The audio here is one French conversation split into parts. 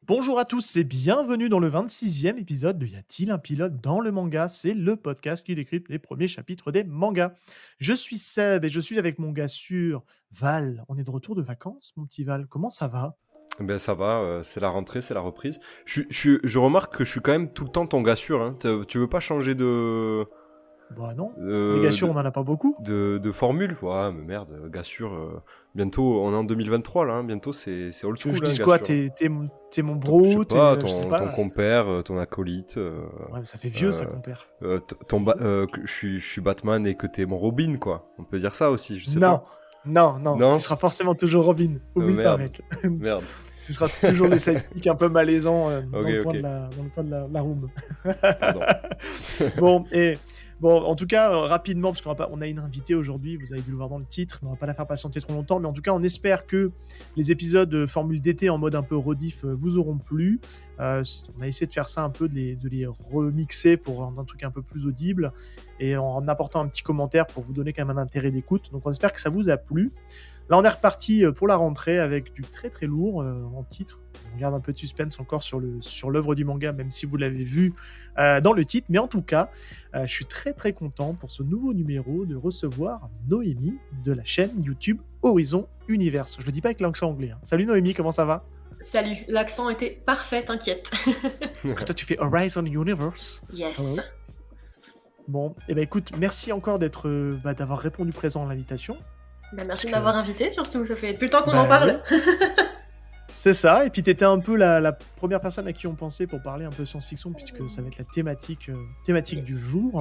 Bonjour à tous et bienvenue dans le 26e épisode de Y a-t-il un pilote dans le manga? C'est le podcast qui décrypte les premiers chapitres des mangas. Je suis Seb et je suis avec mon gars sûr, Val. On est de retour de vacances, mon petit Val. Comment ça va? Ben ça va, c'est la rentrée, c'est la reprise. Je remarque que je suis quand même tout le temps ton gars sûr, hein. Tu veux pas changer Bah non, les gars sûrs, on en a pas beaucoup. de formule? Ouais, mais merde, gars sûr, bientôt, on est en 2023 là, hein, bientôt c'est old Tu veux que je school, hein, dise gars quoi? sûr. T'es mon Je sais bro, pas, je sais ton pas. compère, ton acolyte, Ouais, mais ça fait vieux ça, euh, compère. que je suis Batman et que t'es mon Robin, quoi. On peut dire ça aussi, je sais Non, pas. non, tu Non? seras forcément toujours Robin. Oublie pas, Merde, mec. merde. Tu seras toujours le sidekick un peu malaisant Ok, dans le coin ok, dans le coin de la room. pardon. Bon, en tout cas, rapidement, parce qu'on a une invitée aujourd'hui, vous avez dû le voir dans le titre, mais on va pas la faire patienter trop longtemps, mais en tout cas, on espère que les épisodes Formule d'été en mode un peu rediff vous auront plu. On a essayé de faire ça un peu, de les remixer pour rendre un truc un peu plus audible, et en apportant un petit commentaire pour vous donner quand même un intérêt d'écoute. Donc on espère que ça vous a plu. Là, on est reparti pour la rentrée avec du très très lourd en titre. On garde un peu de suspense encore sur l'œuvre du manga, même si vous l'avez vu dans le titre. Mais en tout cas, je suis très très content pour ce nouveau numéro de recevoir Noémie de la chaîne YouTube Horizon Universe. Je le dis pas avec l'accent anglais. Hein. Salut Noémie, comment ça va? Salut, l'accent était parfait, t'inquiète. Parce que toi, tu fais Horizon Universe. Yes. Bon, et ben écoute, merci encore d'avoir répondu présent à l'invitation. Bah, merci de m'avoir invité, surtout, ça fait depuis le temps qu'on en Bah parle. oui. C'est ça, et puis t'étais un peu la première personne à qui on pensait pour parler un peu science-fiction, puisque ça va être la thématique Yes. du jour.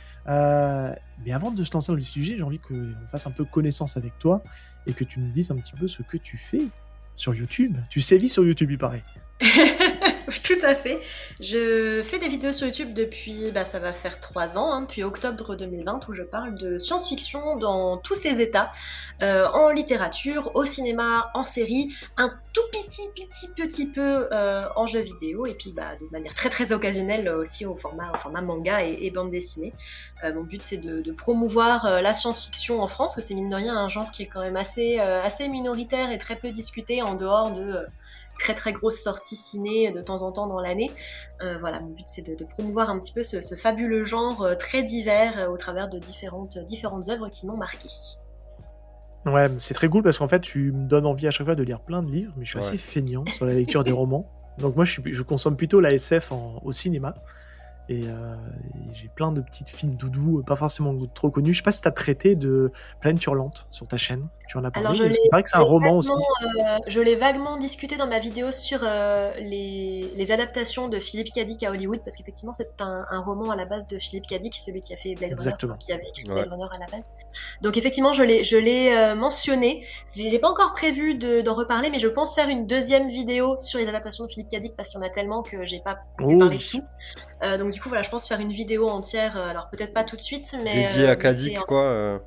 Mais avant de se lancer dans le sujet, j'ai envie qu'on fasse un peu connaissance avec toi, et que tu nous dises un petit peu ce que tu fais sur YouTube. Tu sévis sur YouTube, il paraît. Tout à fait. Je fais des vidéos sur YouTube depuis, ça va faire 3 ans, hein, depuis octobre 2020, où je parle de science-fiction dans tous ses états, en littérature, au cinéma, en série, un tout petit peu en jeux vidéo, et puis de manière très très occasionnelle aussi au format manga et bande dessinée. Mon but c'est de promouvoir la science-fiction en France, que c'est mine de rien un genre qui est quand même assez minoritaire et très peu discuté en dehors de très très grosses sorties ciné de temps en temps dans l'année. Voilà, mon but c'est de promouvoir un petit peu ce fabuleux genre très divers au travers de différentes œuvres qui m'ont marqué. Ouais, c'est très cool, parce qu'en fait, tu me donnes envie à chaque fois de lire plein de livres, mais je suis assez Ouais. feignant sur la lecture des romans. Donc moi, je consomme plutôt la SF au cinéma. Et j'ai plein de petites films doudou, pas forcément trop connus. Je sais pas si t'as traité de Planète Hurlante sur ta chaîne. Tu en as parlé, Alors parce qu'il paraît que c'est un roman aussi. je l'ai vaguement discuté dans ma vidéo sur les adaptations de Philip K. Dick à Hollywood, parce qu'effectivement c'est un roman à la base de Philip K. Dick, celui qui a fait Blade Runner, Exactement. qui avait écrit Ouais. Blade Runner à la base. Donc effectivement je l'ai mentionné. J'ai pas encore prévu d'en reparler, mais je pense faire une deuxième vidéo sur les adaptations de Philip K. Dick, parce qu'il y en a tellement que j'ai pas pu parler de tout. Donc du coup voilà, je pense faire une vidéo entière, alors peut-être pas tout de suite, mais Dédié à mais Kadik, quoi.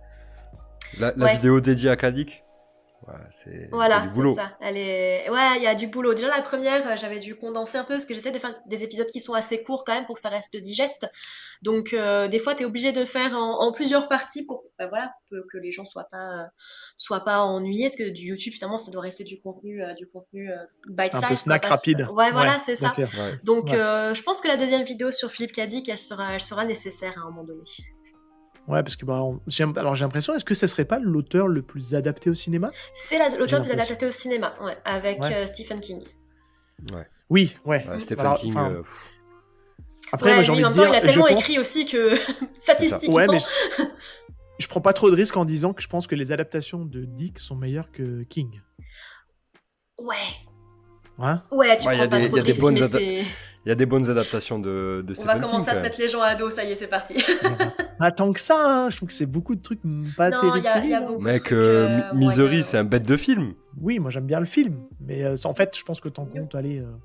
La Ouais. vidéo dédiée à Kadik. Ouais, il y a Voilà, du c'est boulot. ça. Ouais, il y a du boulot. Déjà, la première, j'avais dû condenser un peu, parce que j'essaie de faire des épisodes qui sont assez courts quand même pour que ça reste digeste. Donc, des fois, t'es obligé de faire en plusieurs parties pour, que les gens soient pas ennuyés, parce que du YouTube, finalement, ça doit rester du contenu bite Un size. peu snack rapide. Ouais, voilà, c'est bien ça. sûr. Ouais. Donc, Ouais. je pense que la deuxième vidéo sur Philippe Cadic, elle sera nécessaire à un moment donné. Ouais, parce que j'ai l'impression, est-ce que ce serait pas l'auteur le plus adapté au cinéma? C'est l'auteur que vous avez l'impression. adapté au cinéma, ouais, avec Ouais. Stephen King. Ouais. Oui, ouais. Ouais, Stephen Alors, King. enfin, après, moi, Ouais, j'ai lui, envie en de même temps, dire, il a tellement écrit aussi que statistiquement. Ouais, mais je prends pas trop de risques en disant que je pense que les adaptations de Dick sont meilleures que King. Ouais, Hein? ouais, tu Ouais, prends pas trop de risques, mais c'est... Il y a des bonnes adaptations de On Stephen va King. commencer à quand se même. mettre les gens à dos, ça y est, c'est parti. Pas tant que ça, hein. Je trouve que c'est beaucoup de trucs pas Non, il y a terribles. beaucoup de Mec, trucs... Misery, moyens. c'est un bête de film. Oui, moi j'aime bien le film, mais en fait, je pense que t'en comptes,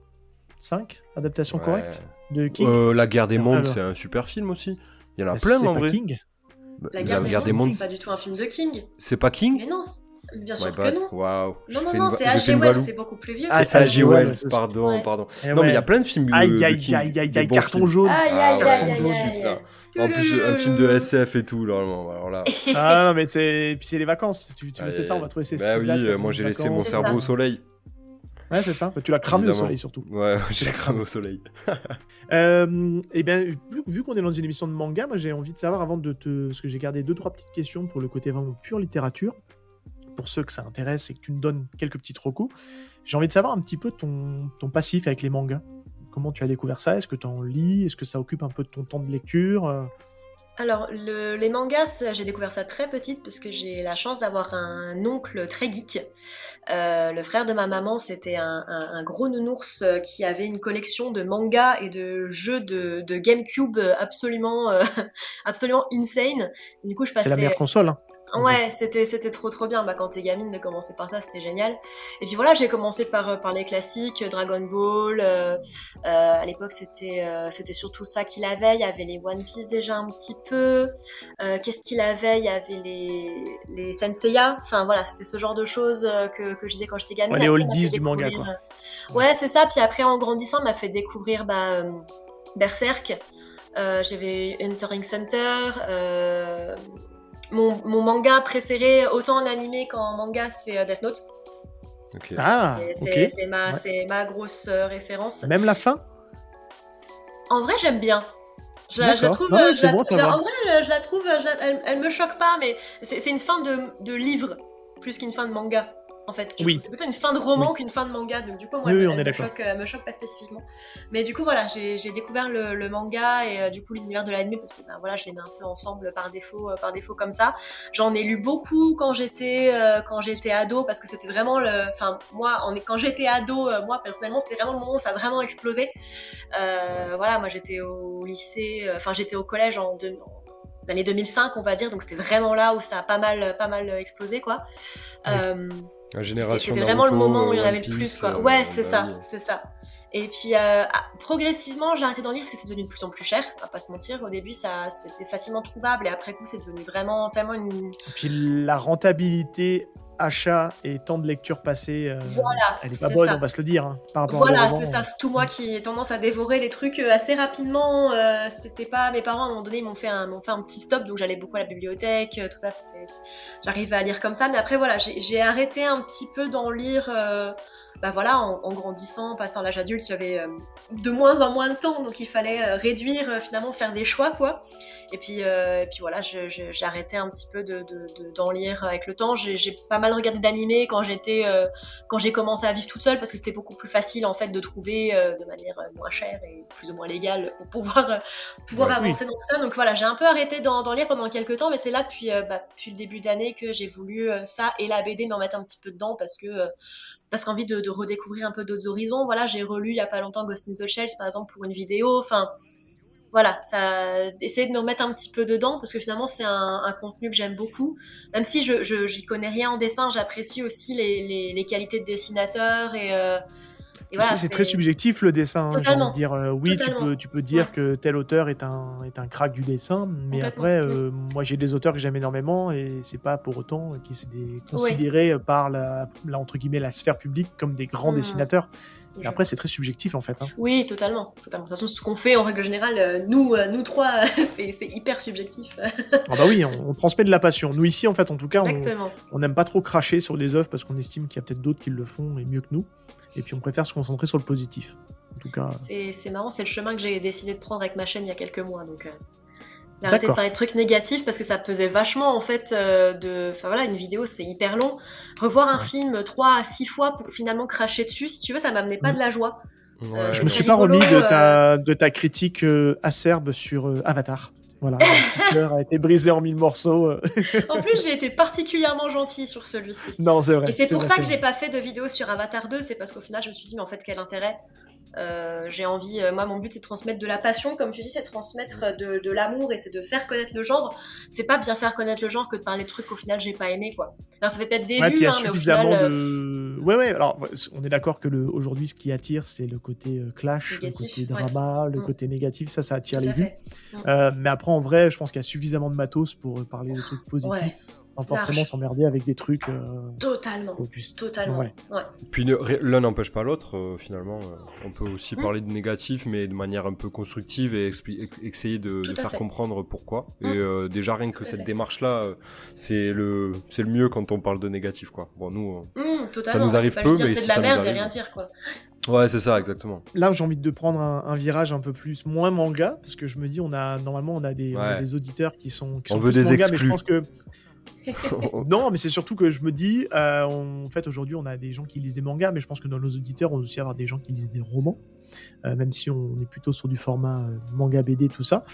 5 adaptations Ouais. correctes de King. La guerre des Et après, mondes, alors c'est un super film aussi. Il y en a Bah, plein c'est en pas vrai. King. Bah, La La guerre des mondes, mondes, c'est pas du tout un film de King. c'est pas King? Mais non, bien My sûr que bad. non. Waouh. Non, c'est J'ai fait H.G. une Wells, valou. c'est beaucoup plus vieux. Ah, C'est c'est H.G. H.G. Wells, Wells, pardon, ouais. pardon. Eh Non, mais il y a ouais. plein de films Aïe, de aïe, King, aïe, aïe, de aïe, bons carton films. jaune. Aïe, Ah aïe, ouais, aïe, Carton aïe, jaune. aïe, putain. aïe. En plus, un film de SF et tout, normalement. Alors là. Ah non, mais c'est les vacances. Tu laissais ça, on va trouver ces Bah trucs-là, oui, tu vas moi prendre j'ai des laissé mon vacances. C'est cerveau ça. au soleil. Ouais, c'est ça. Tu l'as cramé Évidemment. au soleil surtout. Ouais, je l'ai cramé au soleil. Et bien, vu qu'on est dans une émission de manga, moi j'ai envie de savoir avant parce que j'ai gardé 2-3 petites questions pour le côté vraiment pure littérature. Pour ceux que ça intéresse et que tu me donnes quelques petits recos, j'ai envie de savoir un petit peu ton passif avec les mangas. Comment tu as découvert ça? Est-ce que tu en lis? Est-ce que ça occupe un peu de ton temps de lecture? Alors, les mangas, j'ai découvert ça très petite parce que j'ai la chance d'avoir un oncle très geek. Le frère de ma maman, c'était un gros nounours qui avait une collection de mangas et de jeux de GameCube absolument, absolument insane. Du coup, je C'est la passais... meilleure console. Hein. Ouais, c'était trop bien. Bah, quand t'es gamine, de commencer par ça, c'était génial. Et puis voilà, j'ai commencé par les classiques, Dragon Ball. À l'époque, c'était surtout ça qu'il avait. Il y avait les One Piece déjà un petit peu. Qu'est-ce qu'il avait? Il y avait les Senseiya. Enfin voilà, c'était ce genre de choses que je disais quand j'étais gamine. Ouais, les Après, oldies du manga, quoi. Ouais, c'est ça. Puis après, en grandissant, m'a fait découvrir Berserk. J'avais Hunter x Hunter. Mon manga préféré, autant en animé qu'en manga, c'est Death Note. Ok. Ah, ok. C'est ma grosse référence. Même la fin? En vrai, j'aime bien. Je la trouve. Non, c'est bon, ça va. En vrai, je la trouve. Elle me choque pas, mais c'est une fin de livre plus qu'une fin de manga. En fait, Oui. c'est plutôt une fin de roman qu'une fin de manga. Donc du coup, moi, Oui, elle on est me d'accord. choque pas spécifiquement. Mais du coup, voilà, j'ai découvert le manga et du coup l'univers de l'anime parce que voilà, je les mets un peu ensemble par défaut comme ça. J'en ai lu beaucoup quand j'étais ado parce que c'était vraiment quand j'étais ado, moi personnellement, c'était vraiment le moment où ça a vraiment explosé. Voilà, moi j'étais au lycée, j'étais au collège en les années 2005, on va dire, donc c'était vraiment là où ça a pas mal explosé, quoi. La génération C'était vraiment Naruto, le moment où il y en One avait le plus, Piece, quoi. Ouais, c'est bah ça, oui. c'est ça. Et puis, progressivement, j'ai arrêté d'en lire parce que c'est devenu de plus en plus cher, on va pas se mentir. Au début, c'était facilement trouvable et après coup, c'est devenu vraiment tellement une... Et puis la rentabilité, achat et temps de lecture passé, Voilà, elle est pas c'est bonne, ça. on va se le dire, hein, par rapport Voilà, à c'est ça. C'est tout moi qui ai tendance à dévorer les trucs assez rapidement. C'était pas mes parents à un moment donné, ils m'ont fait un petit stop, donc j'allais beaucoup à la bibliothèque, tout ça. J'arrivais à lire comme ça, mais après voilà, j'ai arrêté un petit peu d'en lire. Voilà, en grandissant, passant l'âge adulte, j'avais de moins en moins de temps, donc il fallait réduire, finalement, faire des choix, quoi. Et puis voilà, j'ai arrêté un petit peu d'en lire avec le temps. J'ai pas mal regardé d'animés quand j'ai commencé à vivre toute seule, parce que c'était beaucoup plus facile en fait de trouver de manière moins chère et plus ou moins légale pour pouvoir avancer dans tout ça. Donc voilà, j'ai un peu arrêté d'en lire pendant quelques temps, mais c'est là depuis le début d'année que j'ai voulu ça et la BD m'en mettre un petit peu dedans parce qu'envie de redécouvrir un peu d'autres horizons. Voilà, j'ai relu il y a pas longtemps Ghost in the Shell par exemple pour une vidéo. Enfin voilà, essayer de me remettre un petit peu dedans parce que finalement c'est un contenu que j'aime beaucoup. Même si j'y connais rien en dessin, j'apprécie aussi les qualités de dessinateur et voilà, c'est très subjectif le dessin, hein, j'ai envie de dire. Oui, tu peux dire que tel auteur est un crack du dessin, mais après, moi j'ai des auteurs que j'aime énormément et c'est pas pour autant qu'ils sont considérés par entre guillemets la sphère publique comme des grands dessinateurs. Et après, c'est très subjectif en fait. Hein. Oui, totalement. De toute façon, ce qu'on fait en règle générale, nous trois, c'est hyper subjectif. Ah bah oui, on transmet de la passion. Nous ici, en fait, en tout cas, Exactement. on n'aime pas trop cracher sur des œuvres parce qu'on estime qu'il y a peut-être d'autres qui le font et mieux que nous. Et puis on préfère se concentrer sur le positif. En tout cas. C'est marrant, c'est le chemin que j'ai décidé de prendre avec ma chaîne il y a quelques mois. Donc d'arrêter de parler de trucs négatifs parce que ça pesait vachement en fait une vidéo c'est hyper long. Revoir un film 3 à 6 fois pour finalement cracher dessus, si tu veux, ça m'amenait pas de la joie. Je me suis pas remis de ta critique acerbe sur Avatar. Voilà, mon petit cœur a été brisé en 1000 morceaux. En plus, j'ai été particulièrement gentille sur celui-ci. Non, c'est vrai. Et c'est pour ça que j'ai pas fait de vidéo sur Avatar 2, c'est parce qu'au final, je me suis dit, mais en fait, quel intérêt ? J'ai envie, moi mon but c'est de transmettre de la passion, comme tu dis, c'est de transmettre de l'amour et c'est de faire connaître le genre. C'est pas bien faire connaître le genre que de parler de trucs qu'au final j'ai pas aimé, quoi. Alors ça fait peut-être des vues, puis il y a mais suffisamment au final, de... Ouais, alors on est d'accord que aujourd'hui ce qui attire c'est le côté clash, négatif, le côté drama, le côté négatif, ça attire les vues. Mais après en vrai, je pense qu'il y a suffisamment de matos pour parler de trucs positifs. sans forcément Large. s'emmerder avec des trucs Totalement. robustes. Totalement. Ouais. Ouais. Puis l'un n'empêche pas l'autre, finalement. On peut aussi parler de négatif, mais de manière un peu constructive et essayer de Tout à faire fait. comprendre pourquoi. Et déjà, rien que Tout à cette fait. démarche-là, c'est le mieux quand on parle de négatif, quoi. Bon, nous, Totalement. nous arrive c'est pas peu, juste dire mais c'est si de la ça nous merde et arrive- rien dire, quoi. ouais, c'est ça, exactement. Là, j'ai envie de prendre un virage un peu moins manga, parce que je me dis, normalement, on a des auditeurs qui sont On veut plus des manga, mais je exclus. pense que non, mais c'est surtout que je me dis, en fait, aujourd'hui, on a des gens qui lisent des mangas, mais je pense que dans nos auditeurs, on va aussi avoir des gens qui lisent des romans, même si on est plutôt sur du format manga BD, tout ça.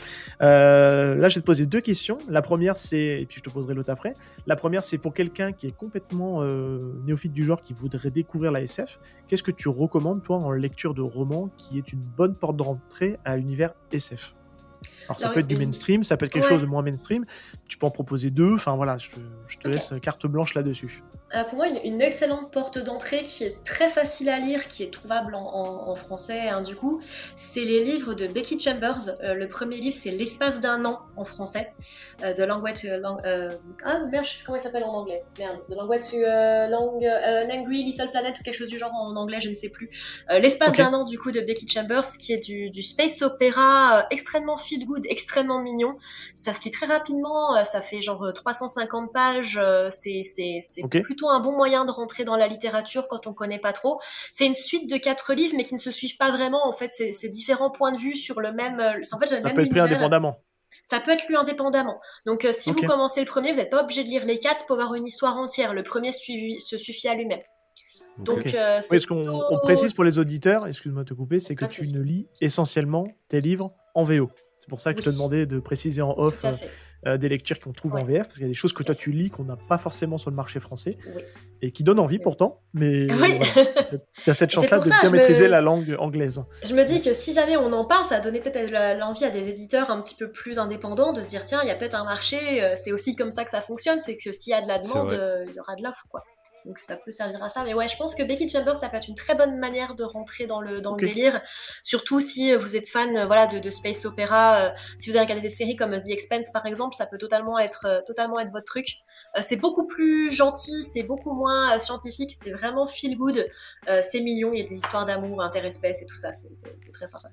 Là, je vais te poser 2 questions. La première, c'est, et puis je te poserai l'autre après. La première, c'est pour quelqu'un qui est complètement néophyte du genre, qui voudrait découvrir la SF. Qu'est-ce que tu recommandes, toi, en lecture de romans, qui est une bonne porte d'entrée à l'univers SF? Alors, ça Alors, peut être du mainstream, ça peut être quelque chose de moins mainstream. Tu peux en proposer 2. Enfin, voilà, je te laisse carte blanche là-dessus. Pour moi, une excellente porte d'entrée qui est très facile à lire, qui est trouvable en français, du coup, c'est les livres de Becky Chambers. Le premier livre, c'est L'espace d'un an en français. The Long Way to... merde, comment il s'appelle en anglais? Merde, The Long Way to an Angry Little Planet ou quelque chose du genre en anglais, je ne sais plus. L'espace d'un an, du coup, de Becky Chambers, qui est du space opéra extrêmement feel good, extrêmement mignon. Ça se lit très rapidement, ça fait genre 350 pages, c'est plutôt un bon moyen de rentrer dans la littérature quand on connaît pas trop. C'est une suite de 4 livres, mais qui ne se suivent pas vraiment. En fait, c'est différents points de vue sur le même... En fait, ça peut être pris indépendamment. Ça peut être lu indépendamment. Donc, si vous commencez le premier, vous n'êtes pas obligé de lire les 4 pour avoir une histoire entière. Le premier se suffit à lui-même. Donc, c'est ce qu'on précise pour les auditeurs, excuse-moi de te couper, c'est que tu ne lis essentiellement tes livres en VO. C'est pour ça que je te demandais de préciser en off des lectures qu'on trouve en VF, parce qu'il y a des choses que toi tu lis qu'on n'a pas forcément sur le marché français, et qui donnent envie pourtant, mais voilà, tu as cette chance-là de bien maîtriser la langue anglaise. Je me dis que si jamais on en parle, ça a donné peut-être l'envie à des éditeurs un petit peu plus indépendants de se dire tiens, il y a peut-être un marché, c'est aussi comme ça que ça fonctionne, c'est que s'il y a de la demande, il y aura de l'offre, quoi. Donc ça peut servir à ça. Mais ouais, je pense que Becky Chambers, ça peut être une très bonne manière de rentrer dans le délire. Surtout si vous êtes fan de space opéra. Si vous avez regardé des séries comme The Expanse, par exemple, ça peut totalement être votre truc. C'est beaucoup plus gentil, c'est beaucoup moins scientifique, c'est vraiment feel good. C'est mignon, il y a des histoires d'amour, interespèces et tout ça. C'est très sympa.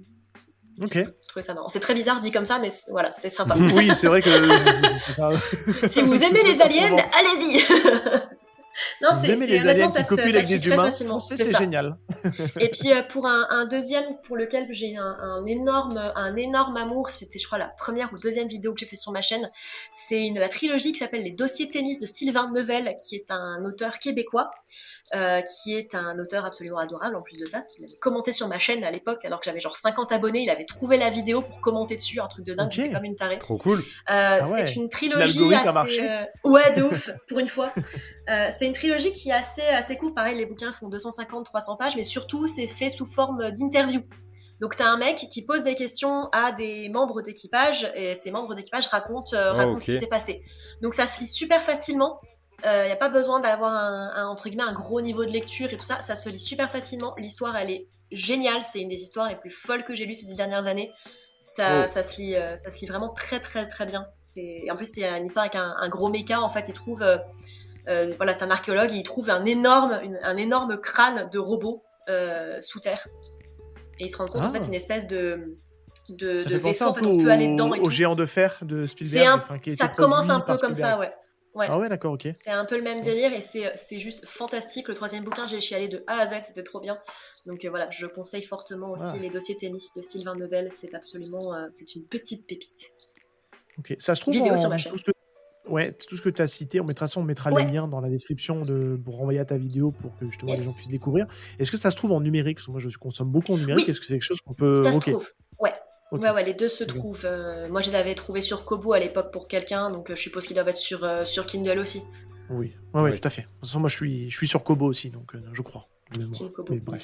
Je trouvais ça marrant. C'est très bizarre dit comme ça, mais voilà, c'est sympa. Oui, c'est vrai que c'est pas... Si vous aimez les aliens, allez-y. Non, si vous aimez les aliens qui copient avec des humains, foncez, c'est génial. Et puis pour un deuxième pour lequel j'ai un énorme amour, c'était je crois la première ou deuxième vidéo que j'ai fait sur ma chaîne, c'est la trilogie qui s'appelle Les Dossiers Tennis de Sylvain Neuvel, qui est un auteur québécois. Qui est un auteur absolument adorable en plus de ça, parce qu'il avait commenté sur ma chaîne à l'époque alors que j'avais genre 50 abonnés, il avait trouvé la vidéo pour commenter dessus, un truc de dingue, j'étais comme une tarée. Trop cool. C'est une trilogie assez... ouais, de ouf, pour une fois. C'est une trilogie qui est assez cool, pareil les bouquins font 250-300 pages, mais surtout c'est fait sous forme d'interview. Donc t'as un mec qui pose des questions à des membres d'équipage, et ces membres d'équipage racontent ce qui s'est passé. Donc ça se lit super facilement. Il n'y a pas besoin d'avoir entre guillemets un gros niveau de lecture et tout ça, ça se lit super facilement. L'histoire elle est géniale, c'est une des histoires les plus folles que j'ai lues ces 10 dernières années. Ça se lit vraiment très très très bien. En plus c'est une histoire avec un gros méca, en fait il trouve c'est un archéologue et il trouve un énorme crâne de robot sous terre. Et il se rend compte en fait c'est une espèce de vaisseau, en fait on peut aller dedans et tout. Au géant de fer de Spielberg. Ça commence un peu comme ça, ouais. Ah ouais, d'accord, ok. C'est un peu le même délire et c'est juste fantastique. Le 3e bouquin, j'ai chialé de A à Z, c'était trop bien. Donc voilà, je conseille fortement aussi Les Dossiers Tennis de Sylvain Neuvel. C'est absolument, c'est une petite pépite. Ok, ça se trouve vidéo sur ma chaîne. Tout ce que tu as cité, on mettra les liens dans la description pour renvoyer à ta vidéo pour que justement les gens puissent découvrir. Est-ce que ça se trouve en numérique? Parce que moi, je consomme beaucoup en numérique. Est-ce que c'est quelque chose qu'on peut... Ça se trouve, ouais. Okay. Ouais, les deux se trouvent. Moi, je les avais trouvés sur Kobo à l'époque pour quelqu'un, donc je suppose qu'ils doivent être sur Kindle aussi. Oui, ouais, tout à fait. De toute façon, moi, je suis sur Kobo aussi, donc je crois. Team Kobo. Bref.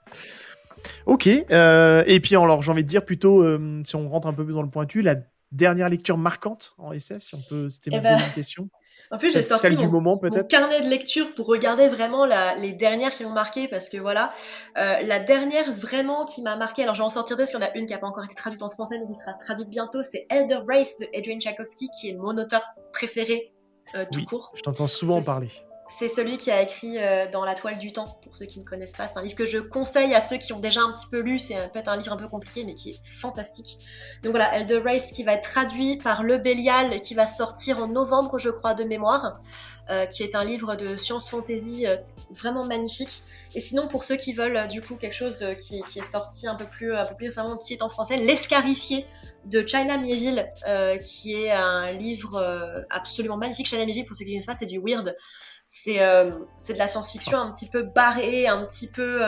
Ok. Et puis, alors, j'ai envie de dire plutôt, si on rentre un peu plus dans le pointu, la dernière lecture marquante en SF, si on peut, c'était une question. En plus, j'ai sorti mon carnet de lecture pour regarder vraiment les dernières qui m'ont marqué, parce que voilà, la dernière vraiment qui m'a marqué, alors je vais en sortir 2 parce qu'il y en a une qui n'a pas encore été traduite en français mais qui sera traduite bientôt, c'est Elder Race de Adrian Tchaikovsky, qui est mon auteur préféré tout Oui, court. je t'entends souvent en C'est- parler. C'est celui qui a écrit Dans la toile du temps, pour ceux qui ne connaissent pas. C'est un livre que je conseille à ceux qui ont déjà un petit peu lu. C'est peut-être un livre un peu compliqué, mais qui est fantastique. Donc voilà, Elder Race qui va être traduit par Le Bélial et qui va sortir en novembre, je crois, de mémoire, qui est un livre de science fantasy vraiment magnifique. Et sinon, pour ceux qui veulent du coup quelque chose qui est sorti un peu plus récemment, qui est en français, L'Escarifié de China Miéville, qui est un livre absolument magnifique. China Miéville, pour ceux qui ne connaissent pas, c'est du weird. C'est de la science-fiction un petit peu barrée, un petit peu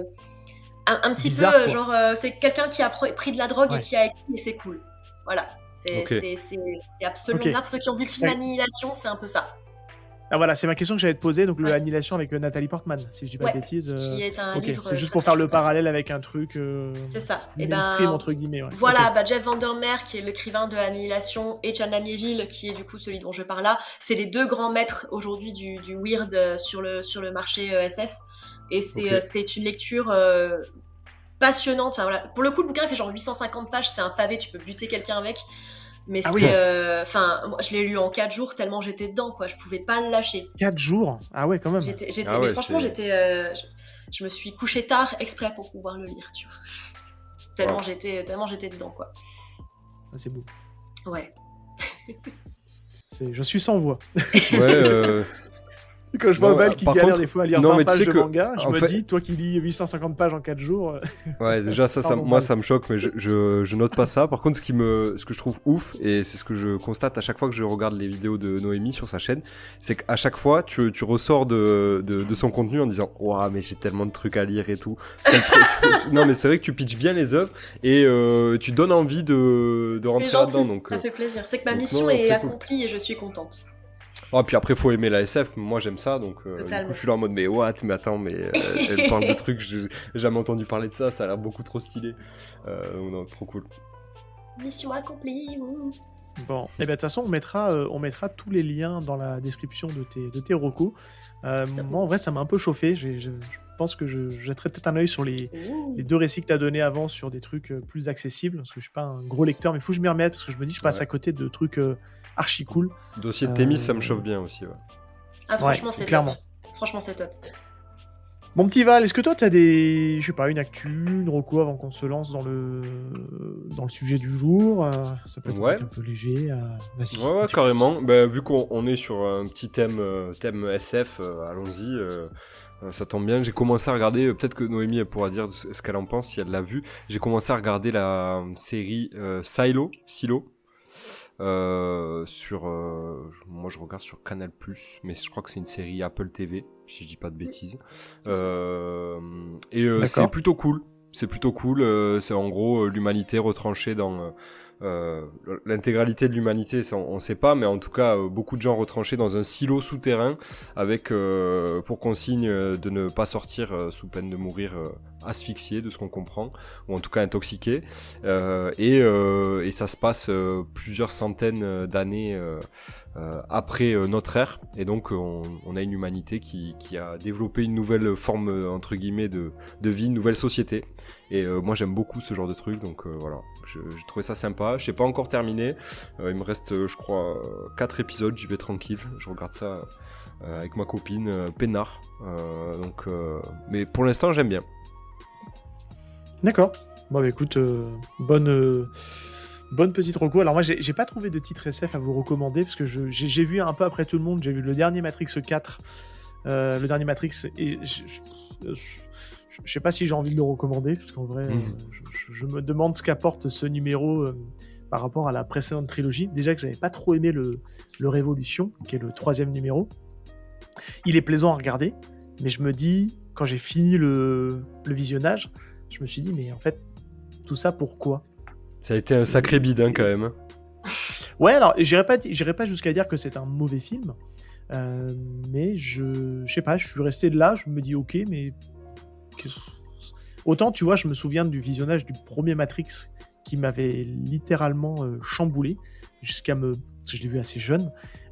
Bizarre, quoi. genre c'est quelqu'un qui a pris de la drogue et qui a écrit, et c'est cool. Voilà, c'est absolument bien. Pour ceux qui ont vu le film Annihilation, c'est un peu ça. Ah voilà, c'est ma question que j'allais te poser, donc l'annihilation avec Nathalie Portman, si je dis pas de bêtises. Qui est un livre. C'est juste pour faire le parallèle avec un truc c'est ça. mainstream entre guillemets. Ouais. Voilà, Jeff Vandermeer qui est l'écrivain de Annihilation et Chana Miéville qui est du coup celui dont je parle là, c'est les deux grands maîtres aujourd'hui du weird sur le marché SF, et c'est une lecture passionnante. Enfin, voilà. Pour le coup, le bouquin fait genre 850 pages, c'est un pavé, tu peux buter quelqu'un avec. Mais moi, je l'ai lu en 4 jours tellement j'étais dedans, quoi. Je pouvais pas le lâcher. 4 jours? Ah ouais, quand même. Mais franchement, je me suis couché tard exprès pour pouvoir le lire, tu vois. Tellement j'étais dedans, quoi. Ah, c'est beau. Ouais. Je suis sans voix. Ouais. Quand je vois Val qui galère des fois à lire 20 pages de manga, je me dis, toi qui lis 850 pages en 4 jours... Ouais, déjà, moi, ça me choque, mais je note pas ça. Par contre, ce que je trouve ouf, et c'est ce que je constate à chaque fois que je regarde les vidéos de Noémie sur sa chaîne, c'est qu'à chaque fois, tu ressors de son contenu en disant « Ouah, mais j'ai tellement de trucs à lire et tout. » Non, mais c'est vrai que tu pitches bien les œuvres, et tu donnes envie de rentrer là-dedans. Donc, ça fait plaisir. C'est que ma mission est accomplie et je suis contente. Oh, puis après, faut aimer la SF. Moi, j'aime ça, donc du coup, je suis là en mode, mais what? Mais attends, elle parle de trucs, j'ai jamais entendu parler de ça, ça a l'air beaucoup trop stylé. Non, trop cool. Mission accomplie. Bon, et de toute façon, on mettra tous les liens dans la description de tes recos. Moi, en vrai, ça m'a un peu chauffé. Je pense que je jetterai peut-être un œil sur les 2 récits que tu as donnés avant sur des trucs plus accessibles, parce que je suis pas un gros lecteur, mais il faut que je m'y remette, parce que je me dis, je passe à côté de trucs archi cool. Dossier de Thémis, ça me chauffe bien aussi. Ouais. Ah, franchement, c'est clairement. Top. Franchement, c'est top. Mon petit Val, est-ce que toi, tu as une actu, une reco avant qu'on se lance dans le sujet du jour? Ça peut être un peu léger. Vas-y. Ouais, carrément. Vu qu'on est sur un petit thème SF, allons-y. Ça tombe bien, j'ai commencé à regarder, peut-être que Noémie elle pourra dire ce qu'elle en pense si elle l'a vu. J'ai commencé à regarder la série Silo. Moi je regarde sur Canal+, mais je crois que c'est une série Apple TV, si je dis pas de bêtises. C'est plutôt cool. C'est en gros l'humanité retranchée dans... l'intégralité de l'humanité, on sait pas, mais en tout cas beaucoup de gens retranchés dans un silo souterrain avec pour consigne de ne pas sortir sous peine de mourir asphyxié, de ce qu'on comprend, ou en tout cas intoxiqué, et ça se passe plusieurs centaines d'années après notre ère, et donc on a une humanité qui a développé une nouvelle forme entre guillemets de vie, une nouvelle société, et moi j'aime beaucoup ce genre de truc, donc voilà, j'ai trouvé ça sympa. Je n'ai pas encore terminé, il me reste je crois 4 épisodes, j'y vais tranquille, je regarde ça avec ma copine peinard, mais pour l'instant j'aime bien. D'accord. Bon, écoute, bonne petite reco. Alors moi, j'ai pas trouvé de titre SF à vous recommander, parce que j'ai vu un peu après tout le monde, j'ai vu le dernier Matrix 4, le dernier Matrix, et je sais pas si j'ai envie de le recommander, parce qu'en vrai, je me demande ce qu'apporte ce numéro par rapport à la précédente trilogie. Déjà que j'avais pas trop aimé le Révolution, qui est le 3e numéro. Il est plaisant à regarder, mais je me dis, quand j'ai fini le visionnage, je me suis dit, mais en fait, tout ça pourquoi? Ça a été un sacré bide, hein, quand même. Ouais, alors, j'irai pas jusqu'à dire que c'est un mauvais film, mais je sais pas, je suis resté là, je me dis, ok, mais... Autant, tu vois, je me souviens du visionnage du premier Matrix qui m'avait littéralement chamboulé, parce que je l'ai vu assez jeune.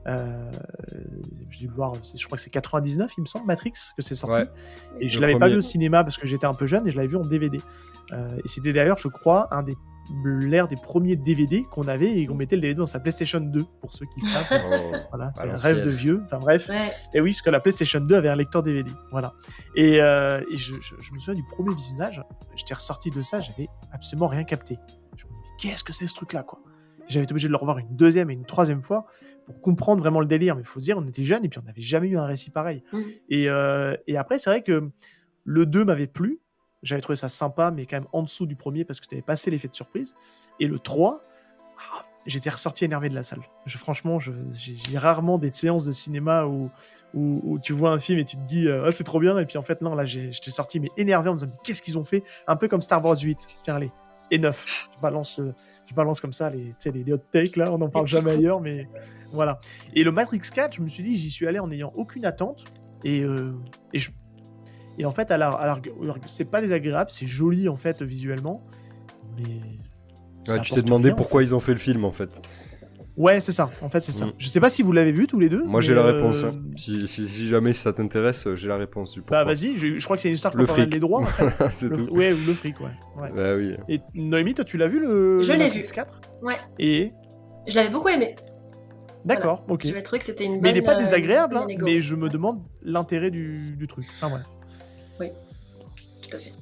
Je dû le voir, je crois que c'est 99 il me semble, Matrix, que c'est sorti, et je l'avais pas vu au cinéma parce que j'étais un peu jeune, et je l'avais vu en DVD, et c'était d'ailleurs, je crois, un des l'ère des premiers DVD qu'on avait et qu'on mettait le DVD dans sa PlayStation 2, pour ceux qui savent. Voilà, c'est un rêve de vieux. Enfin bref. Ouais. Et oui, parce que la PlayStation 2 avait un lecteur DVD. Voilà. Et je me souviens du premier visionnage. J'étais ressorti de ça, j'avais absolument rien capté. Je me dis, qu'est-ce que c'est ce truc-là, quoi? J'avais été obligé de le revoir une deuxième et une troisième fois pour comprendre vraiment le délire. Mais il faut se dire, on était jeunes et puis on n'avait jamais eu un récit pareil. Et après, c'est vrai que le 2 m'avait plu. J'avais trouvé ça sympa, mais quand même en dessous du premier parce que tu avais passé l'effet de surprise. Et le 3, j'étais ressorti énervé de la salle. Franchement, j'ai rarement des séances de cinéma où tu vois un film et tu te dis ah, c'est trop bien. Et puis en fait, non, là, j'étais sorti mais énervé en me disant qu'est-ce qu'ils ont fait? Un peu comme Star Wars 8. Tiens, allez. Et 9. Je balance comme ça les hot takes, là, on n'en parle jamais ailleurs, mais voilà. Et le Matrix 4, je me suis dit, j'y suis allé en n'ayant aucune attente. Et en fait, c'est pas désagréable, c'est joli en fait visuellement, mais tu t'es demandé pourquoi ils ont fait le film en fait. Ouais, c'est ça. En fait, c'est ça. Je sais pas si vous l'avez vu tous les deux. Moi, j'ai la réponse. Hein. Si jamais ça t'intéresse, j'ai la réponse du pourquoi. Bah vas-y. Je crois que c'est une histoire pour les droits. C'est tout. Ouais, le fric, ouais. Bah oui. Et Noémie, toi, tu l'as vu le Je l'ai vu. 4 Ouais. Et je l'avais beaucoup aimé. D'accord, ok. J'avais trouvé que c'était une bonne. Mais il n'est pas désagréable, hein, mais je me demande l'intérêt du truc. Enfin, ouais. Oui, tout à fait.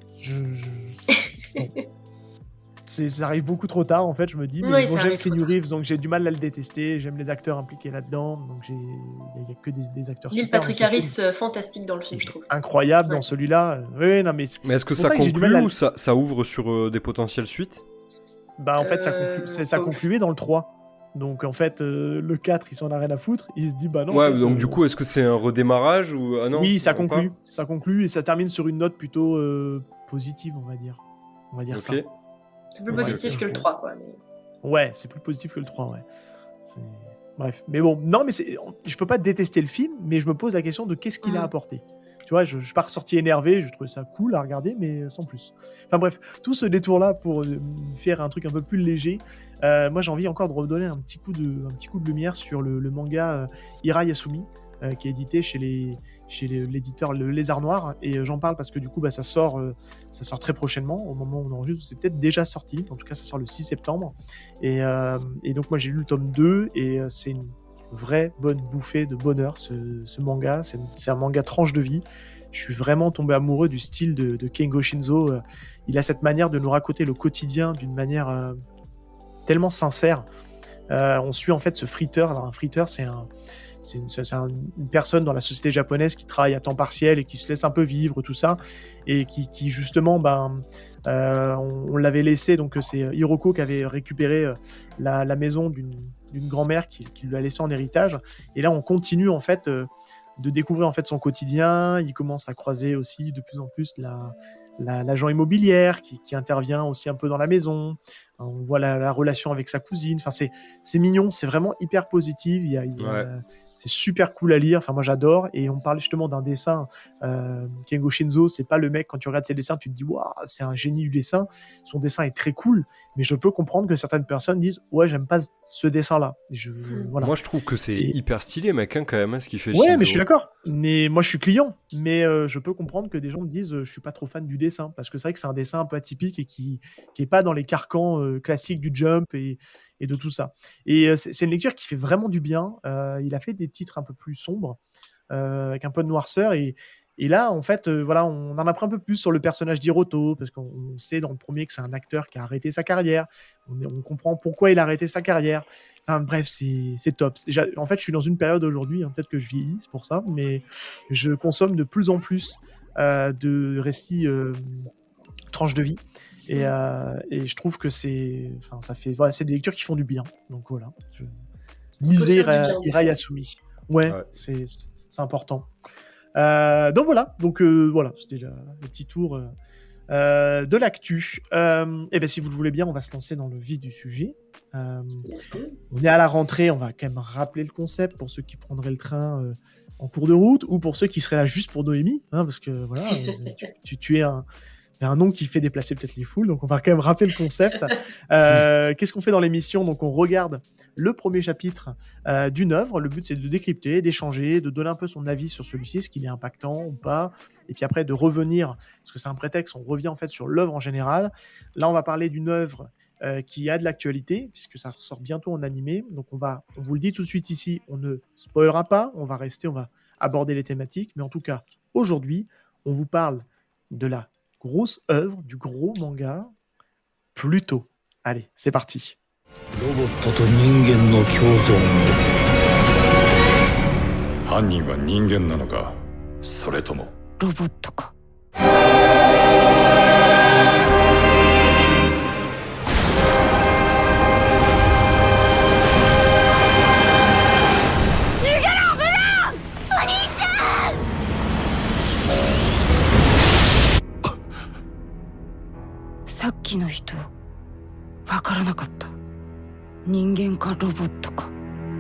Bon. Ça arrive beaucoup trop tard, en fait, je me dis. Mais bon, j'aime Keanu Reeves, donc j'ai du mal à le détester. J'aime les acteurs impliqués là-dedans, donc il n'y a que des acteurs super. Neil Patrick Harris, fantastique dans le film, je trouve. Incroyable dans celui-là. Oui, non, mais est-ce que ça conclut ou ça ouvre sur des potentielles suites? Bah, en fait, ça concluait dans le 3. Donc en fait, le 4, il s'en a rien à foutre. Il se dit bah non. Ouais, donc du coup, est-ce que c'est un redémarrage ou non? Oui, ça conclut. Ça conclut et ça termine sur une note plutôt positive, on va dire. Okay. Ça. C'est plus positif que le 3, quoi. Mais... Ouais, c'est plus positif que le 3, ouais. Bref. Mais bon, non, mais je peux pas détester le film, mais je me pose la question de qu'est-ce qu'il a apporté. Tu vois, je suis pas ressorti énervé, je trouvais ça cool à regarder, mais sans plus. Enfin bref, tout ce détour-là pour faire un truc un peu plus léger. Moi, j'ai envie encore de redonner un petit coup de lumière sur le manga Ira Yasumi, qui est édité chez l'éditeur Le Lézard Noir. Et j'en parle parce que du coup, ça sort très prochainement. Au moment où on enregistre, c'est peut-être déjà sorti. En tout cas, ça sort le 6 septembre. Et donc, moi, j'ai lu le tome 2 et c'est une vraie bonne bouffée de bonheur, ce manga. C'est un manga tranche de vie. Je suis vraiment tombé amoureux du style de Kengo Shinzo. Il a cette manière de nous raconter le quotidien d'une manière tellement sincère. On suit en fait ce friteur. Alors, un friteur, c'est une personne dans la société japonaise qui travaille à temps partiel et qui se laisse un peu vivre, tout ça, et qui justement, on l'avait laissé, donc c'est Hiroko qui avait récupéré la maison d'une grand-mère qui lui a laissé en héritage, et là on continue en fait de découvrir en fait son quotidien. Il commence à croiser aussi de plus en plus l'agent immobilière qui intervient aussi un peu dans la maison. On voit la relation avec sa cousine. Enfin, c'est mignon, c'est vraiment hyper positif. C'est super cool à lire. Enfin, moi, j'adore. Et on parle justement d'un dessin. Kengo Shinzo, c'est pas le mec, quand tu regardes ses dessins, tu te dis, waouh, c'est un génie du dessin. Son dessin est très cool. Mais je peux comprendre que certaines personnes disent, ouais, j'aime pas ce dessin-là. Voilà. Moi, je trouve que c'est hyper stylé, mec, quand même, ce qu'il fait. Ouais, Shinzo. mais je suis d'accord. Mais moi, je suis client. Mais je peux comprendre que des gens me disent, je suis pas trop fan du dessin. Parce que c'est vrai que c'est un dessin un peu atypique et qui est pas dans les carcans classique du Jump et de tout ça. Et c'est une lecture qui fait vraiment du bien. Il a fait des titres un peu plus sombres, avec un peu de noirceur. Et là, en fait, on en apprend un peu plus sur le personnage d'Hiroto, parce qu'on sait dans le premier que c'est un acteur qui a arrêté sa carrière. On comprend pourquoi il a arrêté sa carrière. Enfin bref, c'est top. En fait, je suis dans une période aujourd'hui, peut-être que je vieillis, c'est pour ça, mais je consomme de plus en plus de récits tranches de vie. Et je trouve que c'est des lectures qui font du bien. Donc voilà. Lisez Ira Yasumi. Ouais. C'est important. Donc voilà. Voilà, c'était le petit tour de l'actu. Et si vous le voulez bien, on va se lancer dans le vif du sujet. On est à la rentrée, on va quand même rappeler le concept pour ceux qui prendraient le train en cours de route ou pour ceux qui seraient là juste pour Noémie, parce que voilà, tu es C'est un nom qui fait déplacer peut-être les foules, donc on va quand même rappeler le concept. Qu'est-ce qu'on fait dans l'émission? Donc on regarde le premier chapitre d'une œuvre. Le but c'est de décrypter, d'échanger, de donner un peu son avis sur celui-ci, est-ce qu'il est impactant ou pas, et puis après de revenir, parce que c'est un prétexte, on revient en fait sur l'œuvre en général. Là on va parler d'une œuvre qui a de l'actualité, puisque ça ressort bientôt en animé. Donc on vous le dit tout de suite ici, on ne spoilera pas, on va aborder les thématiques, mais en tout cas, aujourd'hui, on vous parle de la grosse œuvre, du gros manga, Pluto. Allez, c'est parti. ロボットと人間の共存。犯人は人間なのか、それともロボットか。さっきの人わからなかった。人間かロボットか。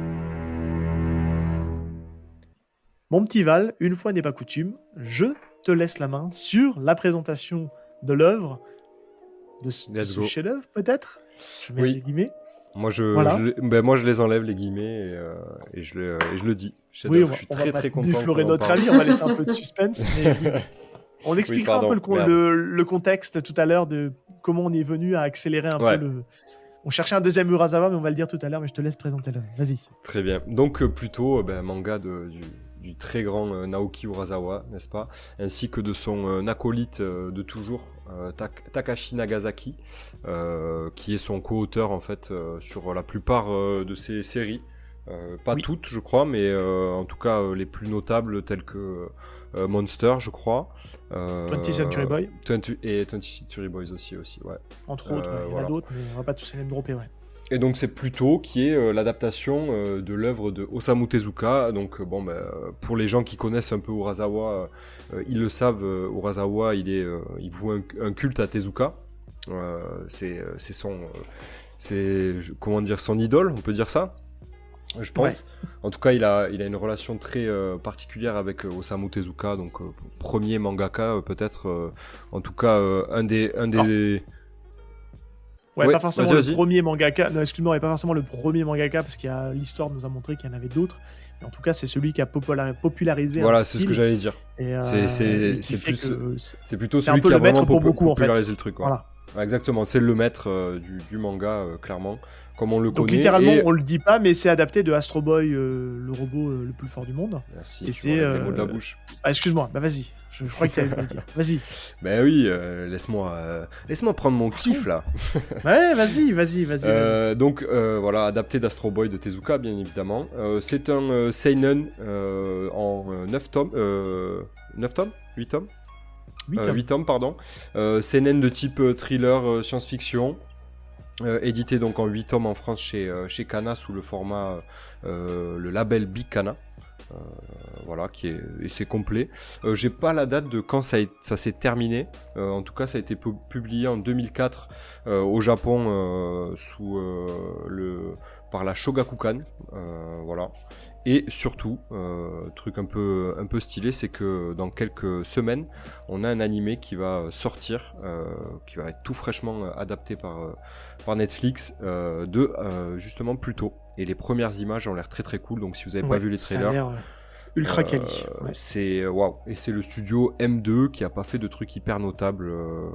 Mon petit Val, une fois n'est pas coutume, je te laisse la main sur la présentation de l'œuvre, de ce chef-d'œuvre peut-être. Je mets les guillemets. Moi je les enlève les guillemets et je le dis. Oui, je suis très très content. Déflorer notre avis, on va laisser un peu de suspense. Mais oui. On expliquera un peu le contexte tout à l'heure de comment on est venu à accélérer un peu le... On cherchait un deuxième Urasawa, mais on va le dire tout à l'heure, mais je te laisse présenter l'œuvre. Vas-y. Très bien. Donc plutôt manga du très grand Naoki Urasawa, n'est-ce pas, ainsi que de son acolyte de toujours, Takashi Nagasaki, qui est son co-auteur en fait sur la plupart de ses séries. Pas toutes, je crois, mais en tout cas les plus notables telles que Monster, je crois. 20th Century Boy. Et 20th Century Boys aussi, ouais. Entre autres, il y en a d'autres, mais on va pas tous les dropper, ouais. Et donc c'est Pluto qui est l'adaptation de l'œuvre de Osamu Tezuka. Donc pour les gens qui connaissent un peu Urasawa, ils le savent, Urasawa il voue un culte à Tezuka. C'est son idole, on peut dire ça. Je pense. Ouais. En tout cas, il a une relation très particulière avec Osamu Tezuka, donc premier mangaka peut-être. En tout cas, un des. Ouais, pas forcément le premier mangaka. Non, excuse-moi, pas forcément le premier mangaka parce qu'il y a l'histoire nous a montré qu'il y en avait d'autres. Mais en tout cas, c'est celui qui a popularisé. Voilà, un c'est style. ce que j'allais dire. Et, c'est plutôt celui qui a vraiment popularisé le truc. Quoi. Voilà. Ouais, exactement, c'est le maître du manga, clairement, comme on le connaît. Donc littéralement, on le dit pas, mais c'est adapté de Astro Boy, le robot le plus fort du monde. Merci. Et c'est les mots de la bouche. Ah, excuse-moi, vas-y. Je crois que tu allais le dire. Vas-y. Ben oui, laisse-moi prendre mon kiff là. Ouais, vas-y. Donc voilà, adapté d'Astro Boy de Tezuka, bien évidemment. C'est un seinen en 9 tomes. 9 tomes 8 tomes 8 tomes, pardon. Seinen de type thriller science-fiction. Édité donc en 8 tomes en France chez Kana sous le format le label Big Kana. Voilà, et c'est complet. J'ai pas la date de quand ça s'est terminé. En tout cas, ça a été publié en 2004 au Japon par la Shogakukan. Voilà. Et surtout, truc un peu stylé, c'est que dans quelques semaines, on a un animé qui va sortir, qui va être tout fraîchement adapté par Netflix, justement Pluto. Et les premières images ont l'air très très cool, donc si vous n'avez pas vu les trailers, ça a l'air ultra quali. Ouais. C'est waouh. Et c'est le studio M2 qui a pas fait de trucs hyper notables,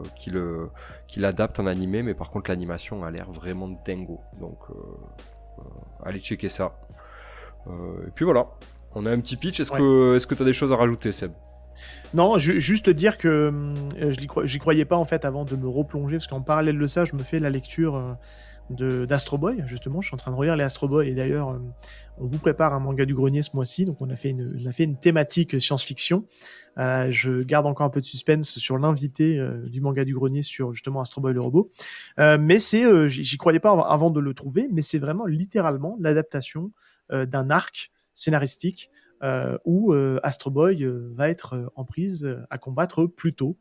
qui l'adapte en animé, mais par contre l'animation a l'air vraiment dingo. Donc allez checker ça. Et puis voilà, on a un petit pitch. Est-ce que tu as des choses à rajouter, Seb? Non, juste dire que j'y croyais pas en fait avant de me replonger, parce qu'en parallèle de ça, je me fais la lecture d'Astro Boy, justement. Je suis en train de relire les Astro Boy, et d'ailleurs, on vous prépare un manga du grenier ce mois-ci, donc on a fait une thématique science-fiction. Je garde encore un peu de suspense sur l'invité du manga du grenier sur justement Astro Boy le robot. Mais j'y croyais pas avant de le trouver, mais c'est vraiment littéralement l'adaptation d'un arc scénaristique où Astro Boy va être en prise à combattre Pluto.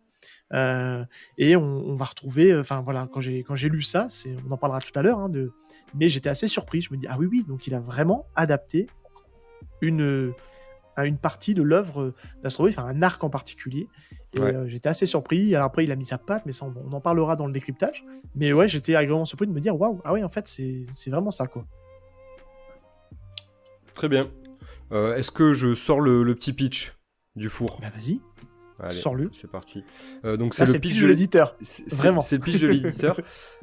Et on va retrouver, enfin voilà, quand j'ai lu ça, on en parlera tout à l'heure, mais j'étais assez surpris. Je me dis ah oui, donc il a vraiment adapté à une partie de l'œuvre d'Astro Boy, enfin un arc en particulier. Et j'étais assez surpris. Alors après, il a mis sa patte, mais ça, on en parlera dans le décryptage. Mais ouais, j'étais agréablement surpris de me dire waouh, ah ouais, en fait, c'est vraiment ça, quoi. Très bien. Est-ce que je sors le petit pitch du four? Bah vas-y. Allez, sors-le. c'est parti. Donc c'est Là, le pitch de l'éditeur. Vraiment. C'est le pitch de l'éditeur.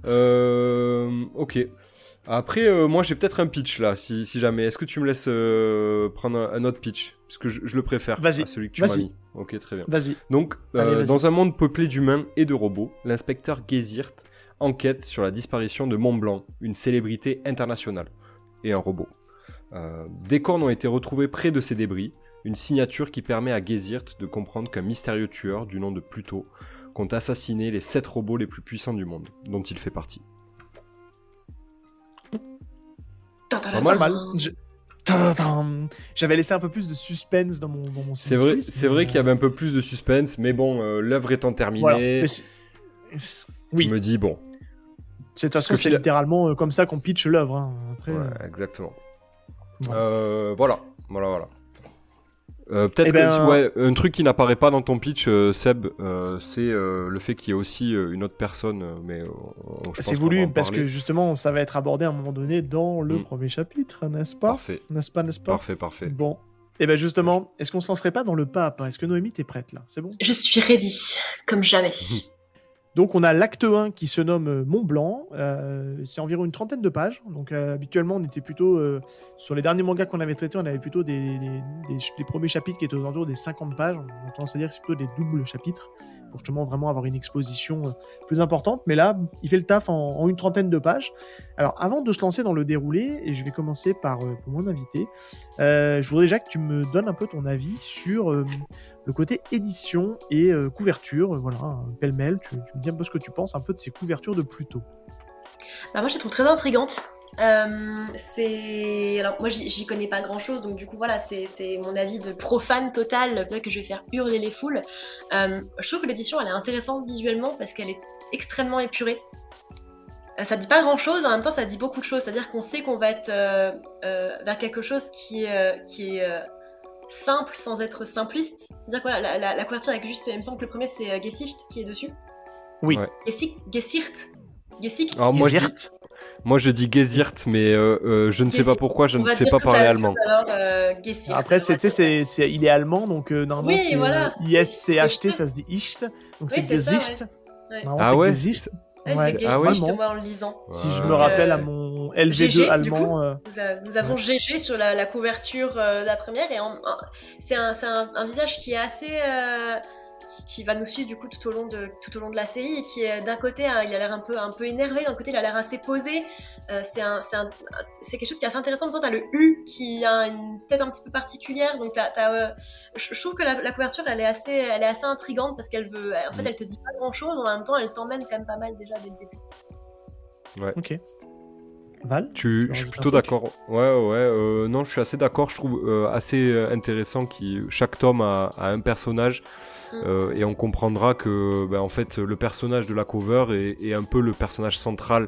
Ok. Après, moi j'ai peut-être un pitch là, si jamais. Est-ce que tu me laisses prendre un autre pitch? Parce que je le préfère à celui que tu m'as mis. Ok, très bien. Vas-y. Donc, Allez, vas-y. dans un monde peuplé d'humains et de robots, l'inspecteur Gezirt enquête sur la disparition de Mont Blanc, une célébrité internationale, et un robot. Des cornes ont été retrouvées près de ces débris, une signature qui permet à Gezirt de comprendre qu'un mystérieux tueur du nom de Pluto compte assassiner les 7 robots les plus puissants du monde, dont il fait partie. Pas mal. J'avais laissé un peu plus de suspense dans mon C'est vrai qu'il y avait un peu plus de suspense, mais bon, l'œuvre étant terminée, voilà. Je me dis bon. De toute façon, c'est littéralement comme ça qu'on pitch l'œuvre. Hein. Après, ouais, exactement. Bon. Voilà. Peut-être un truc qui n'apparaît pas dans ton pitch, Seb, c'est le fait qu'il y ait aussi une autre personne, mais je pense c'est voulu parce que justement ça va être abordé à un moment donné dans le premier chapitre, n'est-ce pas? Parfait. N'est-ce pas? Parfait. Bon. Et ben justement, est-ce qu'on se lancerait pas dans le pape? Est-ce que Noémie, t'es prête là? C'est bon? Je suis ready, comme jamais. Donc on a l'acte 1 qui se nomme Mont Blanc, c'est environ une 30aine de pages, donc habituellement on était plutôt, sur les derniers mangas qu'on avait traités, on avait plutôt des premiers chapitres qui étaient aux alentours des 50 pages, on a tendance à dire que c'est plutôt des doubles chapitres, pour justement vraiment avoir une exposition plus importante, mais là il fait le taf en une 30aine de pages. Alors avant de se lancer dans le déroulé, et je vais commencer par pour mon invité, je voudrais déjà que tu me donnes un peu ton avis sur le côté édition et couverture, voilà, pêle-mêle, tu me dis un peu ce que tu penses un peu de ces couvertures de Pluto. Alors moi je les trouve très intrigantes. Alors moi j'y connais pas grand chose, donc du coup voilà, c'est mon avis de profane total, peut-être que je vais faire hurler les foules. Je trouve que l'édition elle est intéressante visuellement parce qu'elle est extrêmement épurée. Ça dit pas grand chose, en même temps ça dit beaucoup de choses, c'est-à-dire qu'on sait qu'on va être vers quelque chose qui est simple sans être simpliste. C'est-à-dire que voilà, la couverture avec juste, il me semble que le premier c'est Gezirt qui est dessus. Oui. Ouais. Gezirt. Alors moi je dis Gezirt, mais je ne sais pas pourquoi, je ne sais pas parler allemand. Alors, après, il est allemand, donc normalement oui, voilà. ISCHT, ça se dit Icht, donc oui, c'est Gezirt. Ouais. Ah ouais. C'est Gezirt, moi en le lisant. Si je me rappelle à mon LV2 GG, allemand. Du coup, nous avons GG sur la couverture de la première, et c'est un visage qui est assez. Qui va nous suivre du coup tout au long de la série, et qui est d'un côté il a l'air un peu énervé, d'un côté il a l'air assez posé. C'est quelque chose qui est assez intéressant. Toi t'as le U qui a une tête un petit peu particulière, donc je trouve que la couverture elle est assez intrigante parce qu'elle veut, en fait elle te dit pas grand chose, en même temps elle t'emmène quand même pas mal déjà dès le début. Ouais. Ok. Val, je suis plutôt d'accord. Ouais. Non, je suis assez d'accord. Je trouve assez intéressant chaque tome a un personnage. Et on comprendra que en fait le personnage de la cover est un peu le personnage central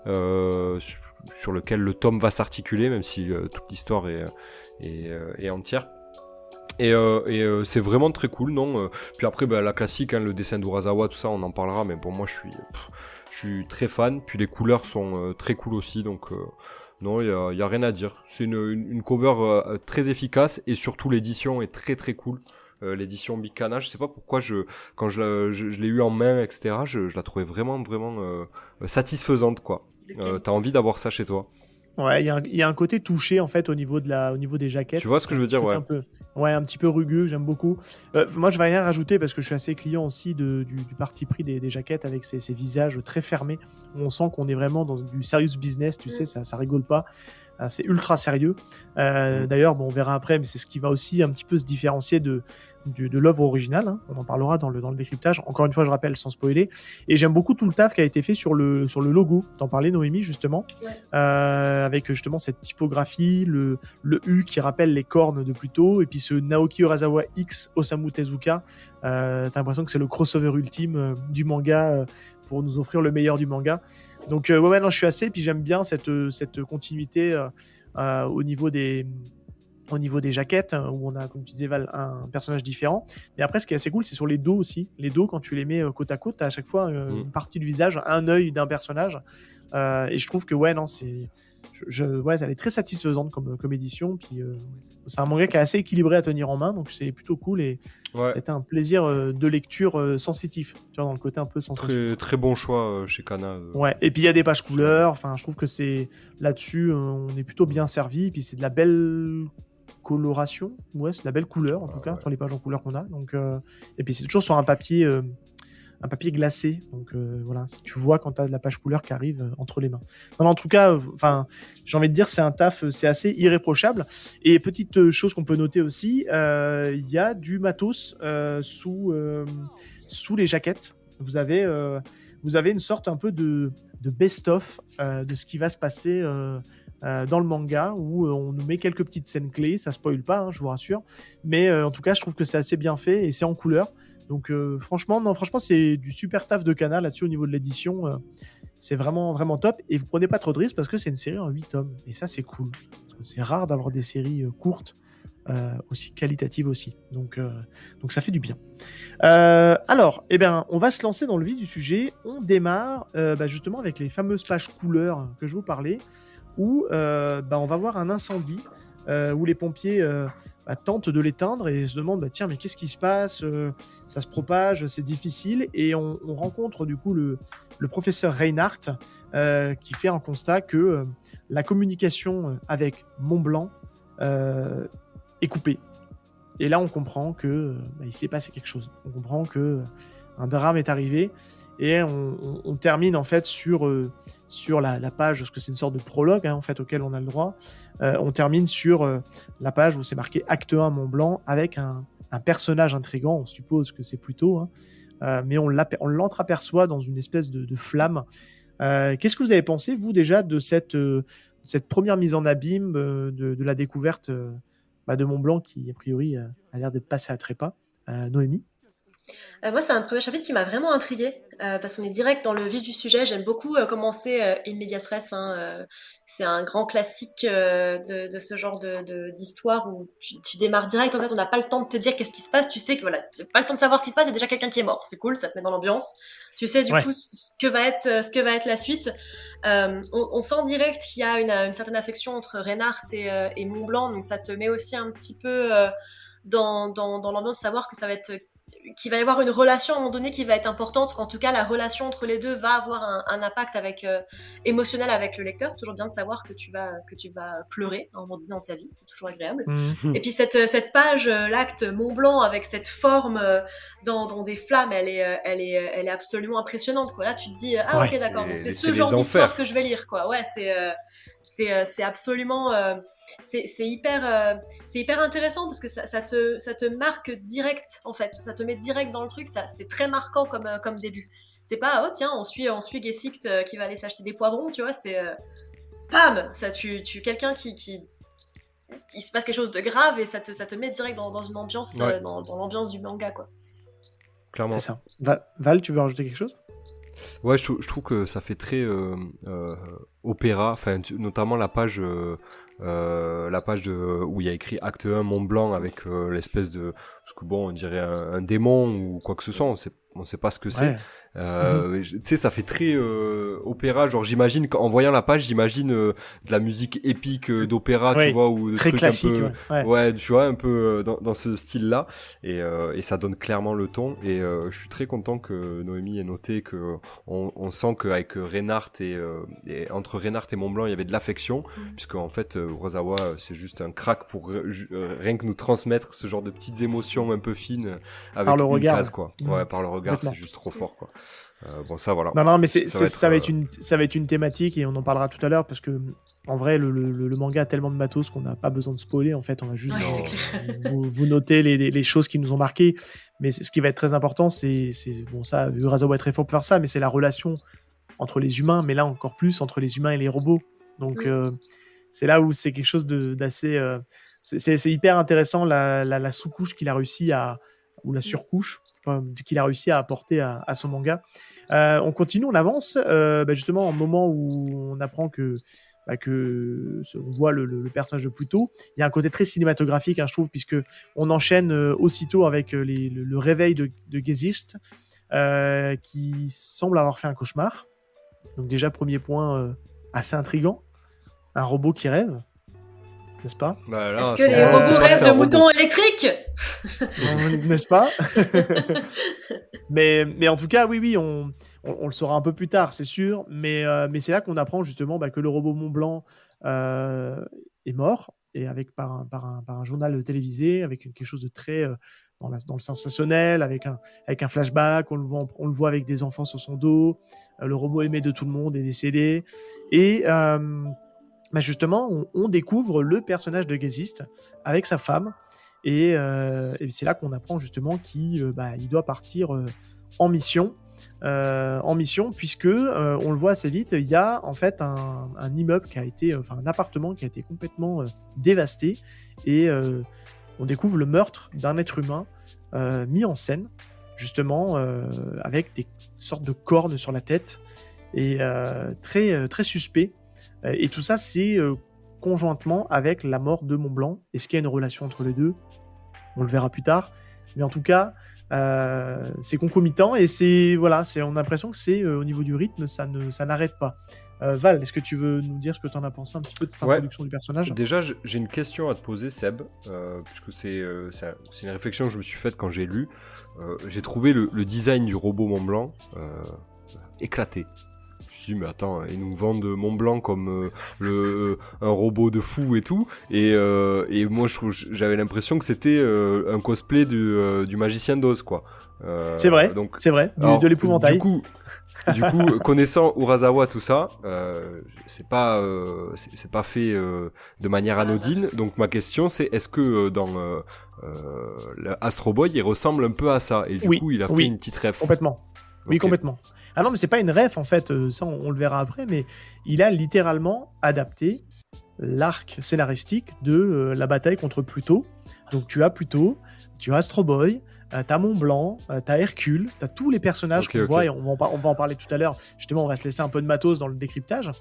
sur lequel le tome va s'articuler, même si toute l'histoire est entière. Et c'est vraiment très cool, non Puis après la classique, le dessin d'Urasawa, tout ça, on en parlera, mais pour moi je suis très fan. Puis les couleurs sont très cool aussi, donc non, il y a rien à dire. C'est une cover très efficace, et surtout l'édition est très très cool. L'édition Bicana, je sais pas pourquoi quand je l'ai eu en main, etc., je la trouvais vraiment satisfaisante, quoi. T'as envie d'avoir ça chez toi. Ouais, il y a un côté touché en fait au niveau des jaquettes. Tu vois ce que je veux dire, ouais. Un petit peu rugueux, j'aime beaucoup. Moi, je vais rien rajouter parce que je suis assez client aussi du parti pris des jaquettes avec ces visages très fermés. On sent qu'on est vraiment dans du serious business, tu sais, ça rigole pas. C'est ultra sérieux. D'ailleurs, on verra après, mais c'est ce qui va aussi un petit peu se différencier de l'œuvre originale. Hein. On en parlera dans le décryptage. Encore une fois, je rappelle, sans spoiler. Et j'aime beaucoup tout le taf qui a été fait sur le logo. T'en parlais, Noémie, justement. Ouais. Avec justement cette typographie, le U qui rappelle les cornes de Pluto, et puis ce Naoki Urasawa X Osamu Tezuka. T'as l'impression que c'est le crossover ultime du manga pour nous offrir le meilleur du manga. Donc non, je suis assez, puis j'aime bien cette continuité au niveau des au niveau des jaquettes, où on a, comme tu disais Val, un personnage différent. Mais après, ce qui est assez cool, c'est sur les dos aussi. Les dos, quand tu les mets côte à côte, t'as à chaque fois une partie du visage, un œil d'un personnage. Et je trouve que ouais, non, ouais, elle est très satisfaisante comme édition. Puis c'est un manga qui est assez équilibré à tenir en main, donc c'est plutôt cool. Et c'était un plaisir de lecture sensitif, tu vois, dans le côté un peu sensitif. Très, très bon choix chez Kana. Ouais, et puis il y a des pages couleurs. Enfin, je trouve que c'est là-dessus, on est plutôt bien servi. Puis c'est de la belle coloration, ouais, c'est de la belle couleur en tout cas sur les pages en couleur qu'on a. Donc, et puis c'est toujours sur un papier glacé. Donc voilà, si tu vois quand tu as de la page couleur qui arrive entre les mains. Non, en tout cas, j'ai envie de dire, c'est un taf, c'est assez irréprochable. Et petite chose qu'on peut noter aussi, il y a du matos sous les jaquettes. Vous avez une sorte un peu de best-of de ce qui va se passer dans le manga, où on nous met quelques petites scènes clés. Ça spoil pas, je vous rassure, mais en tout cas je trouve que c'est assez bien fait et c'est en couleur. Donc franchement c'est du super taf de Kana là-dessus au niveau de l'édition. C'est vraiment vraiment top, et vous prenez pas trop de risques parce que c'est une série en 8 tomes, et ça c'est cool parce que c'est rare d'avoir des séries courtes aussi qualitatives aussi. Donc ça fait du bien. Alors, on va se lancer dans le vif du sujet. On démarre justement avec les fameuses pages couleurs que je vous parlais, où on va voir un incendie où les pompiers tentent de l'éteindre et se demandent tiens, mais qu'est-ce qui se passe, ça se propage, c'est difficile, et on rencontre du coup le professeur Reinhardt qui fait un constat que la communication avec Mont-Blanc est coupée. Et là on comprend que il s'est passé quelque chose, on comprend que un drame est arrivé. Et on termine en fait sur la page, parce que c'est une sorte de prologue en fait auquel on a le droit. On termine sur la page où c'est marqué Acte 1 Mont-Blanc, avec un personnage intriguant. On suppose que c'est plutôt, mais on l'entreaperçoit dans une espèce de flamme. Qu'est-ce que vous avez pensé, vous, déjà, de cette première mise en abîme de la découverte de Mont-Blanc, qui a priori a l'air d'être passé à trépas? Noémie? Moi, c'est un premier chapitre qui m'a vraiment intriguée, parce qu'on est direct dans le vif du sujet. J'aime beaucoup commencer in medias res. C'est un grand classique de ce genre d'histoire où tu démarres direct. En fait, on n'a pas le temps de te dire qu'est-ce qui se passe. Tu sais que voilà, c'est pas le temps de savoir ce qui se passe. Il y a déjà quelqu'un qui est mort. C'est cool, ça te met dans l'ambiance. Tu sais du coup ce que va être la suite. On sent direct qu'il y a une certaine affection entre Reinhardt et Mont-Blanc, donc ça te met aussi un petit peu dans l'ambiance, savoir que ça va être, qu'il va y avoir une relation à un moment donné qui va être importante, qu'en tout cas la relation entre les deux va avoir un impact émotionnel avec le lecteur. C'est toujours bien de savoir que tu vas pleurer à un moment donné dans ta vie, c'est toujours agréable. Et puis cette page, l'acte Mont-Blanc avec cette forme dans des flammes, elle est absolument impressionnante, quoi. Là tu te dis ok, d'accord, donc c'est ce genre d'histoire que je vais lire, quoi. Ouais, c'est absolument c'est hyper intéressant, parce que ça te marque direct, en fait. Ça te met direct dans le truc. C'est très marquant comme début. C'est pas oh tiens, on suit Gesicht qui va aller s'acheter des poivrons, tu vois. C'est pam, ça tu quelqu'un qui se passe quelque chose de grave, et ça te met direct dans une ambiance, dans l'ambiance du manga, quoi. Clairement. C'est ça. Val, tu veux rajouter quelque chose? Ouais, je trouve que ça fait très opéra, notamment la page où il y a écrit Acte 1 Mont-Blanc, avec l'espèce de, parce que bon, on dirait un démon ou quoi que ce soit, on sait pas ce que c'est. Tu sais, ça fait très opéra, genre j'imagine qu'en voyant la page, j'imagine de la musique épique d'opéra, tu vois, ou de très trucs classique, un peu, tu vois, un peu dans ce style-là, et ça donne clairement le ton. Et je suis très content que Noémie ait noté que on sent qu'avec Reinhardt et entre Reinhardt et Mont-Blanc, il y avait de l'affection, puisque en fait Urasawa, c'est juste un crack pour rien que nous transmettre ce genre de petites émotions un peu fines avec par le regard, case, quoi. Ouais, par le regard, c'est juste trop fort, quoi. Bon, ça, voilà. Non, mais ça va être une thématique, et on en parlera tout à l'heure, parce que en vrai, le manga a tellement de matos qu'on n'a pas besoin de spoiler. En fait, on va juste vous noter les choses qui nous ont marqué. Mais ce qui va être très important, c'est bon, ça, Urasawa est très fort pour faire ça, mais c'est la relation entre les humains, mais là encore plus entre les humains et les robots. Donc c'est là où c'est quelque chose d'assez c'est hyper intéressant, la sous-couche qu'il a réussi ou la surcouche qu'il a réussi à apporter à son manga. On continue, on avance justement au moment où on apprend que on voit le personnage de Pluto. Il y a un côté très cinématographique, hein, je trouve, puisque on enchaîne aussitôt avec le réveil de Gezicht, qui semble avoir fait un cauchemar. Donc déjà, premier point assez intriguant. Un robot qui rêve, n'est-ce pas ? Bah, là, Est-ce à que ce les moment-là, robots c'est pas que rêvent c'est de un robot. moutons électriques? N'est-ce pas ? mais en tout cas, oui, on le saura un peu plus tard, c'est sûr. Mais c'est là qu'on apprend justement que le robot Mont Blanc est mort, et par un journal télévisé, avec quelque chose de très dans le sensationnel, avec un flashback. On le voit avec des enfants sur son dos. Le robot aimé de tout le monde est décédé. Et justement, on découvre le personnage de Gezicht avec sa femme. Et c'est là qu'on apprend justement qu'il doit partir en mission, puisque on le voit assez vite, il y a en fait un immeuble un appartement qui a été complètement dévasté, et on découvre le meurtre d'un être humain mis en scène, justement avec des sortes de cornes sur la tête, et très, très suspect. Et tout ça, c'est conjointement avec la mort de Mont Blanc. Est-ce qu'il y a une relation entre les deux ? On le verra plus tard. Mais en tout cas, c'est concomitant, et on a l'impression que c'est au niveau du rythme, ça n'arrête pas. Val, est-ce que tu veux nous dire ce que tu en as pensé un petit peu de cette introduction du personnage ? Déjà, j'ai une question à te poser, Seb, puisque c'est une réflexion que je me suis faite quand j'ai lu. J'ai trouvé le design du robot Mont Blanc éclaté. Je me suis dit, mais attends, ils nous vendent Mont Blanc comme un robot de fou et tout, et moi j'avais l'impression que c'était un cosplay du magicien d'Oz, quoi. C'est vrai, de l'épouvantail. Du coup, connaissant Urasawa, tout ça, c'est pas fait de manière anodine. Donc ma question, c'est est-ce que dans Astro Boy, il ressemble un peu à ça, et du coup, il a fait une petite ref. Complètement. Oui, complètement. Ah non, mais c'est pas une ref, en fait, ça on le verra après, mais il a littéralement adapté l'arc scénaristique de la bataille contre Pluto. Donc tu as Pluto, tu as Astro Boy, t'as Mont Blanc, t'as Hercule, t'as tous les personnages qu'on voit, et on va en parler tout à l'heure. Justement, on va se laisser un peu de matos dans le décryptage.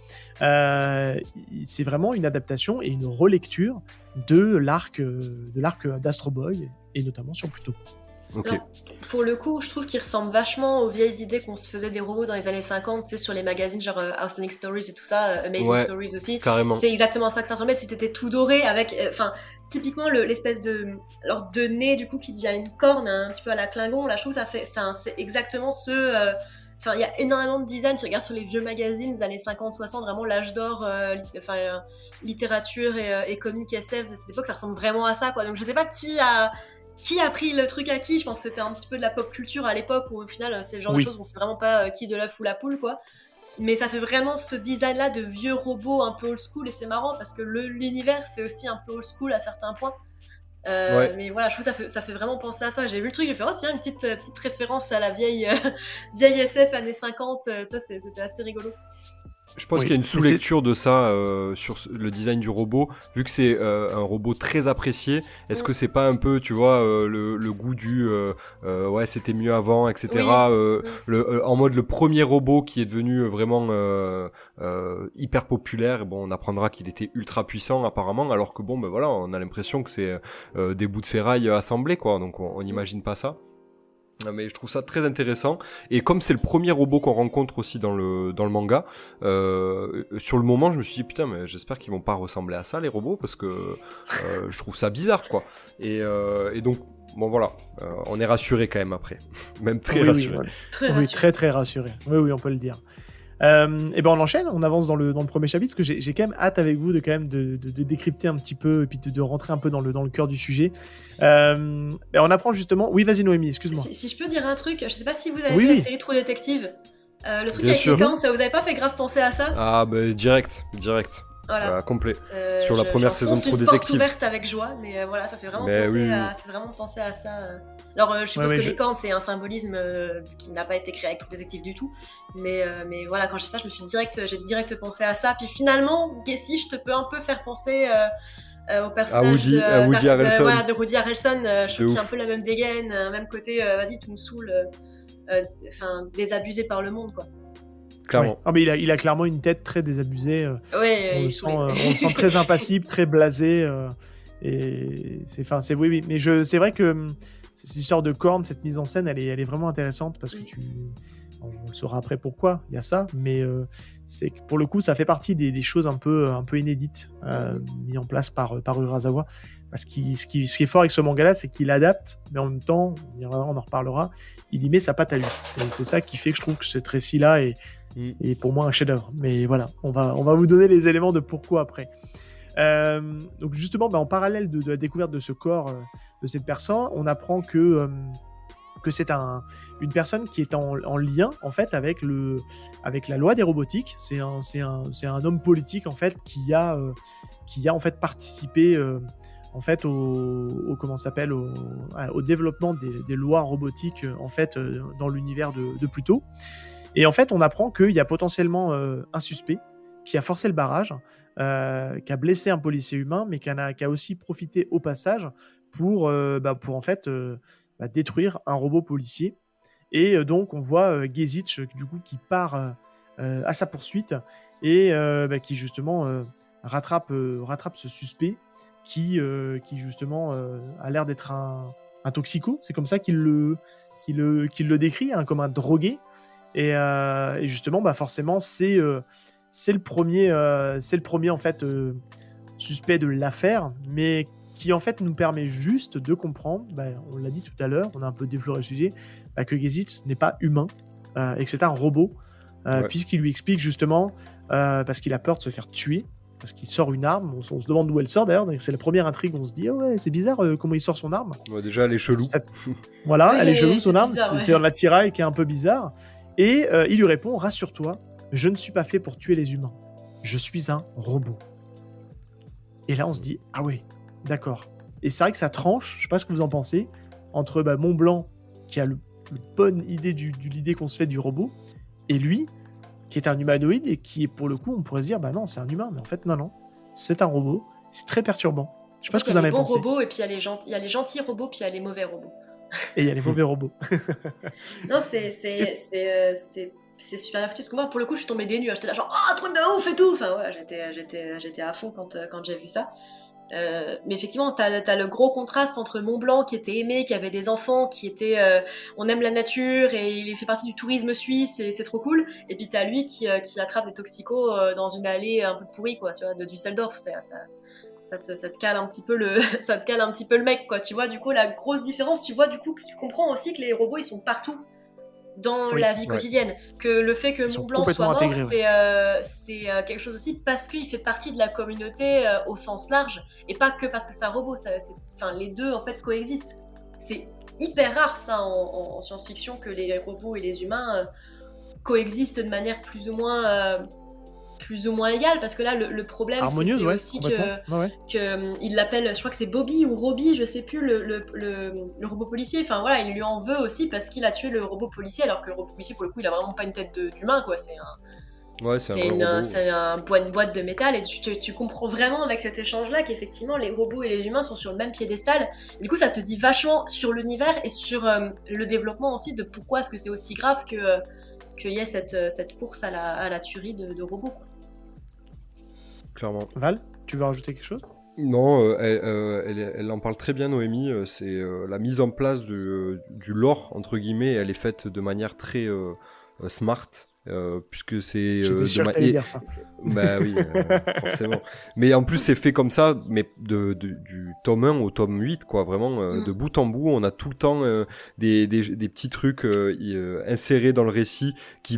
C'est vraiment une adaptation et une relecture de l'arc d'Astro Boy, et notamment sur Pluto. Okay. Alors, pour le coup, je trouve qu'il ressemble vachement aux vieilles idées qu'on se faisait des robots dans les années 50, tu sais, sur les magazines genre Outstanding Stories et tout ça, Amazing Stories aussi. Carrément. C'est exactement ça que ça ressemblait, c'était tout doré avec, typiquement l'espèce de nez du coup qui devient une corne un petit peu à la Klingon. Là, je trouve que c'est exactement ce. Il y a énormément de design. Tu regardes sur les vieux magazines des années 50-60, vraiment l'âge d'or, littérature et comics SF de cette époque, ça ressemble vraiment à ça, quoi. Donc je sais pas qui a pris le truc à qui. Je pense que c'était un petit peu de la pop culture à l'époque, où au final c'est le genre de choses où on sait vraiment pas qui de l'œuf ou la poule, quoi. Mais ça fait vraiment ce design là de vieux robots un peu old school, et c'est marrant parce que l'univers fait aussi un peu old school à certains points. Mais voilà, je trouve que ça fait vraiment penser à ça. J'ai vu le truc, j'ai fait oh tiens, une petite référence à la vieille SF années 50, ça c'était assez rigolo. Je pense qu'il y a une sous-lecture de ça sur le design du robot, vu que c'est un robot très apprécié. Est-ce que c'est pas un peu, tu vois, le goût du ouais, c'était mieux avant, etc. En mode le premier robot qui est devenu vraiment hyper populaire. Bon, on apprendra qu'il était ultra puissant apparemment, alors que bon, ben voilà, on a l'impression que c'est des bouts de ferraille assemblés, quoi. Donc on n'imagine pas ça. Mais je trouve ça très intéressant, et comme c'est le premier robot qu'on rencontre aussi dans le manga, sur le moment je me suis dit putain, mais j'espère qu'ils vont pas ressembler à ça les robots, parce que je trouve ça bizarre, quoi. Et donc bon voilà, on est rassuré quand même après, même très rassuré. Très très rassuré. Oui, on peut le dire. Et ben on enchaîne, on avance dans le premier chapitre, parce que j'ai quand même hâte avec vous de décrypter un petit peu, et puis de rentrer un peu dans le cœur du sujet. On apprend justement. Oui, vas-y Noémie, excuse-moi. Si je peux dire un truc, je sais pas si vous avez vu la série True Detective. Le truc bien avec les cornes, ça vous avait pas fait grave penser à ça? Ah bah direct. Voilà, complet. Sur la première saison de True Detective. Une porte ouverte avec joie, mais voilà, ça fait vraiment penser à ça. Alors, je suppose que les cornes, c'est un symbolisme qui n'a pas été créé avec True Detective du tout. Mais voilà, quand j'ai ça, j'ai direct pensé à ça. Puis finalement, Gezicht, je te peux un peu faire penser au personnage de Woody Harrelson. De Woody Harrelson. Je trouve qu'il y a un peu la même dégaine, même côté, vas-y, tu me saoules, désabusé par le monde, quoi. clairement. Ouais. Ah, mais il a clairement une tête très désabusée. On le sent très impassible, très blasé. Et oui. Mais c'est vrai que cette histoire de cornes, cette mise en scène, elle est vraiment intéressante parce que on le saura après pourquoi il y a ça, mais c'est que pour le coup, ça fait partie des choses un peu inédites mis en place par Urasawa. Parce que ce qui est fort avec ce manga-là, c'est qu'il adapte, mais en même temps, on en reparlera, il y met sa patte à lui. Et c'est ça qui fait que je trouve que ce récit-là est pour moi un chef-d'œuvre. Mais voilà, on va vous donner les éléments de pourquoi après. Donc justement, en parallèle de la découverte de ce corps de cette personne, on apprend que c'est une personne qui est en lien en fait avec la loi des robotiques. C'est un homme politique en fait qui a en fait participé en fait au développement des lois robotiques en fait dans l'univers de Pluto. Et en fait, on apprend qu'il y a potentiellement un suspect qui a forcé le barrage, qui a blessé un policier humain, mais qui a aussi profité au passage pour en fait détruire un robot policier. Et donc on voit Gezich du coup qui part à sa poursuite et qui justement rattrape ce suspect qui justement a l'air d'être un toxico. C'est comme ça qu'il le décrit, hein, comme un drogué. Et justement forcément c'est le premier en fait suspect de l'affaire, mais qui en fait nous permet juste de comprendre, on l'a dit tout à l'heure, on a un peu défloré le sujet, que Gezich n'est pas humain et que c'est un robot, puisqu'il lui explique justement, parce qu'il a peur de se faire tuer, parce qu'il sort une arme, on se demande d'où elle sort d'ailleurs, donc c'est la première intrigue, on se dit ouais c'est bizarre comment il sort son arme. Déjà elle est chelou. Voilà, elle est chelou son arme, bizarre, c'est la tiraille qui est un peu bizarre, et il lui répond, rassure-toi, je ne suis pas fait pour tuer les humains, je suis un robot. Et là on se dit ah ouais, d'accord. Et c'est vrai que ça tranche, je sais pas ce que vous en pensez, entre Montblanc qui a le bonne idée de l'idée qu'on se fait du robot, et lui qui est un humanoïde et qui est pour le coup on pourrait se dire non c'est un humain, mais en fait non, c'est un robot. C'est très perturbant. Je sais pas ce que vous en avez pensé. Il y a les bons robots et puis il y a les gentils robots puis il y a les mauvais robots. Et il y a les mauvais robots. Non, c'est super affectueux parce que moi pour le coup je suis tombée des nues, j'étais là genre truc de ouf et tout, enfin ouais, j'étais à fond quand j'ai vu ça. Mais effectivement t'as le gros contraste entre Montblanc qui était aimé, qui avait des enfants, qui était on aime la nature et il fait partie du tourisme suisse et c'est trop cool, et puis t'as lui qui attrape des toxicos dans une allée un peu pourrie quoi, tu vois, de Düsseldorf. Ça te cale un petit peu ça te cale un petit peu le mec quoi, tu vois. Du coup la grosse différence, tu vois, du coup tu comprends aussi que les robots ils sont partout dans la vie quotidienne, que le fait que Montblanc soit mort, c'est quelque chose aussi parce qu'il fait partie de la communauté au sens large, et pas que parce que c'est un robot. Les deux en fait coexistent. C'est hyper rare ça en science-fiction, que les robots et les humains coexistent de manière plus ou moins égale, parce que là le problème harmonieuse, c'est aussi que il l'appelle, je crois que c'est Bobby ou Robbie, je sais plus, le robot policier, enfin voilà, il lui en veut aussi parce qu'il a tué le robot policier, alors que le robot policier pour le coup il a vraiment pas une tête d'humain quoi, c'est une boîte de métal, et tu comprends vraiment avec cet échange là qu'effectivement les robots et les humains sont sur le même piédestal. Du coup ça te dit vachement sur l'univers et sur le développement aussi de pourquoi est-ce que c'est aussi grave qu'il y ait cette course à la tuerie de robots quoi. Clairement. Val, tu veux rajouter quelque chose ? Non, elle en parle très bien, Noémie. C'est la mise en place du lore, entre guillemets, elle est faite de manière très smart. Puisque c'est j'étais sûr que t'allais dire ça. Bah oui, forcément. Mais en plus c'est fait comme ça, mais du tome 1 au tome 8 quoi, vraiment de bout en bout, on a tout le temps des petits trucs insérés dans le récit qui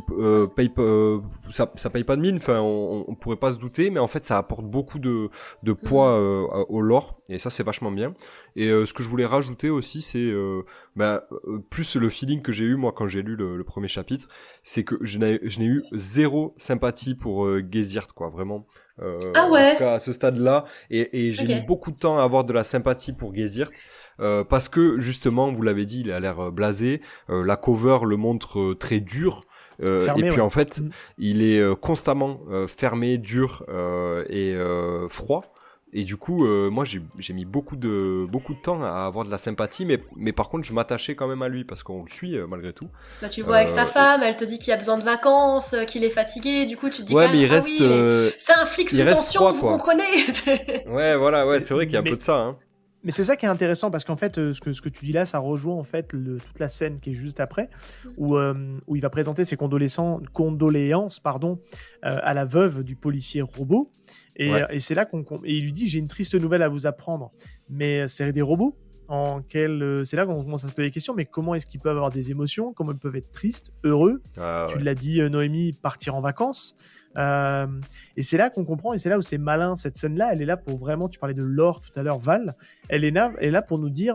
ça paye pas de mine, enfin on pourrait pas se douter, mais en fait ça apporte beaucoup de poids au lore, et ça c'est vachement bien. Et ce que je voulais rajouter aussi, c'est plus le feeling que j'ai eu moi quand j'ai lu le premier chapitre, c'est que je n'ai eu zéro sympathie pour Gezirt quoi, vraiment. Ah ouais. En tout cas à ce stade-là, et j'ai mis beaucoup de temps à avoir de la sympathie pour Gezirt, parce que justement, vous l'avez dit, il a l'air blasé, la cover le montre très dur. Fermé, et puis en fait, il est constamment fermé, dur et froid. Et du coup, moi, j'ai mis beaucoup de temps à avoir de la sympathie, mais par contre, je m'attachais quand même à lui parce qu'on le suit malgré tout. Bah, tu le vois avec sa femme, elle te dit qu'il a besoin de vacances, qu'il est fatigué, du coup tu te dis Ouais, quand mais même, il reste, oui, mais c'est un flic il sous reste tension, froid, vous quoi. comprenez. Ouais, voilà, ouais, c'est vrai qu'il y a un peu de ça. Hein. Mais c'est ça qui est intéressant parce qu'en fait, ce que tu dis là, ça rejoint en fait toute la scène qui est juste après, où il va présenter ses condoléances à la veuve du policier robot. Et c'est là et il lui dit: j'ai une triste nouvelle à vous apprendre. Mais c'est des robots c'est là qu'on commence à se poser des questions. Mais comment est-ce qu'ils peuvent avoir des émotions? Comment ils peuvent être tristes, heureux? Tu l'as dit, Noémie, partir en vacances. Et c'est là qu'on comprend, et c'est là où c'est malin cette scène-là. Elle est là pour vraiment, tu parlais de Laure tout à l'heure, Val, elle est là pour nous dire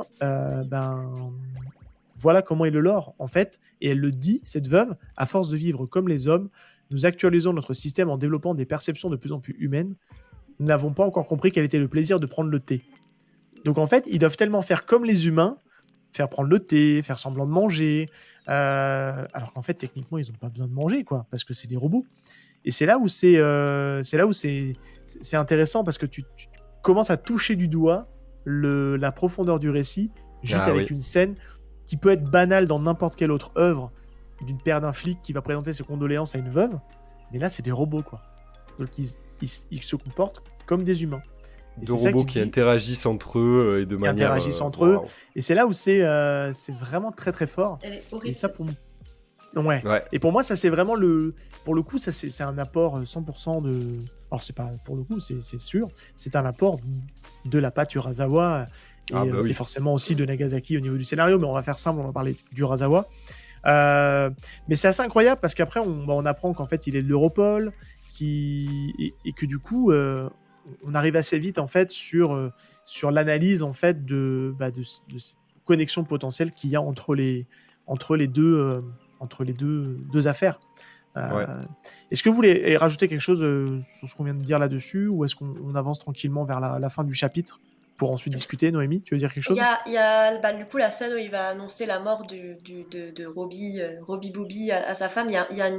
voilà comment est le lore en fait. Et elle le dit, cette veuve: à force de vivre comme les hommes, nous actualisons notre système en développant des perceptions de plus en plus humaines. Nous n'avons pas encore compris quel était le plaisir de prendre le thé. Donc en fait, ils doivent tellement faire comme les humains, faire prendre le thé, faire semblant de manger, alors qu'en fait techniquement ils n'ont pas besoin de manger, quoi, parce que c'est des robots. Et c'est là où c'est intéressant parce que tu commences à toucher du doigt la profondeur du récit juste avec une scène qui peut être banale dans n'importe quelle autre œuvre d'un flic qui va présenter ses condoléances à une veuve, mais là c'est des robots, quoi. Donc ils se comportent comme des humains. Deux robots qui interagissent entre eux et de manière... interagissent entre eux. Et c'est là où c'est vraiment très très fort. Elle est horrible. Et ça pour Ouais. Et pour moi, ça c'est vraiment pour le coup, ça c'est un apport 100% de. Alors c'est pas pour le coup, c'est sûr, c'est un apport de la patte Urasawa et forcément aussi de Nagasaki au niveau du scénario. Mais on va faire simple, on va parler d'Urasawa. Mais c'est assez incroyable parce qu'après on apprend qu'en fait il est de l'Europol, et que du coup on arrive assez vite en fait sur l'analyse en fait de cette connexion potentielle qu'il y a entre les deux affaires. Est-ce que vous voulez rajouter quelque chose sur ce qu'on vient de dire là-dessus, ou est-ce qu'on avance tranquillement vers la fin du chapitre pour ensuite discuter? Noémie, tu veux dire quelque chose? Il y a du coup la scène où il va annoncer la mort de Robbie Bobby à sa femme. Il y a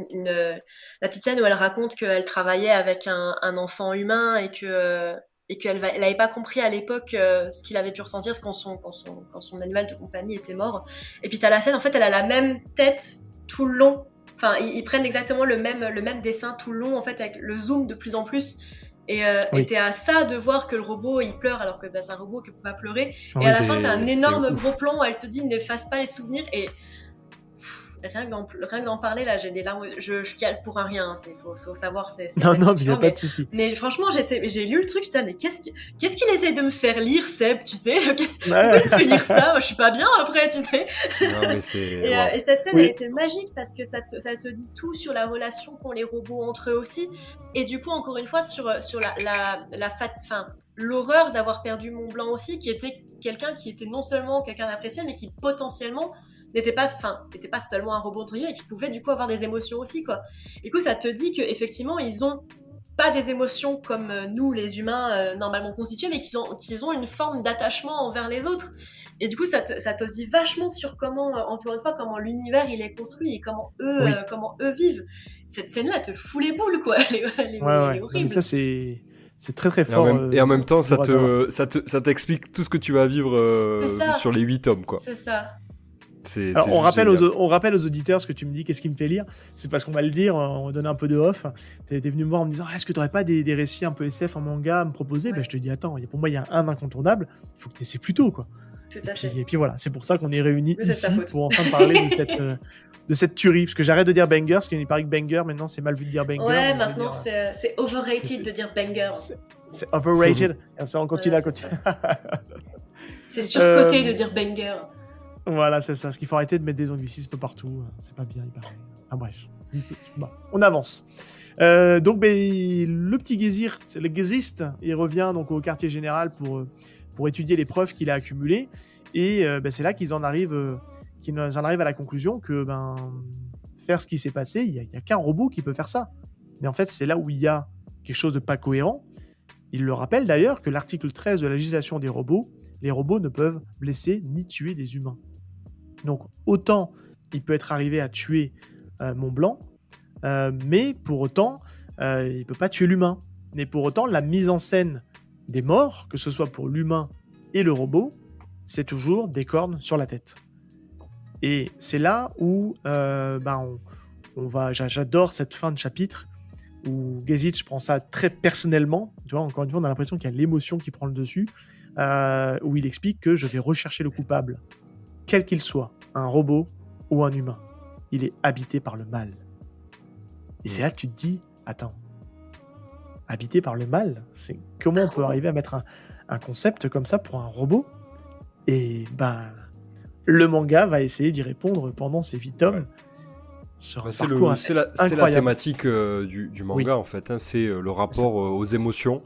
la petite scène où elle raconte qu'elle travaillait avec un enfant humain et qu'elle n'avait pas compris à l'époque ce qu'il avait pu ressentir quand son animal de compagnie était mort. Et puis t'as la scène, en fait, elle a la même tête tout le long. Enfin, ils prennent exactement le même dessin tout le long, en fait, avec le zoom de plus en plus. Et t'es à ça de voir que le robot il pleure alors que c'est un robot qui peut pas pleurer. Et à la fin, t'as un énorme gros plan où elle te dit n'efface pas les souvenirs. Et rien que d'en parler, là, j'ai des larmes. Je cale pour un rien. Il faut savoir. Non, mais il n'y a pas de souci. Mais franchement, j'ai lu le truc. Je disais, mais qu'est-ce qu'il essaie de me faire lire, Seb, tu sais? Pourquoi il me fait lire ça? Moi, je suis pas bien après, tu sais. Non, mais c'est... Et cette scène, elle était magique parce que ça te dit tout sur la relation qu'ont les robots entre eux aussi. Et du coup, encore une fois, sur l'horreur d'avoir perdu Mont Blanc aussi, qui était quelqu'un qui était non seulement quelqu'un d'apprécié, mais qui potentiellement n'était pas seulement un robot entre guillemets, et qui pouvait du coup avoir des émotions aussi, quoi. Du coup, ça te dit qu'effectivement, ils ont pas des émotions comme nous, les humains, normalement constitués, mais qu'ils ont une forme d'attachement envers les autres. Et du coup, ça te dit vachement sur comment, encore une fois, comment l'univers il est construit et comment eux vivent. Cette scène-là te fout les boules, quoi. Elle est horrible. Mais ça, c'est très très fort. Et en même temps, ça t'explique tout ce que tu vas vivre sur les 8 tomes, quoi. C'est ça. Alors, on rappelle aux auditeurs ce que tu me dis, qu'est-ce qui me fait lire. C'est parce qu'on va le dire, on va donner un peu de off. T'es venu me voir en me disant est-ce que t'aurais pas des récits un peu SF en manga à me proposer? Je te dis attends, pour moi il y a un incontournable, il faut que t'essaies plus tôt, quoi. Tout à fait. Et puis voilà, c'est pour ça qu'on est réunis ici pour enfin parler de cette tuerie. Parce que j'arrête de dire banger, parce qu'il paraît que banger maintenant c'est mal vu de dire banger. Ouais, maintenant c'est overrated de dire banger. C'est overrated. On continue. C'est surcoté de dire banger. Voilà, c'est ça. Ce qu'il faut arrêter de mettre des anglicismes partout. C'est pas bien, il paraît. Bref. Bon, on avance. Donc, le petit Geist, il revient donc au quartier général pour étudier les preuves qu'il a accumulées. Et c'est là qu'ils en arrivent à la conclusion que faire ce qui s'est passé, il n'y a qu'un robot qui peut faire ça. Mais en fait, c'est là où il y a quelque chose de pas cohérent. Il le rappelle d'ailleurs que l'article 13 de la législation des robots, les robots ne peuvent blesser ni tuer des humains. Donc, autant il peut être arrivé à tuer Mont Blanc, mais pour autant, il ne peut pas tuer l'humain. Mais pour autant, la mise en scène des morts, que ce soit pour l'humain et le robot, c'est toujours des cornes sur la tête. Et c'est là où j'adore cette fin de chapitre où Gazitch prend ça très personnellement. Tu vois, encore une fois, on a l'impression qu'il y a l'émotion qui prend le dessus, où il explique que je vais rechercher le coupable, quel qu'il soit, un robot ou un humain. Il est habité par le mal. Et c'est là que tu te dis, attends, habité par le mal, c'est comment on peut arriver à mettre un concept comme ça pour un robot? Et le manga va essayer d'y répondre pendant ces 8 tomes. Sur un parcours c'est la thématique du manga, en fait. Hein, c'est le rapport aux émotions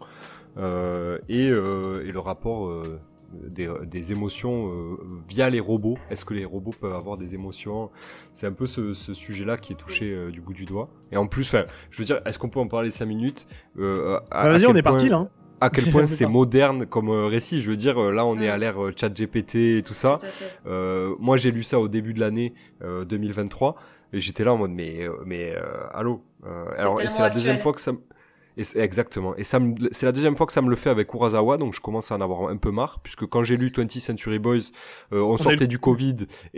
et le rapport des émotions via les robots. Est-ce que les robots peuvent avoir des émotions? C'est un peu ce sujet-là qui est touché du bout du doigt. Et en plus, je veux dire, est-ce qu'on peut en parler 5 minutes Vas-y, on est parti là. À quel point c'est moderne comme récit. Je veux dire, là, on est à l'ère ChatGPT et tout ça. Moi, j'ai lu ça au début de l'année 2023. Et j'étais là en mode, mais allô. Alors, et c'est la deuxième fois que ça... Exactement. Et c'est la deuxième fois que ça me le fait avec Urasawa, donc je commence à en avoir un peu marre, puisque quand j'ai lu 20th Century Boys, on sortait du Covid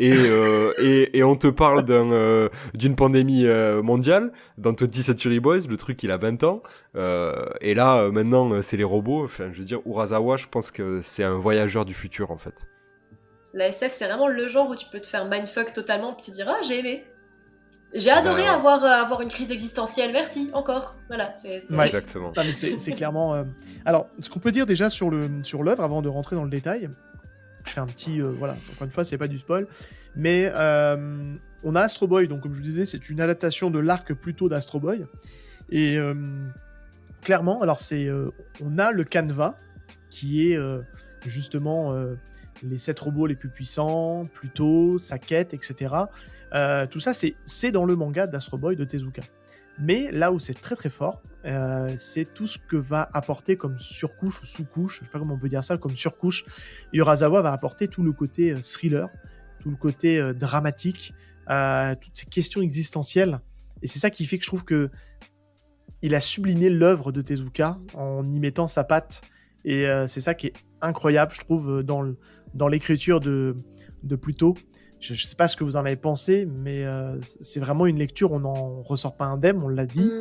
et on te parle d'une pandémie mondiale. Dans 20th Century Boys, le truc il a 20 ans, et là maintenant c'est les robots. Enfin, je veux dire, Urasawa, je pense que c'est un voyageur du futur en fait. La SF, c'est vraiment le genre où tu peux te faire mindfuck totalement, puis tu te dire j'ai aimé. J'ai adoré avoir une crise existentielle, merci, encore. Voilà, c'est... Ouais. Exactement. Non, mais c'est clairement... Alors, ce qu'on peut dire déjà sur l'œuvre, avant de rentrer dans le détail, je fais un petit... voilà, encore une fois, c'est pas du spoil, mais on a Astro Boy, donc comme je vous disais, c'est une adaptation de l'arc plutôt d'Astro Boy, et clairement, alors on a le canevas, qui est justement... les 7 robots les plus puissants, Pluto, sa quête, etc. Tout ça, c'est dans le manga d'Astro Boy de Tezuka. Mais là où c'est très très fort, c'est tout ce que va apporter comme surcouche ou sous-couche, je sais pas comment on peut dire ça, comme surcouche. Urasawa va apporter tout le côté thriller, tout le côté dramatique, toutes ces questions existentielles. Et c'est ça qui fait que je trouve que il a sublimé l'œuvre de Tezuka en y mettant sa patte. Et c'est ça qui est incroyable, je trouve, dans l'écriture de Pluto. Je ne sais pas ce que vous en avez pensé, mais c'est vraiment une lecture, on n'en ressort pas indemne, on l'a dit.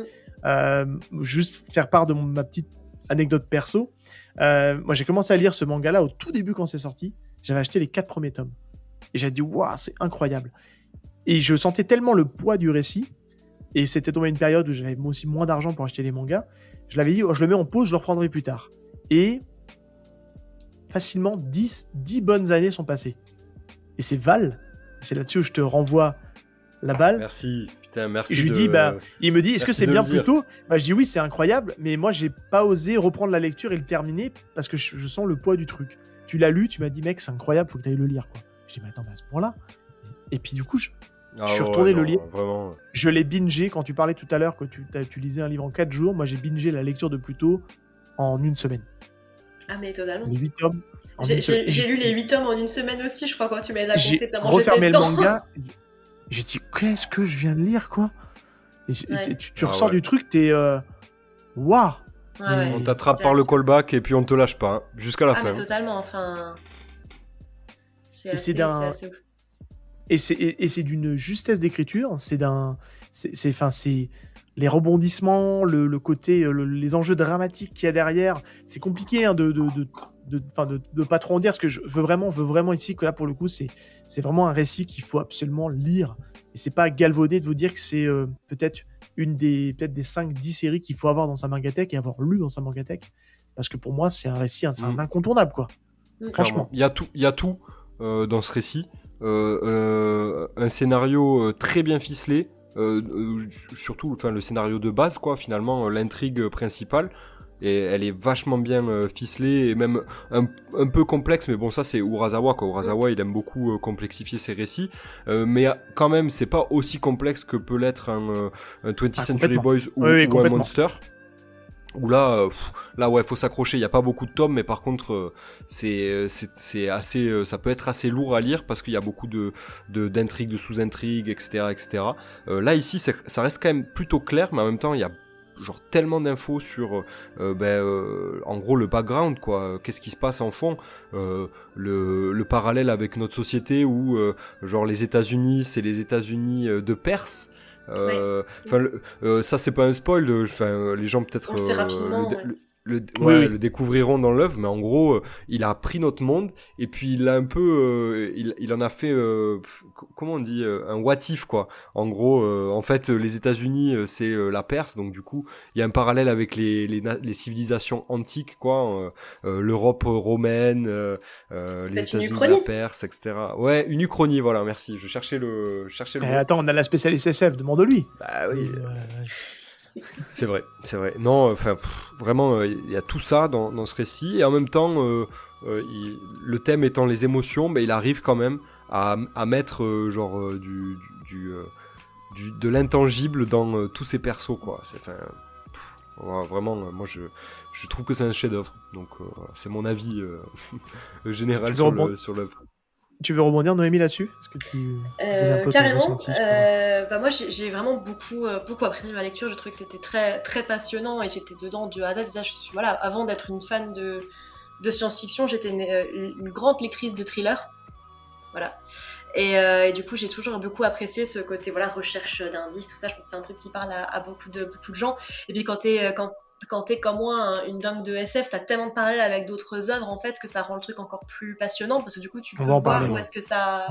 Juste faire part de ma petite anecdote perso. Moi, j'ai commencé à lire ce manga-là au tout début quand c'est sorti. J'avais acheté les 4 premiers tomes. Et j'ai dit, waouh, c'est incroyable. Et je sentais tellement le poids du récit. Et c'était tombé une période où j'avais aussi moins d'argent pour acheter les mangas. Je l'avais dit, je le mets en pause, je le reprendrai plus tard. Et facilement 10 bonnes années sont passées. Et c'est Val, c'est là-dessus où je te renvoie la balle. Merci, putain, merci. Et je lui dis, il me dit, est-ce que c'est bien Pluto? Je dis oui, c'est incroyable, mais moi j'ai pas osé reprendre la lecture et le terminer parce que je sens le poids du truc. Tu l'as lu, tu m'as dit, mec, c'est incroyable, faut que tu ailles le lire, quoi. Je dis, mais attends, à ce point-là. Et puis du coup, je suis retourné le lire. Vraiment. Je l'ai bingé. Quand tu parlais tout à l'heure que tu lisais un livre en 4 jours, moi j'ai bingé la lecture de Pluto en une semaine. Ah, mais totalement. Les 8 tomes. J'ai lu les 8 tomes en une semaine aussi, je crois, quand tu m'as annoncé. J'ai refermé le manga. J'ai dit, qu'est-ce que je viens de lire, quoi? Et tu ressors du truc, t'es... Waouh! On t'attrape par le callback et puis on te lâche pas, hein, jusqu'à la fin. Mais totalement, enfin... C'est assez ouf. Et c'est d'une justesse d'écriture, c'est les rebondissements, le côté, les enjeux dramatiques qu'il y a derrière. C'est compliqué hein, de pas trop en dire, parce que je veux vraiment ici que là pour le coup c'est vraiment un récit qu'il faut absolument lire. Et c'est pas galvaudé de vous dire que c'est peut-être des 5-10 séries qu'il faut avoir dans sa mangatech et avoir lu dans sa mangatech, parce que pour moi c'est un récit, c'est un incontournable quoi. Franchement. Il y a tout dans ce récit. Un scénario très bien ficelé, surtout le scénario de base quoi, finalement l'intrigue principale, et elle est vachement bien ficelée et même un peu complexe, mais bon ça c'est Urasawa quoi. Urasawa il aime beaucoup complexifier ses récits, mais quand même c'est pas aussi complexe que peut l'être un 20th Century Boys ou un Monster. Où là ouais, faut s'accrocher. Il y a pas beaucoup de tomes, mais par contre, c'est assez, ça peut être assez lourd à lire parce qu'il y a beaucoup d'intrigues, de sous-intrigues, etc. Là ici, ça reste quand même plutôt clair, mais en même temps, il y a genre tellement d'infos sur en gros le background quoi, qu'est-ce qui se passe en fond, le parallèle avec notre société où genre les États-Unis c'est les États-Unis de Perse. Ça c'est pas un spoil, les gens peut-être On le sait rapidement, le découvriront dans l'œuvre, mais en gros il a pris notre monde et puis il a un peu il en a fait comment on dit un what if quoi. En gros en fait les États-Unis c'est la Perse, donc du coup il y a un parallèle avec les civilisations antiques quoi, l'Europe romaine, les États-Unis de la Perse, etc. Ouais, une uchronie, voilà, merci, je cherchais le mot. Attends, on a la spécialiste SF, demande-lui. Bah oui. C'est vrai. Non, enfin, vraiment, il y a tout ça dans ce récit, et en même temps, le thème étant les émotions, il arrive quand même à mettre de l'intangible dans tous ces persos, quoi. Vraiment, moi, je trouve que c'est un chef-d'œuvre. Donc, c'est mon avis général sur l'œuvre. Tu veux rebondir, Noémie, là-dessus? Est-ce que tu carrément. Moi, j'ai vraiment beaucoup apprécié ma lecture. Je trouvais que c'était très, très passionnant et j'étais dedans de A à Z. Déjà, avant d'être une fan de science-fiction, j'étais une grande lectrice de thriller. Voilà. Et du coup, j'ai toujours beaucoup apprécié ce côté recherche d'indices, tout ça. Je pense que c'est un truc qui parle à beaucoup de gens. Et puis quand t'es comme moi une dingue de SF, t'as tellement de parallèles avec d'autres œuvres en fait que ça rend le truc encore plus passionnant parce que du coup tu peux voir où est-ce que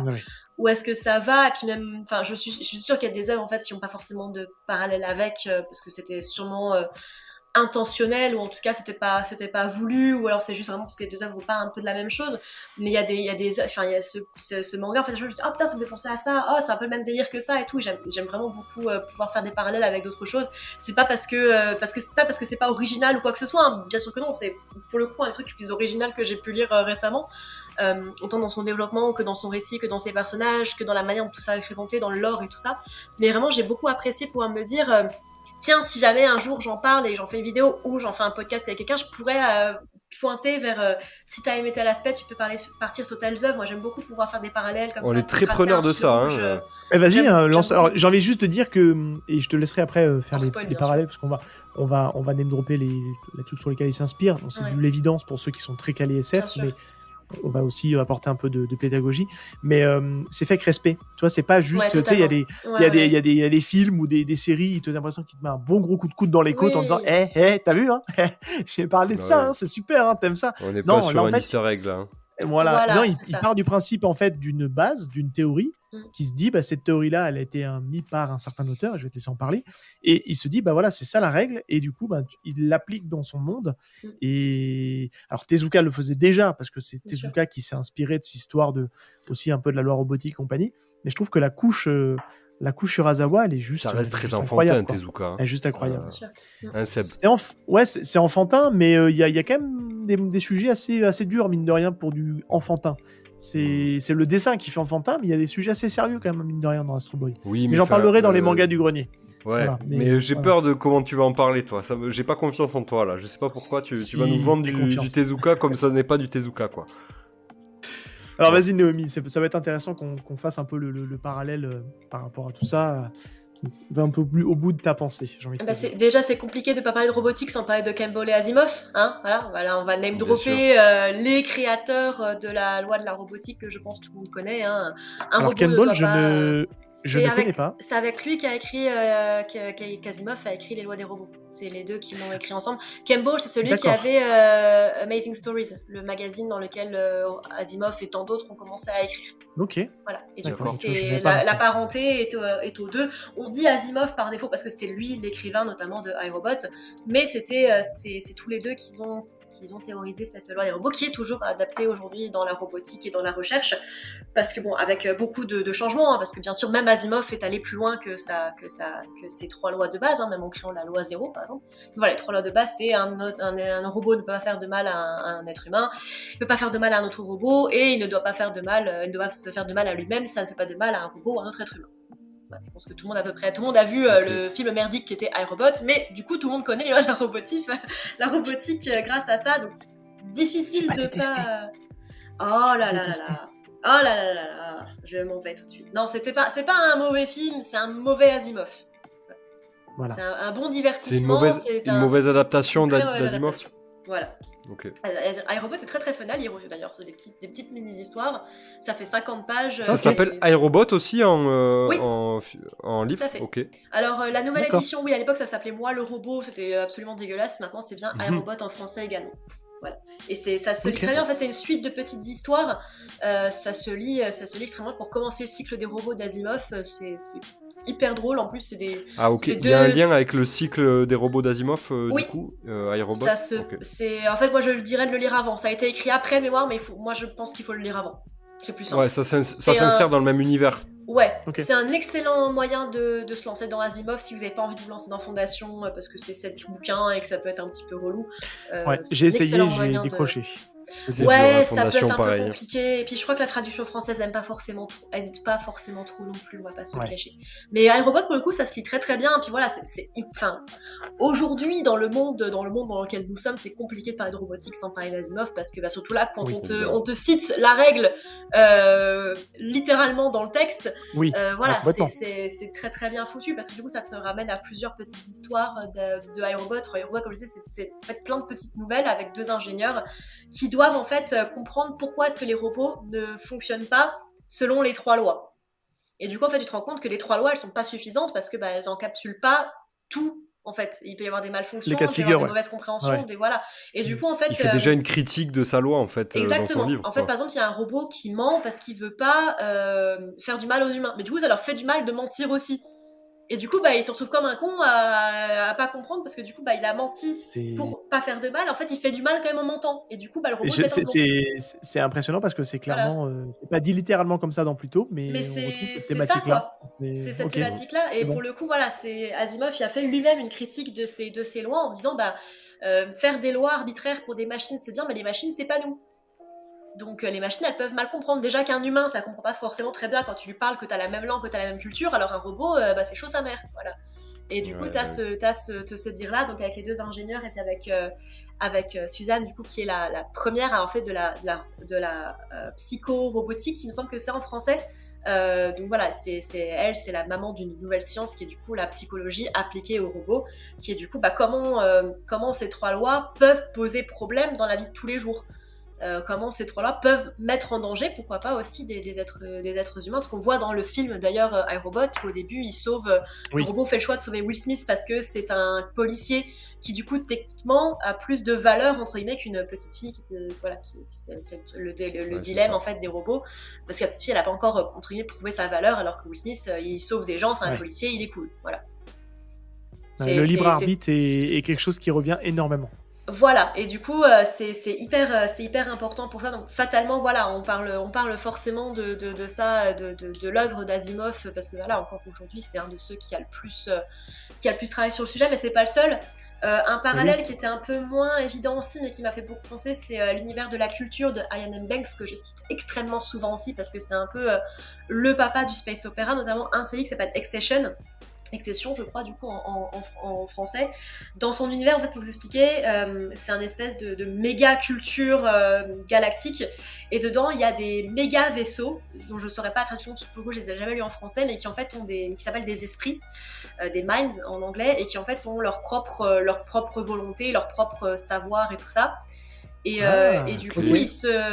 ça va. Et puis même, je suis sûre qu'il y a des œuvres en fait qui n'ont pas forcément de parallèle avec parce que c'était sûrement intentionnel ou en tout cas c'était pas voulu ou alors c'est juste vraiment parce que les deux œuvres parlent un peu de la même chose. Mais il y a ce manga en fait je me dis putain ça me fait penser à ça, c'est un peu le même délire que ça et tout. Et j'aime vraiment beaucoup pouvoir faire des parallèles avec d'autres choses. C'est pas parce que c'est pas original ou quoi que ce soit, hein. Bien sûr que non, c'est pour le coup un des trucs les plus originaux que j'ai pu lire récemment, autant dans son développement que dans son récit, que dans ses personnages, que dans la manière dont tout ça est présenté, dans le lore et tout ça. Mais vraiment j'ai beaucoup apprécié pouvoir me dire tiens, si jamais un jour j'en parle et j'en fais une vidéo ou j'en fais un podcast avec quelqu'un, je pourrais pointer vers si t'as aimé tel aspect, tu peux partir sur telles œuvres. Moi, j'aime beaucoup pouvoir faire des parallèles comme ça. On est très preneurs de ça. Vas-y, lance. Alors, j'ai envie juste de dire que, et je te laisserai après faire les parallèles, parce qu'on va name dropper les trucs sur lesquels ils s'inspirent. Donc, c'est de l'évidence pour ceux qui sont très calés SF, mais on va aussi apporter un peu de pédagogie, mais c'est fait avec respect. Tu vois, c'est pas juste, tu sais, il y a des films ou des séries, tu as l'impression qu'il te met un bon gros coup de coude dans les côtes en disant, t'as vu, hein, j'ai parlé de ça, hein, c'est super, hein, t'aimes ça. On n'est pas sur un easter egg là. Voilà. Non, il part du principe en fait d'une base, d'une théorie qui se dit cette théorie-là, elle a été mise par un certain auteur, je vais te laisser en parler, et il se dit voilà, c'est ça la règle, et du coup il l'applique dans son monde. Et alors Tezuka le faisait déjà parce que c'est Tezuka qui s'est inspiré de cette histoire aussi un peu de la loi robotique et compagnie, mais je trouve que la couche Urasawa, elle est juste. Ça reste très enfantin, Tezuka. Elle est juste incroyable. C'est enfantin, mais il y a quand même des sujets assez durs, mine de rien, pour du enfantin. C'est le dessin qui fait enfantin, mais il y a des sujets assez sérieux, quand même, mine de rien, dans Astro Boy. Oui, mais j'en parlerai dans les mangas du grenier. Ouais, voilà, mais j'ai peur de comment tu vas en parler, toi. J'ai pas confiance en toi, là. Je sais pas pourquoi tu vas nous vendre du Tezuka comme ça n'est pas du Tezuka, quoi. Alors vas-y Naomi, ça va être intéressant qu'on fasse un peu le parallèle par rapport à tout ça. Va un peu plus au bout de ta pensée, j'ai envie de dire. Déjà, c'est compliqué de pas parler de robotique sans parler de Campbell et Asimov, hein, voilà, on va name dropper les créateurs de la loi de la robotique que je pense tout le monde connaît, hein. Alors Campbell, je ne connais pas. C'est avec lui qu'a écrit qu'Asimov a écrit les lois des robots. C'est les deux qui l'ont écrit ensemble. Campbell, c'est celui qui avait Amazing Stories, le magazine dans lequel Asimov et tant d'autres ont commencé à écrire. Ok. Voilà. Et du coup, la parenté est aux deux. On dit Asimov par défaut parce que c'était lui l'écrivain notamment de iRobot, mais c'est tous les deux qui ont théorisé cette loi des robots qui est toujours adaptée aujourd'hui dans la robotique et dans la recherche, parce que avec beaucoup de changements, hein, parce que bien sûr même Asimov est allé plus loin que ces trois lois de base, hein, même en créant la loi 0 par exemple. Voilà, les trois lois de base, c'est un robot ne peut pas faire de mal à un être humain, il ne peut pas faire de mal à un autre robot, et il ne doit pas faire de mal, il ne doit se faire de mal à lui-même, ça ne fait pas de mal à un robot ou à un autre être humain. Je pense que tout le monde a vu le film merdique qui était iRobot, mais du coup tout le monde connaît la robotique grâce à ça, donc difficile de pas. Oh là là là là. Oh là là là là, je m'en vais tout de suite. Non, c'est pas un mauvais film, c'est un mauvais Asimov. Voilà. C'est un bon C'est divertissement. une mauvaise adaptation une très mauvaise d'Asimov. adaptation. Voilà. Ok. iRobot est très très fun à lire aussi d'ailleurs, c'est des petites mini-histoires, ça fait 50 pages. Ça s'appelle iRobot aussi Oui. en livre. Tout à fait. Ok. Alors la nouvelle D'accord. édition, oui, à l'époque ça s'appelait Moi le robot, c'était absolument dégueulasse, maintenant c'est bien iRobot en français également. Voilà. Et ça se lit très bien, en fait c'est une suite de petites histoires, ça se lit extrêmement pour commencer le cycle des robots d'Asimov, c'est hyper drôle, en plus c'est des... Ah ok, c'est il y a un deux- lien avec le cycle des robots d'Asimov Oui. du coup, iRobot. Ok. En fait moi je le dirais de le lire avant, ça a été écrit après de mémoire, mais moi je pense qu'il faut le lire avant, c'est plus simple. Ouais, ça s'insère dans le même univers. Ouais, Ok. c'est un excellent moyen de se lancer dans Asimov si vous n'avez pas envie de vous lancer dans Fondation parce que c'est 7 bouquins et que ça peut être un petit peu relou. Ouais, c'est j'ai un essayé, excellent j'ai moyen de- décroché. C'est dur, Ouais, la ça peut Fondation, être un pareil. peu compliqué. Et puis je crois que la traduction française aide pas forcément trop non plus, on va pas se le Ouais. cacher. Mais iRobot pour le coup, ça se lit très très bien. Et puis voilà, aujourd'hui dans le monde dans lequel nous sommes, c'est compliqué de parler de robotique sans parler d'Asimov parce que surtout là, quand Oui. on te cite la règle littéralement dans le texte, Oui, voilà, complètement. c'est très très bien foutu parce que du coup ça te ramène à plusieurs petites histoires de iRobot. iRobot, comme je disais, c'est en fait plein de petites nouvelles avec deux ingénieurs qui doivent en fait comprendre pourquoi est-ce que les robots ne fonctionnent pas selon les 3 lois. Et du coup en fait tu te rends compte que les 3 lois elles sont pas suffisantes parce que elles encapsulent pas tout. En fait, il peut y avoir des malfonctions, Les cas il de peut y figure, avoir des ouais. mauvaises compréhensions, Ouais. voilà. Et du coup, en fait, Il fait déjà une critique de sa loi en fait dans exactement. son livre. En fait, par exemple, il y a un robot qui ment parce qu'il veut pas faire du mal aux humains. Mais du coup, ça leur fait du mal de mentir aussi. Et du coup, il se retrouve comme un con à pas comprendre parce que du coup, il a menti pour pas faire de mal. En fait, il fait du mal quand même en mentant. Et du coup, le robot le met dans le bon. C'est impressionnant parce que c'est clairement, c'est pas dit littéralement comme ça dans Pluto, mais Mais on retrouve cette c'est ça, thématique-là. quoi. C'est cette ok. thématique-là. Et C'est bon. pour le coup, voilà, c'est Asimov, il a fait lui-même une critique de ces lois en disant, faire des lois arbitraires pour des machines, c'est bien, mais les machines, c'est pas nous. Donc les machines, elles peuvent mal comprendre. Déjà qu'un humain, ça comprend pas forcément très bien quand tu lui parles que t'as la même langue, que t'as la même culture, alors un robot, c'est chaud sa mère. Voilà. Et du coup, t'as ce dire-là, donc avec les deux ingénieurs et puis avec Suzanne, du coup, qui est la première en fait de la psycho-robotique, il me semble que c'est en français. Donc voilà, elle, c'est la maman d'une nouvelle science qui est du coup la psychologie appliquée aux robots, qui est du coup comment ces 3 lois peuvent poser problème dans la vie de tous les jours. Comment ces 3 lois peuvent mettre en danger, pourquoi pas aussi des êtres humains, ce qu'on voit dans le film d'ailleurs iRobot, où au début le robot fait le choix de sauver Will Smith parce que c'est un policier qui du coup techniquement a plus de valeur entre guillemets qu'une petite fille c'est le dilemme en fait des robots, parce que la petite fille elle a pas encore entre guillemets prouvé sa valeur, alors que Will Smith il sauve des gens, c'est un policier, il est cool, voilà. Le libre arbitre est quelque chose qui revient énormément. Voilà, et du coup c'est hyper important pour ça, donc fatalement voilà, on parle forcément de ça, de l'œuvre d'Asimov, parce que voilà, encore qu'aujourd'hui c'est un de ceux qui a le plus travaillé sur le sujet, mais c'est pas le seul. Un parallèle qui était un peu moins évident aussi, mais qui m'a fait beaucoup penser, c'est l'univers de la culture de Iain M. Banks, que je cite extrêmement souvent aussi, parce que c'est un peu le papa du space opéra, notamment un série qui s'appelle Excession, je crois, du coup, en français. Dans son univers, en fait, pour vous expliquer, c'est un espèce de méga culture galactique. Et dedans, il y a des méga vaisseaux, dont je ne saurais pas la traduction, parce que pour le coup, je les ai jamais lus en français, mais qui en fait qui s'appellent des esprits, des minds en anglais, et qui en fait ont leur propre volonté, leur propre savoir et tout ça. Et du coup, ils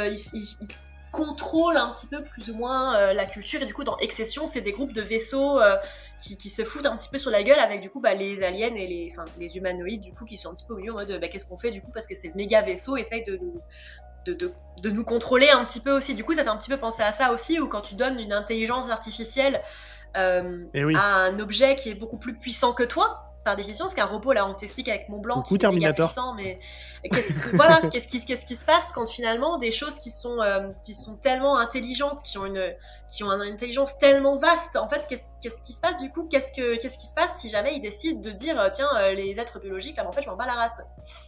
contrôle un petit peu plus ou moins la culture, et du coup dans Excession c'est des groupes de vaisseaux qui se foutent un petit peu sur la gueule avec du coup les aliens et les humanoïdes du coup qui sont un petit peu au milieu en mode qu'est-ce qu'on fait du coup parce que ces méga vaisseaux essayent de nous contrôler un petit peu aussi. Du coup ça fait un petit peu penser à ça aussi, où quand tu donnes une intelligence artificielle à un objet qui est beaucoup plus puissant que toi, par définition, parce qu'un robot, là, on t'explique avec Montblanc, qui est méga puissant, mais qu'est-ce qui se passe quand finalement des choses qui sont tellement intelligentes, qui ont une intelligence tellement vaste, en fait, qu'est-ce qui se passe du coup, qu'est-ce qui se passe si jamais ils décident de dire tiens, les êtres biologiques, là, en fait, je m'en bats la race.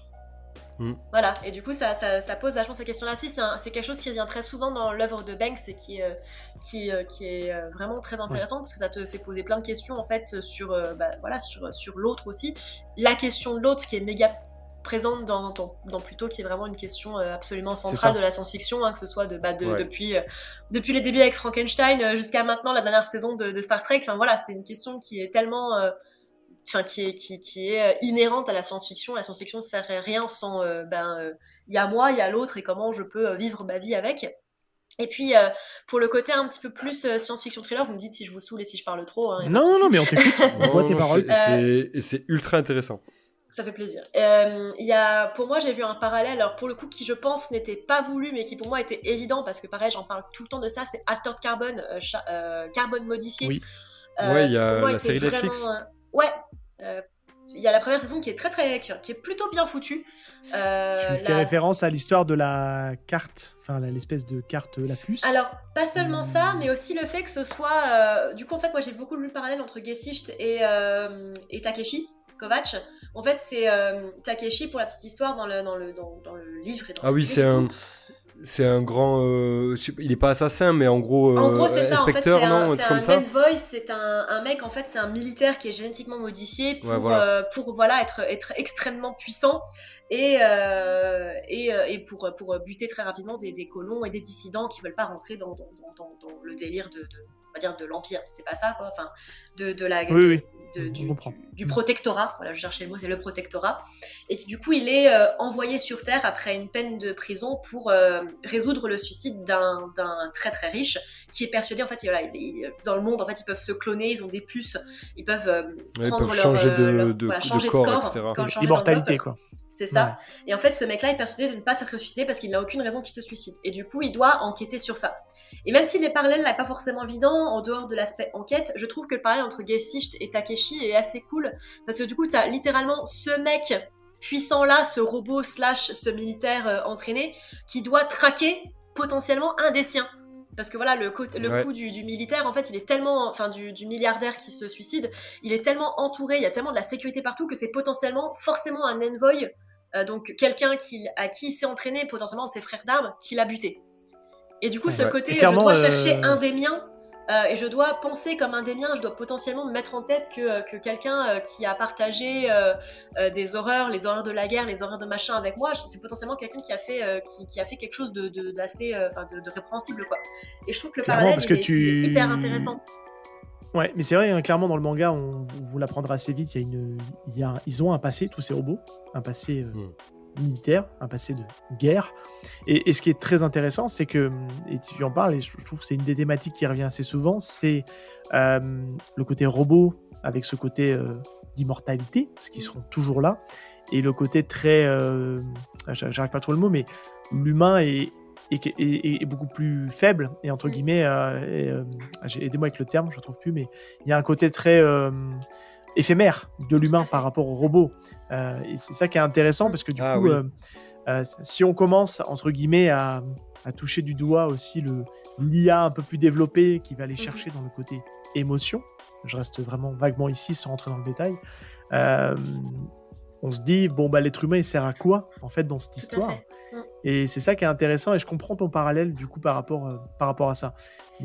Voilà, et du coup ça pose vachement ces questions-là. C'est quelque chose qui revient très souvent dans l'œuvre de Banks et qui est vraiment très intéressant, parce que ça te fait poser plein de questions en fait sur l'autre aussi. La question de l'autre qui est méga présente dans Pluto, qui est vraiment une question absolument centrale de la science-fiction, que ce soit depuis les débuts avec Frankenstein jusqu'à maintenant la dernière saison de Star Trek. Enfin voilà, c'est une question qui est tellement qui est inhérente à la science-fiction. La science-fiction ne serait rien sans il y a moi, il y a l'autre et comment je peux vivre ma vie avec. Et puis, pour le côté un petit peu plus science-fiction thriller, vous me dites si je vous saoule et si je parle trop. Hein, non, mais on t'écoute. On voit tes paroles. C'est ultra intéressant. Ça fait plaisir. Pour moi, j'ai vu un parallèle, alors pour le coup, qui je pense n'était pas voulu, mais qui pour moi était évident, parce que pareil, j'en parle tout le temps de ça, c'est Altered Carbon, carbone modifié. Oui. Ouais, il y a la série Netflix. Il y a la première saison qui est qui est plutôt bien foutue. Tu fais référence à l'histoire de la carte, enfin l'espèce de carte, la puce. Alors, pas seulement ça, mais aussi le fait que ce soit... du coup, en fait, moi, j'ai beaucoup lu le parallèle entre Gesicht et Takeshi Kovacs. En fait, c'est Takeshi, pour la petite histoire, dans le livre et dans Ah oui, c'est un grand... il est pas assassin, mais en gros c'est ça. Inspecteur, en fait, non, comme ça. C'est un Envoy, c'est un mec, en fait, c'est un militaire qui est génétiquement modifié pour être extrêmement puissant et pour buter très rapidement des colons et des dissidents qui veulent pas rentrer dans le délire on va dire de l'Empire. C'est pas ça, quoi. Enfin, du protectorat, voilà, je cherchais le mot, c'est le protectorat, et qui du coup il est envoyé sur Terre après une peine de prison pour résoudre le suicide d'un très très riche qui est persuadé, en fait, dans le monde, en fait, ils peuvent se cloner, ils ont des puces, ils peuvent changer de corps, etc. L'immortalité, quoi. C'est ça. Ouais. Et en fait, ce mec-là est persuadé de ne pas s'être suicidé parce qu'il n'a aucune raison qu'il se suicide. Et du coup, il doit enquêter sur ça. Et même si les parallèles n'est pas forcément évident, en dehors de l'aspect enquête, je trouve que le parallèle entre Gesicht et Takeshi est assez cool. Parce que du coup, t'as littéralement ce mec puissant-là, ce robot / ce militaire entraîné, qui doit traquer potentiellement un des siens. Parce que voilà, le coup du militaire, en fait, il est tellement, enfin du milliardaire qui se suicide, il est tellement entouré, il y a tellement de la sécurité partout que c'est potentiellement forcément un envoy, donc quelqu'un à qui il s'est entraîné, potentiellement de ses frères d'armes, qui l'a buté. Et du coup, ce côté, je dois chercher un des miens, et je dois penser comme un des miens, je dois potentiellement me mettre en tête que quelqu'un qui a partagé des horreurs, les horreurs de la guerre, les horreurs de machin avec moi, c'est potentiellement quelqu'un qui a fait quelque chose d'assez de répréhensible, quoi. Et je trouve que le parallèle il est hyper intéressant. Ouais, mais c'est vrai, hein, clairement dans le manga, on vous l'apprendra assez vite, ils ont un passé, tous ces robots, un passé militaire, un passé de guerre. Et ce qui est très intéressant, c'est que, et tu en parles, et je trouve que c'est une des thématiques qui revient assez souvent, c'est le côté robot avec ce côté d'immortalité, parce qu'ils seront toujours là, et le côté très... j'arrive pas à trouver le mot, mais l'humain est beaucoup plus faible, et entre guillemets, aidez-moi avec le terme, je ne trouve plus, mais il y a un côté très... éphémère de l'humain par rapport au robot. Et c'est ça qui est intéressant, parce que du coup, si on commence, entre guillemets, à toucher du doigt aussi l'IA un peu plus développée qui va aller chercher dans le côté émotion, je reste vraiment vaguement ici sans rentrer dans le détail, on se dit, l'être humain, il sert à quoi, en fait, dans cette histoire ? Et c'est ça qui est intéressant, et je comprends ton parallèle, du coup, par rapport à ça. Mais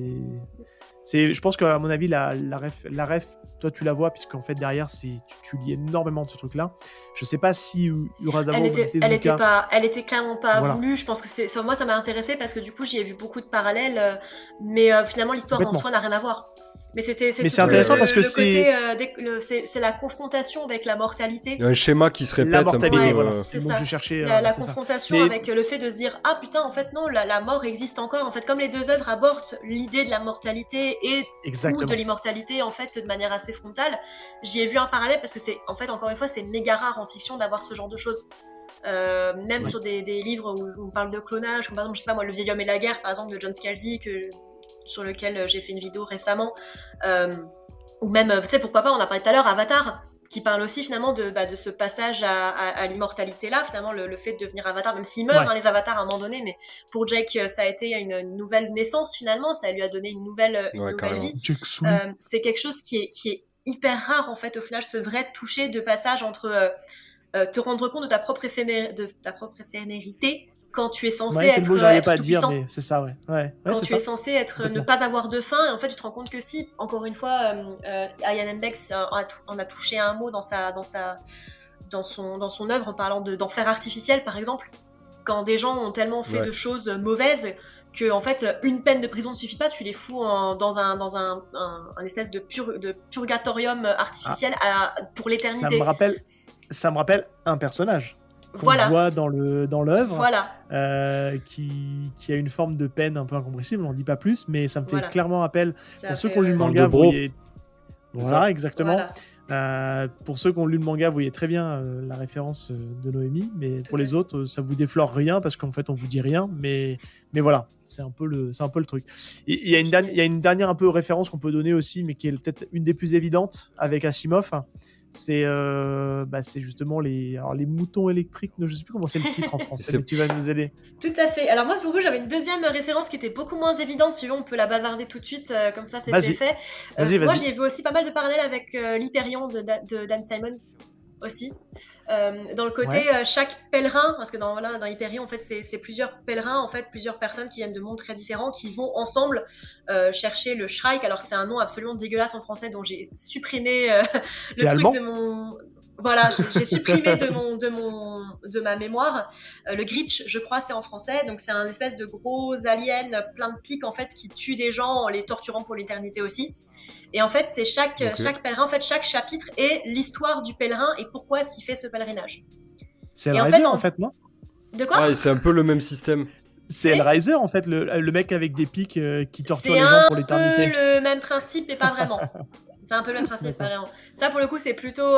je pense qu'à mon avis, la ref, toi tu la vois, puisqu'en fait derrière, tu lis énormément de ce truc-là. Je sais pas si Urasawa elle était clairement pas voulue. Je pense que moi ça m'a intéressé parce que du coup j'y ai vu beaucoup de parallèles, mais finalement l'histoire en soi n'a rien à voir. Mais c'est intéressant parce que c'est la confrontation avec la mortalité. Il y a un schéma qui se répète. La mortalité, voilà. C'est le mot que je cherchais. La confrontation avec le fait de se dire ah putain, en fait non, la mort existe encore. En fait, comme les deux œuvres abordent l'idée de la mortalité et ou de l'immortalité en fait de manière assez frontale, j'y ai vu un parallèle parce que c'est en fait encore une fois c'est méga rare en fiction d'avoir ce genre de choses. Même sur des livres où on parle de clonage, comme par exemple je sais pas moi, Le Vieil Homme et la Guerre par exemple de John Scalzi sur lequel j'ai fait une vidéo récemment, ou même, tu sais, pourquoi pas, on a parlé tout à l'heure, Avatar, qui parle aussi finalement de ce passage à l'immortalité-là, finalement, le fait de devenir Avatar, même s'ils meurent, les Avatars à un moment donné, mais pour Jake, ça a été une nouvelle naissance finalement, ça lui a donné une nouvelle vie. C'est quelque chose qui est hyper rare en fait, au final, ce vrai toucher de passage entre te rendre compte de ta propre éphémérité, quand tu es censé être tout puissant. Mais c'est ça, quand tu es censé ne pas avoir de fin, et en fait tu te rends compte que si, encore une fois, Iain M. Banks en a touché un mot dans son œuvre en parlant d'enfer artificiel par exemple. quand des gens ont tellement fait de choses mauvaises que en fait une peine de prison ne suffit pas, tu les fous dans un espèce de purgatorium artificiel pour l'éternité. Ça me rappelle un personnage qu'on voit dans l'œuvre, qui a une forme de peine un peu incompressible, on n'en dit pas plus, mais ça me fait clairement rappel. Pour ceux qui ont lu le manga, vous voyez... Voilà, exactement. Pour ceux qui ont lu le manga, vous voyez très bien la référence de Noémie, mais pour les autres, ça vous déflore rien parce qu'en fait, on vous dit rien. Mais voilà, c'est un peu le truc. Il y a une dernière un peu référence qu'on peut donner aussi, mais qui est peut-être une des plus évidentes avec Asimov. C'est justement les moutons électriques. Je ne sais plus comment c'est le titre en français, mais tu vas nous aider. Tout à fait. Alors moi, pour vous, j'avais une deuxième référence qui était beaucoup moins évidente. Suivant, on peut la bazarder tout de suite, comme ça, c'était fait. Vas-y. Moi, j'ai vu aussi pas mal de parallèles avec l'Hyperion de Dan Simmons aussi. Dans le côté chaque pèlerin, parce que dans Hyperion, en fait, c'est plusieurs pèlerins, en fait, plusieurs personnes qui viennent de mondes très différents, qui vont ensemble chercher le Shrike. Alors c'est un nom absolument dégueulasse en français, dont j'ai supprimé le truc de mon... Voilà, j'ai supprimé de ma mémoire. Le Gritch, je crois, c'est en français. Donc c'est un espèce de gros alien plein de pics, en fait, qui tue des gens en les torturant pour l'éternité aussi. Et en fait, c'est chaque pèlerin, en fait, chaque chapitre est l'histoire du pèlerin et pourquoi est-ce qu'il fait ce pèlerinage. C'est Hellraiser, en fait, non ? De quoi ? C'est un peu le même système. C'est Hellraiser, en fait, le mec avec des pics qui torture les gens pour l'éternité. C'est un peu le même principe, mais pas vraiment. C'est un peu le même principe, pas vraiment. Ça, pour le coup, c'est plutôt...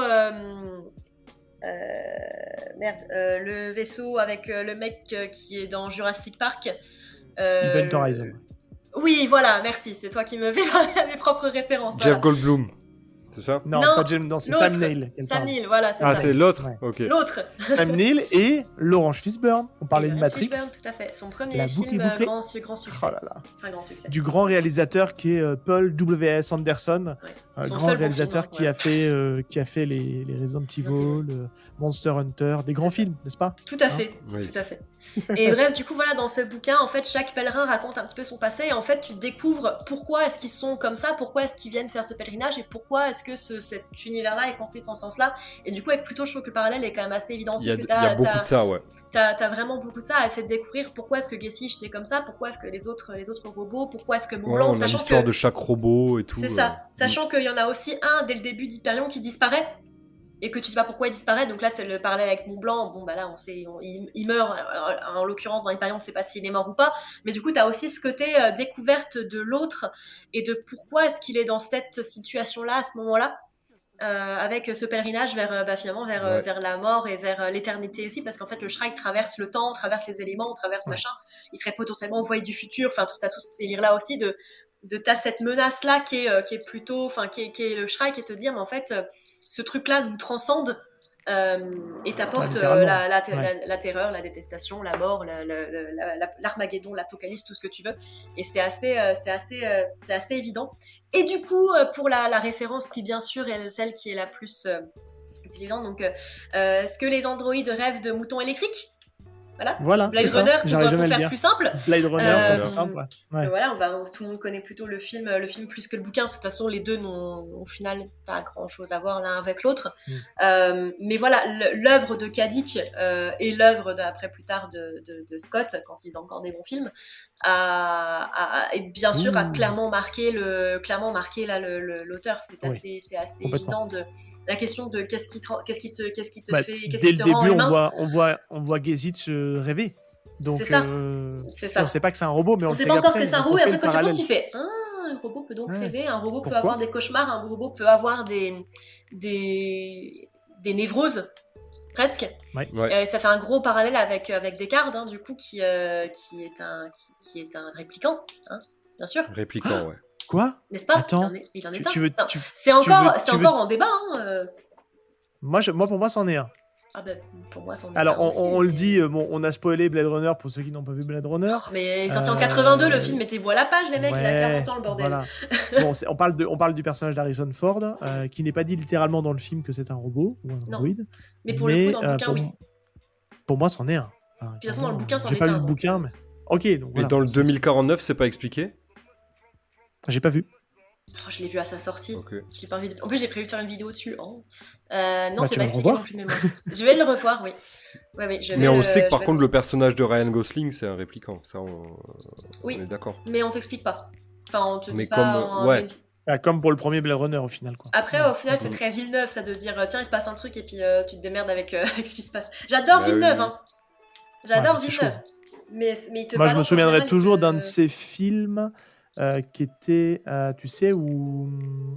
le vaisseau avec le mec qui est dans Jurassic Park. Event Horizon. Oui, voilà, merci. C'est toi qui me fais parler à mes propres références. Jeff Goldblum, c'est ça ? Non, pas James, c'est Sam Neill. Sam Neill, voilà. C'est ça. C'est l'autre. Ok. L'autre. Sam Neill et Laurence Fishburne. On parlait de Matrix. Fishburne, tout à fait. Son premier film, grand succès. Oh là là. Enfin, grand succès. Du grand réalisateur qui est Paul W.S. Anderson, grand réalisateur qui a fait les Resident Evil, Monster Hunter, des grands films, n'est-ce pas ? Tout à fait, tout à fait. Et bref, du coup, voilà, dans ce bouquin, en fait, chaque pèlerin raconte un petit peu son passé, et en fait, tu découvres pourquoi est-ce qu'ils sont comme ça, pourquoi est-ce qu'ils viennent faire ce pèlerinage, et pourquoi est-ce que cet univers-là est construit de ce sens-là. Et du coup, avec plutôt, je trouve que le parallèle est quand même assez évident. Il y a beaucoup de ça, ouais. T'as vraiment beaucoup de ça, à essayer de découvrir pourquoi est-ce que Gesich était comme ça, pourquoi est-ce que les autres robots, pourquoi est-ce que Montblanc, on a l'histoire de chaque robot et tout. C'est ça, sachant qu'il y en a aussi un dès le début d'Hyperion qui disparaît, et que tu sais pas pourquoi il disparaît. Donc là, c'est le parallèle avec Montblanc. Bon, bah là, on sait, il meurt. En l'occurrence, dans Hyperion, on ne sait pas s'il est mort ou pas. Mais du coup, tu as aussi ce côté découverte de l'autre et de pourquoi est-ce qu'il est dans cette situation-là, à ce moment-là, avec ce pèlerinage finalement vers la mort et vers l'éternité aussi. Parce qu'en fait, le Shrike traverse le temps, traverse les éléments, traverse machin. Il serait potentiellement envoyé du futur. Enfin, tout ces délires-là aussi de t'as cette menace-là qui est plutôt... Enfin, qui est le Shrike et te dire, mais en fait... ce truc-là nous transcende et t'apporte la terreur, la détestation, la mort, l'Armageddon, l'apocalypse, tout ce que tu veux. Et c'est assez évident. Et du coup, pour la référence qui, bien sûr, est celle qui est la plus évidente, donc, est-ce que les androïdes rêvent de moutons électriques ? Voilà, Blade Runner pour faire plus simple. Blade Runner plus simple. Parce que voilà, tout le monde connaît plutôt le film plus que le bouquin. De toute façon, les deux n'ont au final pas grand-chose à voir l'un avec l'autre. Mais voilà, l'œuvre de Kadik et l'œuvre après plus tard de Scott, quand ils ont encore des bons films, et bien sûr a clairement marqué l'auteur. C'est assez évident de la question de qu'est-ce qui te fait, qu'est-ce qui te rend humain. Dès le début, on voit Gesich rêver. Donc, c'est ça. On sait pas que c'est un robot, mais on sait pas encore qu'après, que c'est un robot. Et après, quand tu penses, tu fais un robot peut donc rêver, un robot peut avoir des cauchemars, un robot peut avoir des névroses. Presque. Ça fait un gros parallèle avec Descartes, du coup, qui est un répliquant, bien sûr. Répliquant, ouais. Quoi ? N'est-ce pas ? Attends, il en est un. C'est encore en débat. Moi, pour moi, c'en est un. Ah ben, pour moi, c'en est Alors, un. on le dit, on a spoilé Blade Runner pour ceux qui n'ont pas vu Blade Runner. Mais il est sorti en 82, le film, mettez-vous à la page, les mecs, il a 40 ans, le bordel. Voilà. Bon, on parle du personnage d'Harrison Ford, qui n'est pas dit littéralement dans le film que c'est un robot ou un androïde. Mais pour le coup, dans le bouquin, oui. Pour moi, c'en est un. De toute façon, dans le bouquin, c'en est un. J'ai pas lu le bouquin, mais... Ok, donc Mais dans le 2049, c'est pas expliqué ? J'ai pas vu. Je l'ai vu à sa sortie. Ok. Je l'ai pas vu. En plus, j'ai prévu de faire une vidéo dessus. Non, Bah, c'est tu pas vas le expliqué revoir. non plus, mais moi. Je vais le revoir, oui. Ouais, Mais on sait que par je vais- contre, le personnage de Ryan Gosling, c'est un répliquant. Ça, Oui. on est d'accord. Mais on t'explique pas. Enfin, on te Mais dit pas. comme, ouais. Ah, comme pour le premier Blade Runner au final, quoi. Après, Ouais. au final, c'est très Villeneuve, ça de dire tiens, il se passe un truc et puis tu te démerdes avec, avec ce qui se passe. J'adore Bah Villeneuve, oui. hein. J'adore Ouais, c'est Villeneuve. chaud. Mais il te Moi, je me balance en souviendrai général, toujours d'un de ces films qui était, tu sais, où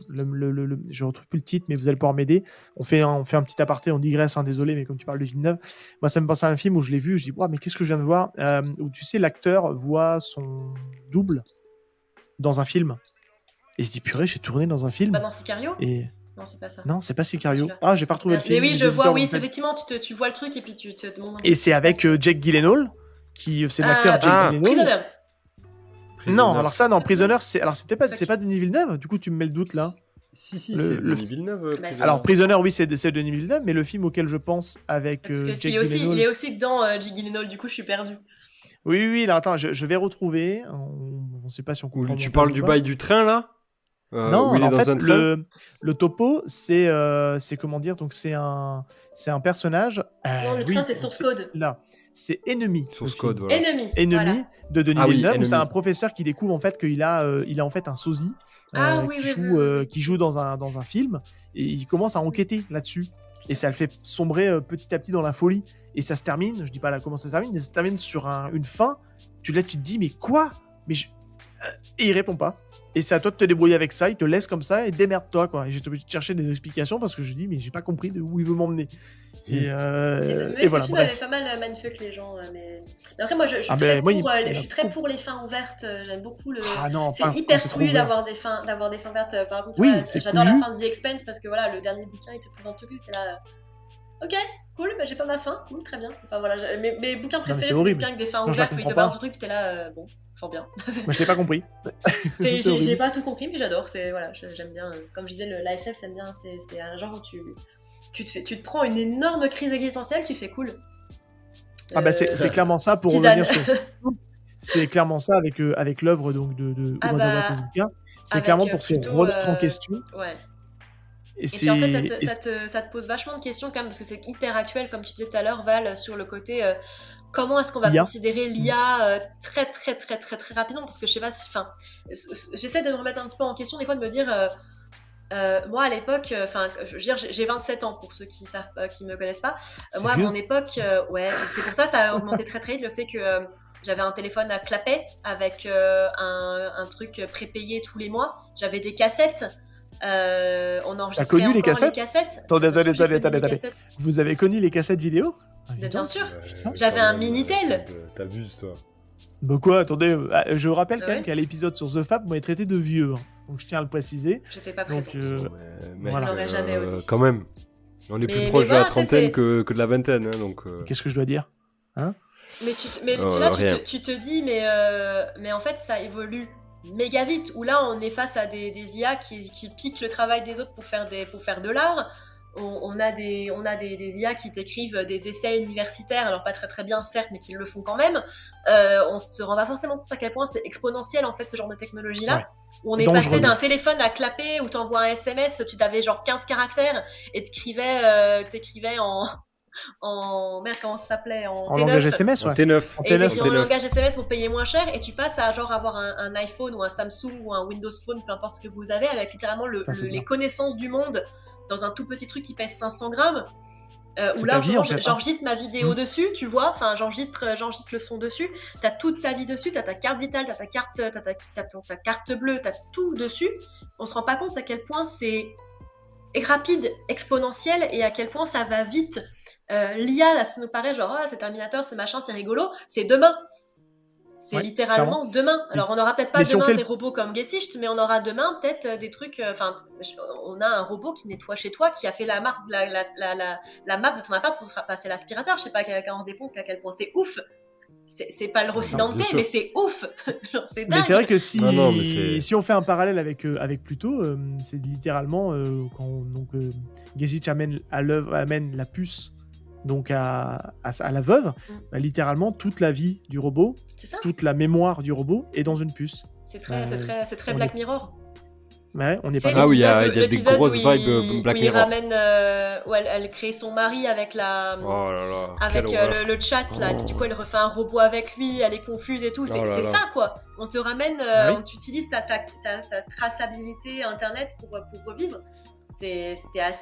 je retrouve plus le titre, mais vous allez pouvoir m'aider. On fait un petit aparté, on digresse, hein, désolé, mais comme tu parles de Villeneuve, moi, ça me pense à un film où je l'ai vu, je dis, mais qu'est-ce que je viens de voir où tu sais, l'acteur voit son double dans un film. Et il se dit, purée, j'ai tourné dans un film. Pas dans Sicario Et Non, c'est pas ça. non, c'est pas Sicario. Celui-là. Ah, j'ai pas retrouvé le film. Mais oui, Les je vois, auditeurs oui, vont c'est peut-être- effectivement, tu vois le truc et puis tu te demandes. Et c'est avec Jake Gyllenhaal, c'est l'acteur Jake Gyllenhaal. Prisoners. Non, alors ça, non, Prisoners. Prisoner, c'est pas Denis Villeneuve. Du coup, tu me mets le doute là. Si, Le- c'est le- Denis Villeneuve. Bah, Prisoner. c'est- Alors, Prisoner, oui, c'est Denis Villeneuve, mais le film auquel je pense avec Parce que Jake il Gyllenhaal. est aussi dedans, Jake Gyllenhaal, du coup, je suis perdue. Oui, alors attends, je vais retrouver. On sait pas si on comprend. Ou tu parles du bail du train là Non, où il est en dans fait, un train. le topo, c'est comment dire, donc c'est un personnage. Non, le oui, train, c'est Source Code. Là, c'est Ennemi. Source le film. Code, voilà. Ennemi. Ennemi Voilà. de Denis Ah oui, Villeneuve, où Ennemi. c'est un professeur qui découvre en fait qu'il a en fait un sosie Ah oui, qui oui, joue oui, oui. qui joue dans un film et il commence à enquêter là-dessus et ça le fait sombrer petit à petit dans la folie et ça se termine, je dis pas là comment ça se termine, mais ça se termine sur une fin. Tu te dis mais quoi? Et il répond pas. Et c'est à toi de te débrouiller avec ça, il te laisse comme ça et démerde-toi quoi. Et j'ai été obligé de chercher des explications parce que je dis mais j'ai pas compris de où il veut m'emmener. Et Mais voilà, ce film bref. avait pas mal mindfuck les gens. Mais après, moi, je suis Ah, très ben, moi, pour, il y en a je suis très beaucoup. pour les fins ouvertes. J'aime beaucoup le. Ah non, C'est pas- hyper c'est trop cool ouvert. d'avoir des fins ouvertes. Par exemple, tu Oui, vois, c'est j'adore la cool. fin de The Expanse parce que voilà, le dernier bouquin, il te présente tout, t'es là. Ok, cool, bah, j'ai pas ma fin, cool, très bien. Enfin voilà, mes bouquins préférés, c'est c'est les horrible. bouquins avec des fins Moi, je la ouvertes où il te comprends balance pas. un truc, puis t'es là, bon, fort bien. Moi je l'ai pas compris. C'est J'ai horrible. pas tout compris, mais j'adore. Voilà, j'aime bien. Comme je disais, l'ASF, j'aime bien. C'est un genre où tu te prends une énorme crise existentielle, tu fais cool. Ah bah c'est clairement ça pour tisane. revenir sur. C'est clairement ça avec l'œuvre donc de Ah Umazawa bah, Tezuka. C'est avec, clairement pour se plutôt, remettre en question. Ouais. Et Et c'est. puis en fait, et ça te pose vachement de questions quand même, parce que c'est hyper actuel, comme tu disais tout à l'heure, Val, sur le côté comment est-ce qu'on va l'IA. considérer l'IA très rapidement, parce que je sais pas si. Enfin, j'essaie de me remettre un petit peu en question, des fois, de me dire. Moi à l'époque, je veux dire, j'ai 27 ans pour ceux qui me connaissent pas. C'est Moi à vieux. mon époque, ouais, c'est pour ça ça a augmenté très vite le fait que j'avais un téléphone à clapet avec un truc prépayé tous les mois. J'avais des cassettes. On enregistrait connu les encore cassettes Attendez. J'ai connu les cassettes. Vous avez connu les cassettes vidéo? Ah, Mais putain. bien sûr. Putain. J'avais un Minitel. T'abuses, toi. Bah quoi, attendez, je vous rappelle quand Ah ouais même qu'à l'épisode sur The Fab, vous m'avez traité de vieux. Hein. Donc je tiens à le préciser. J'étais pas Donc, présente. Mec, Voilà. J'aurais jamais osé. Quand même. On est plus Mais proche de voilà, la tu sais, trentaine c'est- que de la vingtaine, hein, donc. Qu'est-ce que je dois dire? Mais tu vois, rien. tu te dis, mais en fait, ça évolue méga vite. Où là, on est face à des IA qui piquent le travail des autres pour faire de l'art. On a des IA qui t'écrivent des essais universitaires, alors pas très très bien, certes, mais qui le font quand même. On se rend pas forcément compte à quel point c'est exponentiel, en fait, ce genre de technologie-là. Ouais. Où on C'est est passé dangereux. d'un téléphone à clapper, où t'envoies un SMS, tu t'avais genre 15 caractères, et t'écrivais en merde, comment ça s'appelait, en En T9. langage SMS, ouais. En T9. En Et T9. t'écris en langage SMS pour payer moins cher, et tu passes à genre avoir un iPhone ou un Samsung ou un Windows Phone, peu importe ce que vous avez, avec littéralement Ça, c'est les bien. connaissances du monde dans un tout petit truc qui pèse 500 grammes. C'est Où ta là, vie, en fait, hein. j'enregistre ma vidéo dessus, tu vois, enfin, j'enregistre le son dessus, t'as toute ta vie dessus, t'as ta carte vitale, t'as ta carte bleue, t'as tout dessus. On se rend pas compte à quel point c'est rapide, exponentiel, et à quel point ça va vite. L'IA, là, ça nous paraît genre, c'est Terminator, c'est machin, c'est rigolo, c'est demain. C'est Ouais, littéralement demain. Alors, on n'aura peut-être pas mais si on demain fait des robots comme Gesicht, mais on aura demain peut-être des trucs. Enfin, on a un robot qui nettoie chez toi, qui a fait la map de ton appart pour passer l'aspirateur. Je sais pas à quel point c'est ouf. C'est pas le Rocinante, bien sûr. mais c'est ouf. Genre, c'est dingue. Mais c'est vrai que si, Non, mais c'est- si on fait un parallèle avec Pluto, c'est littéralement quand Gesicht amène la puce donc à la veuve, bah, littéralement toute la vie du robot, C'est ça. toute la mémoire du robot est dans une puce. C'est très on Black est- Mirror. Ouais, on n'est C'est pas Ah oui, il y a l'épisode des l'épisode grosses où vibes Black où il Mirror. ramène, où elle crée son mari avec Oh là là, avec quelle horreur. le chat là. Du coup, elle refait un robot avec lui, elle est confuse et tout. Oh là C'est là. ça quoi. On te ramène, Ah oui. tu utilises ta traçabilité internet pour revivre. C'est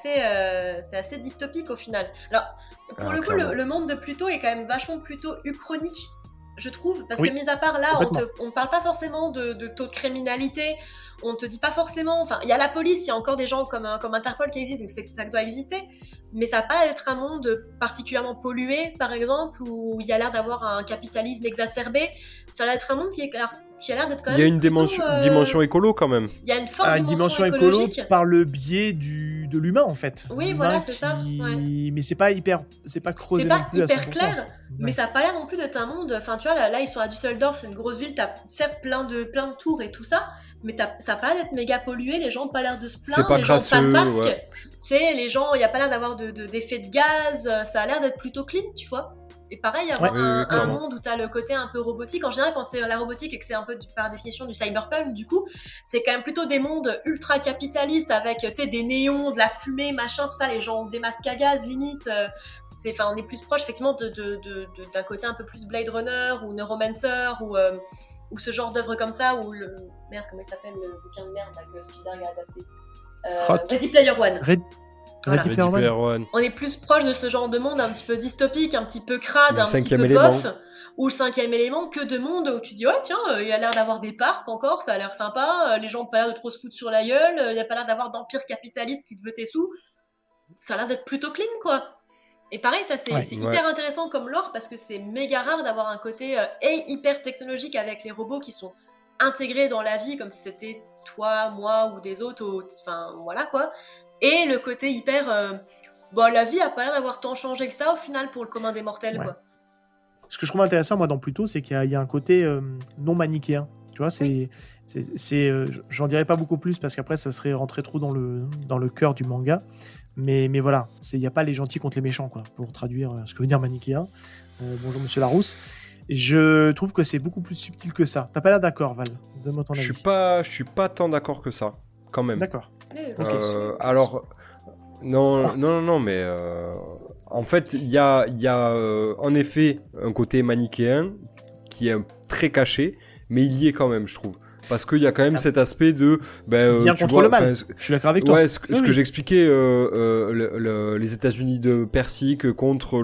assez dystopique au final. Alors, pour Ah, le coup, clairement. le monde de Pluto est quand même vachement plutôt uchronique, je trouve. Parce Oui, que, mis à part là, complètement. on parle pas forcément de taux de criminalité, on te dit pas forcément. Enfin, il y a la police, il y a encore des gens comme Interpol qui existent, donc c'est ça doit exister. Mais ça va pas être un monde particulièrement pollué, par exemple, où il y a l'air d'avoir un capitalisme exacerbé. Ça va être un monde qui a l'air d'être quand même. Il y a une plutôt, dimension écolo quand même. Il y a une forte Une dimension écolo écologique. par le biais de l'humain en fait. Oui, L'humain voilà, c'est ça, ouais. Mais c'est pas creusé C'est non pas plus à 100%. hyper clair, mais ça a pas l'air non plus d'être un monde. Enfin, tu vois, là ils sont à Düsseldorf, c'est une grosse ville, t'as certes plein de tours et tout ça, mais ça a pas l'air d'être méga pollué, les gens ont pas l'air de se C'est plaindre, pas les gens ont pas de crasseux, masque. ouais. Tu sais, les gens, il y a pas l'air d'avoir d'effet de gaz, ça a l'air d'être plutôt clean, tu vois. Et pareil, avoir Ouais. Oui, un clairement. monde où t'as le côté un peu robotique. En général, quand c'est la robotique et que c'est un peu par définition du cyberpunk, du coup, c'est quand même plutôt des mondes ultra capitalistes avec, tu sais, des néons, de la fumée, machin, tout ça. Les gens ont des masques à gaz, limite. On est plus proche, effectivement, d'un côté un peu plus Blade Runner ou Neuromancer ou ce genre d'œuvre comme ça. Ou merde, comment il s'appelle le bouquin de merde là, que Spielberg a adapté Ready Player One. Voilà. Ready Ready Player One. Player One. On est plus proche de ce genre de monde un petit peu dystopique, un petit peu crade, Le un petit cinquième peu élément. bof, ou le cinquième élément, que de monde où tu dis, ouais, tiens, il y a l'air d'avoir des parcs encore, ça a l'air sympa, les gens ont pas l'air de trop se foutre sur la gueule, il y a pas l'air d'avoir d'empire capitaliste qui te veut tes sous. Ça a l'air d'être plutôt clean, quoi. Et pareil, ça c'est Ouais. hyper intéressant comme lore parce que c'est méga rare d'avoir un côté hyper technologique avec les robots qui sont intégrés dans la vie comme si c'était toi, moi ou des autres, enfin voilà quoi. Et le côté hyper la vie a pas l'air d'avoir tant changé que ça au final pour le commun des mortels, Ouais. quoi. Ce que je trouve intéressant moi dans Pluto, c'est qu'il y a un côté non manichéen. Tu vois, j'en dirais pas beaucoup plus parce qu'après ça serait rentrer trop dans le cœur du manga. Mais voilà, il n'y a pas les gentils contre les méchants, quoi, pour traduire ce que veut dire manichéen. Bonjour Monsieur Larousse. Je trouve que c'est beaucoup plus subtil que ça. T'as pas l'air d'accord, Val? Donne-moi ton avis. Je suis pas tant d'accord que ça, quand même. D'accord. Ok. Alors, non, mais en fait, il y a en effet un côté manichéen qui est très caché, mais il y est quand même, je trouve. Parce qu'il y a quand même cet aspect de... Bien tu contre vois, le mal. enfin, Je suis d'accord avec toi. Ouais, ce Oui. que j'expliquais, les États-Unis de Persique contre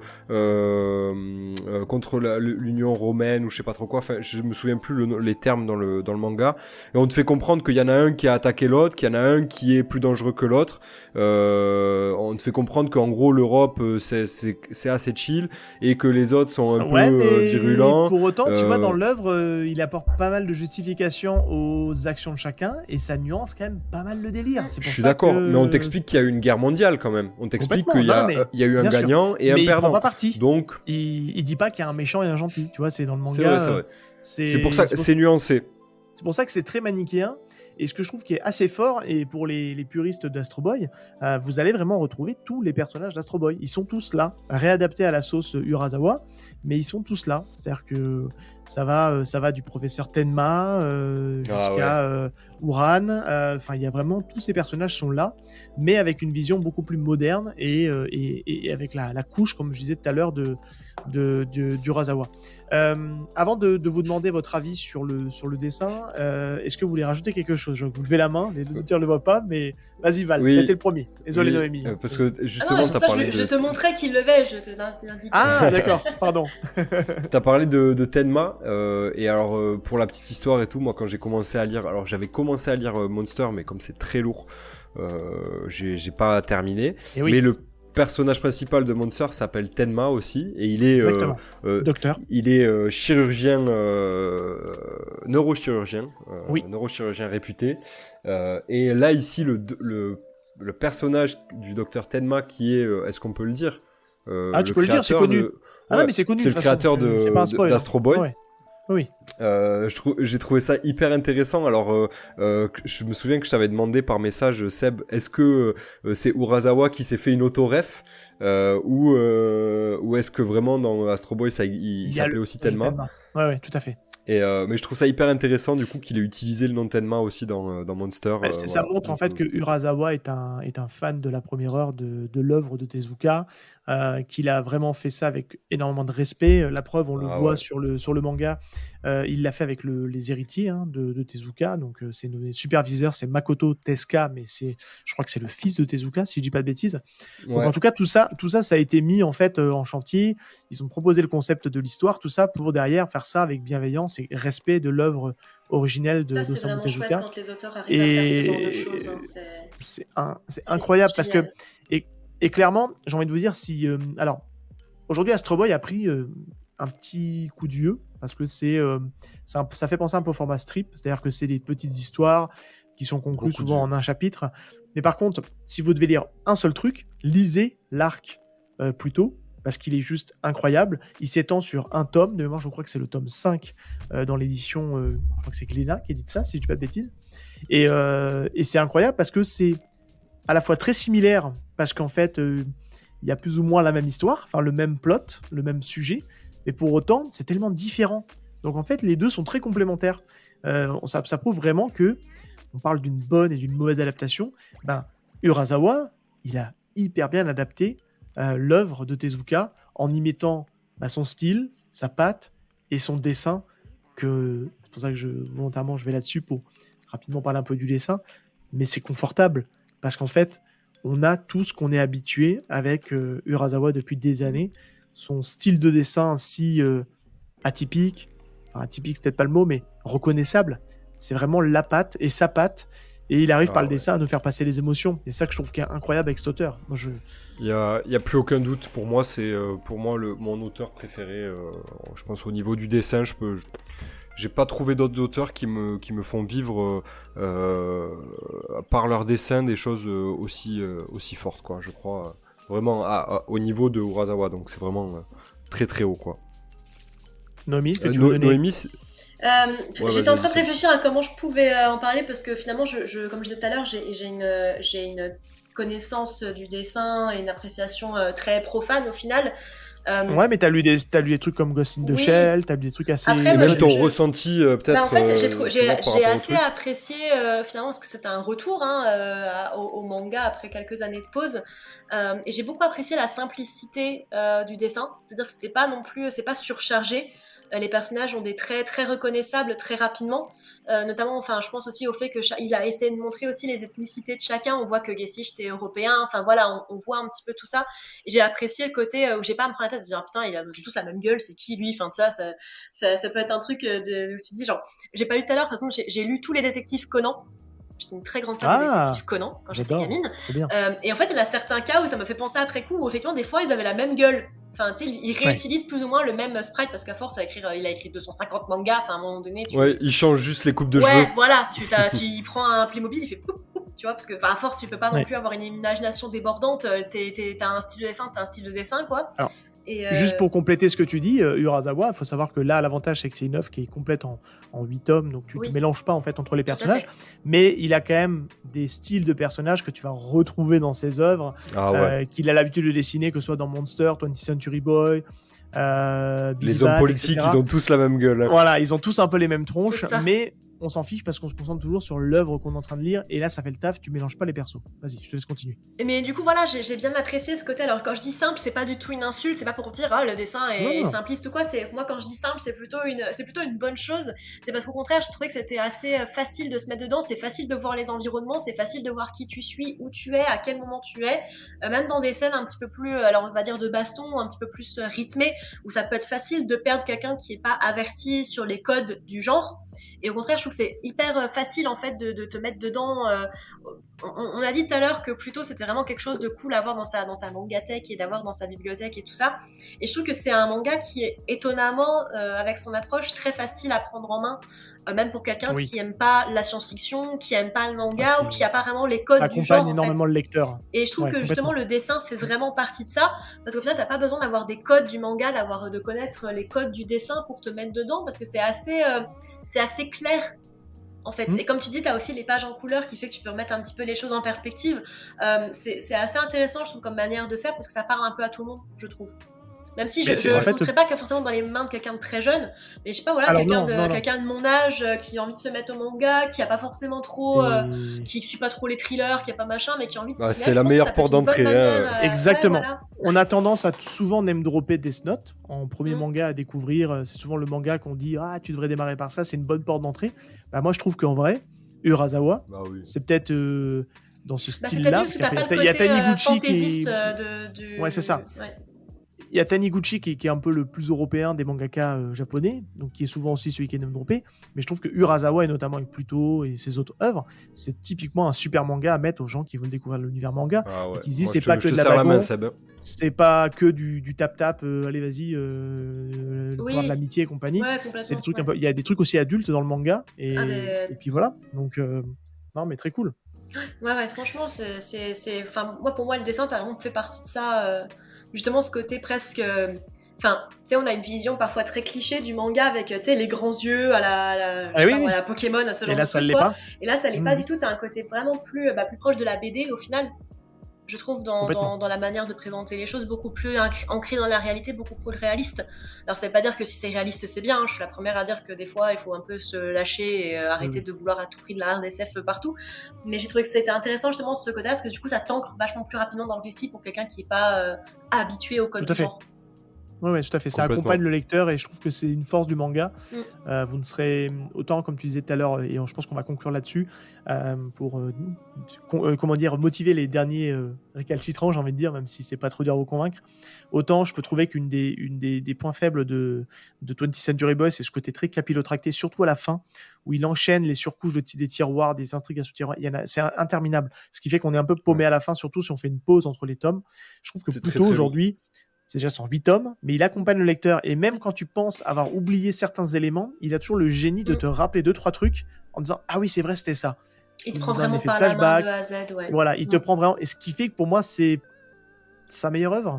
l'Union romaine ou je sais pas trop quoi. Enfin, je me souviens plus les termes dans le manga. Et on te fait comprendre qu'il y en a un qui a attaqué l'autre, qu'il y en a un qui est plus dangereux que l'autre. On te fait comprendre qu'en gros l'Europe c'est assez chill et que les autres sont un peu virulents. Pour autant, tu vois, dans l'œuvre, il apporte pas mal de justifications aux actions de chacun et ça nuance quand même pas mal le délire. C'est pour Je suis ça d'accord, que- mais on t'explique qu'il y a eu une guerre mondiale quand même. On t'explique qu'il y Complètement, a, non, mais il y a eu un bien sûr. gagnant et un mais il prend perdant. pas parti. Donc, Il dit pas qu'il y a un méchant et un gentil. Tu vois, c'est dans le manga. c'est vrai, c'est vrai. C'est pour ça que c'est nuancé. C'est pour ça que c'est très manichéen. Et ce que je trouve qui est assez fort, et pour les puristes d'Astro Boy, vous allez vraiment retrouver tous les personnages d'Astro Boy. Ils sont tous là, réadaptés à la sauce Urasawa, mais ils sont tous là. C'est-à-dire que ça va du professeur Tenma jusqu'à Uran. Enfin, il y a vraiment tous ces personnages sont là, mais avec une vision beaucoup plus moderne et avec la couche, comme je disais tout à l'heure, d'Urasawa. Avant de vous demander votre avis sur le dessin, est-ce que vous voulez rajouter quelque chose? Je vous levez la main, les auditeurs ne le voient pas, mais vas-y Val, Oui. t'es le premier. Désolé Oui, Noémie. parce que Ah non, justement, c'est t'as pour ça parlé je te montrais qu'il levait, je t'indique. Ah d'accord, pardon. T'as parlé de Tenma, et alors pour la petite histoire et tout, moi quand j'ai commencé à lire, alors j'avais commencé à lire Monster, mais comme c'est très lourd, j'ai pas terminé. Et oui, Mais le personnage principal de Monster s'appelle Tenma aussi, et il est exactement. Docteur. il est chirurgien, neurochirurgien, Oui. neurochirurgien réputé. Et là ici le personnage du docteur Tenma qui est, est-ce qu'on peut le dire? Tu peux le dire, c'est connu. Ah non, Ouais, mais c'est connu. c'est de le toute façon, créateur c'est pas un spoil, hein. d'Astro Boy. Ouais. Oui. J'ai trouvé ça hyper intéressant. Alors, je me souviens que je t'avais demandé par message, Seb, est-ce que c'est Urasawa qui s'est fait une autoref ou est-ce que vraiment dans Astro Boy il y a s'appelait aussi Tenma? Ouais, tout à fait. Mais je trouve ça hyper intéressant du coup qu'il ait utilisé le nom Tenma aussi dans Monster. Ça montre en fait que Urasawa est un fan de la première heure de l'œuvre de Tezuka, qu'il a vraiment fait ça avec énormément de respect. La preuve, on le voit sur le manga. Il l'a fait avec les héritiers de Tezuka. Donc c'est nos superviseurs, c'est Makoto Tezuka, mais je crois que c'est le fils de Tezuka, si je dis pas de bêtises. Donc en tout cas, tout ça a été mis en fait en chantier. Ils ont proposé le concept de l'histoire, tout ça pour derrière faire ça avec bienveillance et respect de l'œuvre originelle de Osamu Tezuka. C'est vraiment chouette quand les auteurs arrivent à faire ce genre de choses. C'est incroyable parce que et clairement, j'ai envie de vous dire si alors aujourd'hui Astro Boy a pris un petit coup de vieux parce que ça fait penser un peu au format strip, c'est-à-dire que c'est des petites histoires qui sont conclues souvent en un chapitre. Mais par contre, si vous devez lire un seul truc, lisez l'arc plutôt, parce qu'il est juste incroyable. Il s'étend sur un tome, de mémoire je crois que c'est le tome 5 dans l'édition, je crois que c'est Glénat qui édite ça, si je dis pas de bêtises. Et c'est incroyable parce que c'est à la fois très similaire, parce qu'en fait, il y a plus ou moins la même histoire, enfin le même plot, le même sujet, mais pour autant, c'est tellement différent. Donc en fait, les deux sont très complémentaires. Ça prouve vraiment que on parle d'une bonne et d'une mauvaise adaptation. Urasawa, il a hyper bien adapté l'œuvre de Tezuka en y mettant son style, sa patte et son dessin. C'est pour ça que volontairement je vais là-dessus pour rapidement parler un peu du dessin, mais c'est confortable parce qu'en fait on a tout ce qu'on est habitué avec Urasawa depuis des années, son style de dessin si atypique, c'est peut-être pas le mot, mais reconnaissable. C'est vraiment la patte et sa patte. Et il arrive par le dessin à nous faire passer les émotions. Et c'est ça que je trouve qui est incroyable avec cet auteur. Il y a plus aucun doute. Pour moi, c'est mon auteur préféré. Je pense au niveau du dessin, j'ai pas trouvé d'autres auteurs qui me font vivre par leur dessin des choses aussi fortes, quoi. Je crois vraiment au niveau de Urasawa. Donc c'est vraiment très très haut, quoi. Noémie, que tu veux donner Noémie, j'étais en train de réfléchir à comment je pouvais en parler parce que finalement, comme je disais tout à l'heure, j'ai une connaissance du dessin et une appréciation très profane au final. Ouais, mais t'as lu des trucs comme Ghost in the Shell, t'as lu des trucs assez... Après, et même ton ressenti, peut-être... en fait, j'ai assez apprécié, finalement, parce que c'était un retour au manga après quelques années de pause. Et j'ai beaucoup apprécié la simplicité du dessin. C'est-à-dire que c'est pas surchargé. Les personnages ont des traits très reconnaissables très rapidement, notamment, je pense aussi au fait qu'il a essayé de montrer aussi les ethnicités de chacun. On voit que Gesicht est européen, on voit un petit peu tout ça. Et j'ai apprécié le côté où j'ai pas à me prendre la tête de dire putain, ils ont tous la même gueule, c'est qui lui, ça peut être un truc où tu dis genre, j'ai pas lu tout à l'heure, par exemple, j'ai lu tous les détectives Conan. J'étais une très grande fan des détectives Conan quand j'étais gamine. Et en fait, il y en a certains cas où ça m'a fait penser après coup où effectivement, des fois, ils avaient la même gueule. Ils réutilisent plus ou moins le même sprite parce qu'à force, il a écrit 250 mangas. À un moment donné, il change juste les coupes de cheveux. Ouais, voilà. Tu prends un Playmobil, il fait poup, poup, tu vois, parce que à force, tu peux pas non plus avoir une imagination débordante. T'as un style de dessin, quoi. Alors, juste pour compléter ce que tu dis, Urasawa, il faut savoir que là, l'avantage, c'est que c'est une œuvre qui est complète en 8 tomes, donc tu ne te mélanges pas en fait entre les personnages, mais il a quand même des styles de personnages que tu vas retrouver dans ses œuvres, qu'il a l'habitude de dessiner, que ce soit dans Monster, 20th Century Boy, les hommes politiques, ils ont tous la même gueule. Voilà, ils ont tous un peu les mêmes tronches, mais on s'en fiche parce qu'on se concentre toujours sur l'œuvre qu'on est en train de lire, et là ça fait le taf, tu mélanges pas les persos. Vas-y, je te laisse continuer. Mais du coup voilà, j'ai bien apprécié ce côté. Alors quand je dis simple, c'est pas du tout une insulte, c'est pas pour dire le dessin est simpliste ou quoi. Moi quand je dis simple, c'est plutôt une bonne chose. C'est parce qu'au contraire, j'ai trouvé que c'était assez facile de se mettre dedans, c'est facile de voir les environnements, c'est facile de voir qui tu suis, où tu es, à quel moment tu es, même dans des scènes un petit peu plus, alors on va dire de baston, un petit peu plus rythmées, où ça peut être facile de perdre quelqu'un qui est pas averti sur les codes du genre. Et au contraire, je trouve que c'est hyper facile en fait de te mettre dedans. On a dit tout à l'heure que plutôt c'était vraiment quelque chose de cool à avoir dans sa mangatech et d'avoir dans sa bibliothèque et tout ça. Et je trouve que c'est un manga qui est étonnamment, avec son approche, très facile à prendre en main. Même pour quelqu'un qui aime pas la science-fiction, qui aime pas le manga ou qui a pas vraiment les codes du genre. Ça accompagne énormément le lecteur. Et je trouve que justement le dessin fait vraiment partie de ça, parce qu'au final t'as pas besoin d'avoir des codes du manga, de connaître les codes du dessin pour te mettre dedans, parce que c'est assez clair en fait. Et comme tu dis, t'as aussi les pages en couleur qui fait que tu peux remettre un petit peu les choses en perspective. C'est assez intéressant, je trouve, comme manière de faire, parce que ça parle un peu à tout le monde, je trouve. Même si Mais je c'est- ne en fait- voudrais pas que forcément dans les mains de quelqu'un de très jeune, mais je sais pas, voilà, Alors, quelqu'un non. quelqu'un de mon âge qui a envie de se mettre au manga, qui a pas forcément trop, C'est- qui suit pas trop les thrillers, qui a pas machin, mais qui a envie de Bah, s'y c'est mettre, la je pense que meilleure ça peut être porte une bonne d'entrée, hein. manière, Exactement. ouais, voilà. On a tendance à souvent name dropper Death Note en premier Mm. manga à découvrir. C'est souvent le manga qu'on dit ah tu devrais démarrer par ça, c'est une bonne porte d'entrée. Bah moi je trouve qu'en vrai, Urasawa, Bah oui. c'est peut-être dans ce Bah, c'est peut-être style-là. mieux parce que t'as pas le Il y a côté Taniguchi fantaisiste qui du... Ouais, c'est ça. Ouais. il y a Taniguchi qui est un peu le plus européen des mangaka japonais, donc qui est souvent aussi celui qui est name droppé. Mais je trouve que Urasawa et notamment avec Pluto et ses autres œuvres, c'est typiquement un super manga à mettre aux gens qui veulent découvrir l'univers manga. Ah ouais. Qui se disent Moi, c'est je pas te- que je de te la serre la main, bagarre, Seb. c'est pas que du tap-tap, allez vas-y, le Oui. pouvoir de l'amitié et compagnie. Ouais, complètement. C'est des trucs ouais. un peu. Il y a des trucs aussi adultes dans le manga et, Ah, mais- et puis voilà. Donc non mais très cool. Ouais, franchement, enfin, moi, pour moi, le dessin, ça a vraiment fait partie de ça. Justement, ce côté presque. Enfin, tu sais, on a une vision parfois très cliché du manga avec, tu sais, les grands yeux à je Ah sais oui, pas, oui. voilà, Pokémon, à ce genre Et là de ça truc, l'est quoi. pas. Et là, ça l'est pas Mhm. du tout. T'as un côté vraiment plus proche de la BD au final. Je trouve Complètement. dans la manière de présenter les choses beaucoup plus ancrée dans la réalité, beaucoup plus réaliste. Alors ça veut pas dire que si c'est réaliste c'est bien, hein. Je suis la première à dire que des fois il faut un peu se lâcher et arrêter Oui. de vouloir à tout prix de la hard SF partout. Mais j'ai trouvé que c'était intéressant justement ce côté-là, parce que du coup ça t'ancre vachement plus rapidement dans le récit pour quelqu'un qui est pas habitué au code Tout à du fait. genre. Ouais, tout à fait. Ça Complètement. accompagne le lecteur et je trouve que c'est une force du manga. Mm. Vous ne serez autant, comme tu disais tout à l'heure, et je pense qu'on va conclure là-dessus, pour comment dire, motiver les derniers récalcitrants, j'ai envie de dire, même si c'est pas trop dur à vous convaincre. Autant je peux trouver qu'une des points faibles de 20th Century Boys, c'est ce côté très capillotracté, surtout à la fin, où il enchaîne les surcouches des tiroirs, des intrigues à sous-tiroirs. C'est interminable. Ce qui fait qu'on est un peu paumé à la fin, surtout si on fait une pause entre les tomes. Je trouve que C'est très, plutôt très aujourd'hui, c'est déjà 108 tomes, mais il accompagne le lecteur. Et même quand tu penses avoir oublié certains éléments, il a toujours le génie de te rappeler 2-3 trucs en disant « Ah oui, c'est vrai, c'était ça ». Il te Il prend nous a un vraiment effet par la main flashback. de A à Z, ouais. Voilà, il te Mm. prend vraiment. Et ce qui fait que pour moi, c'est sa meilleure œuvre.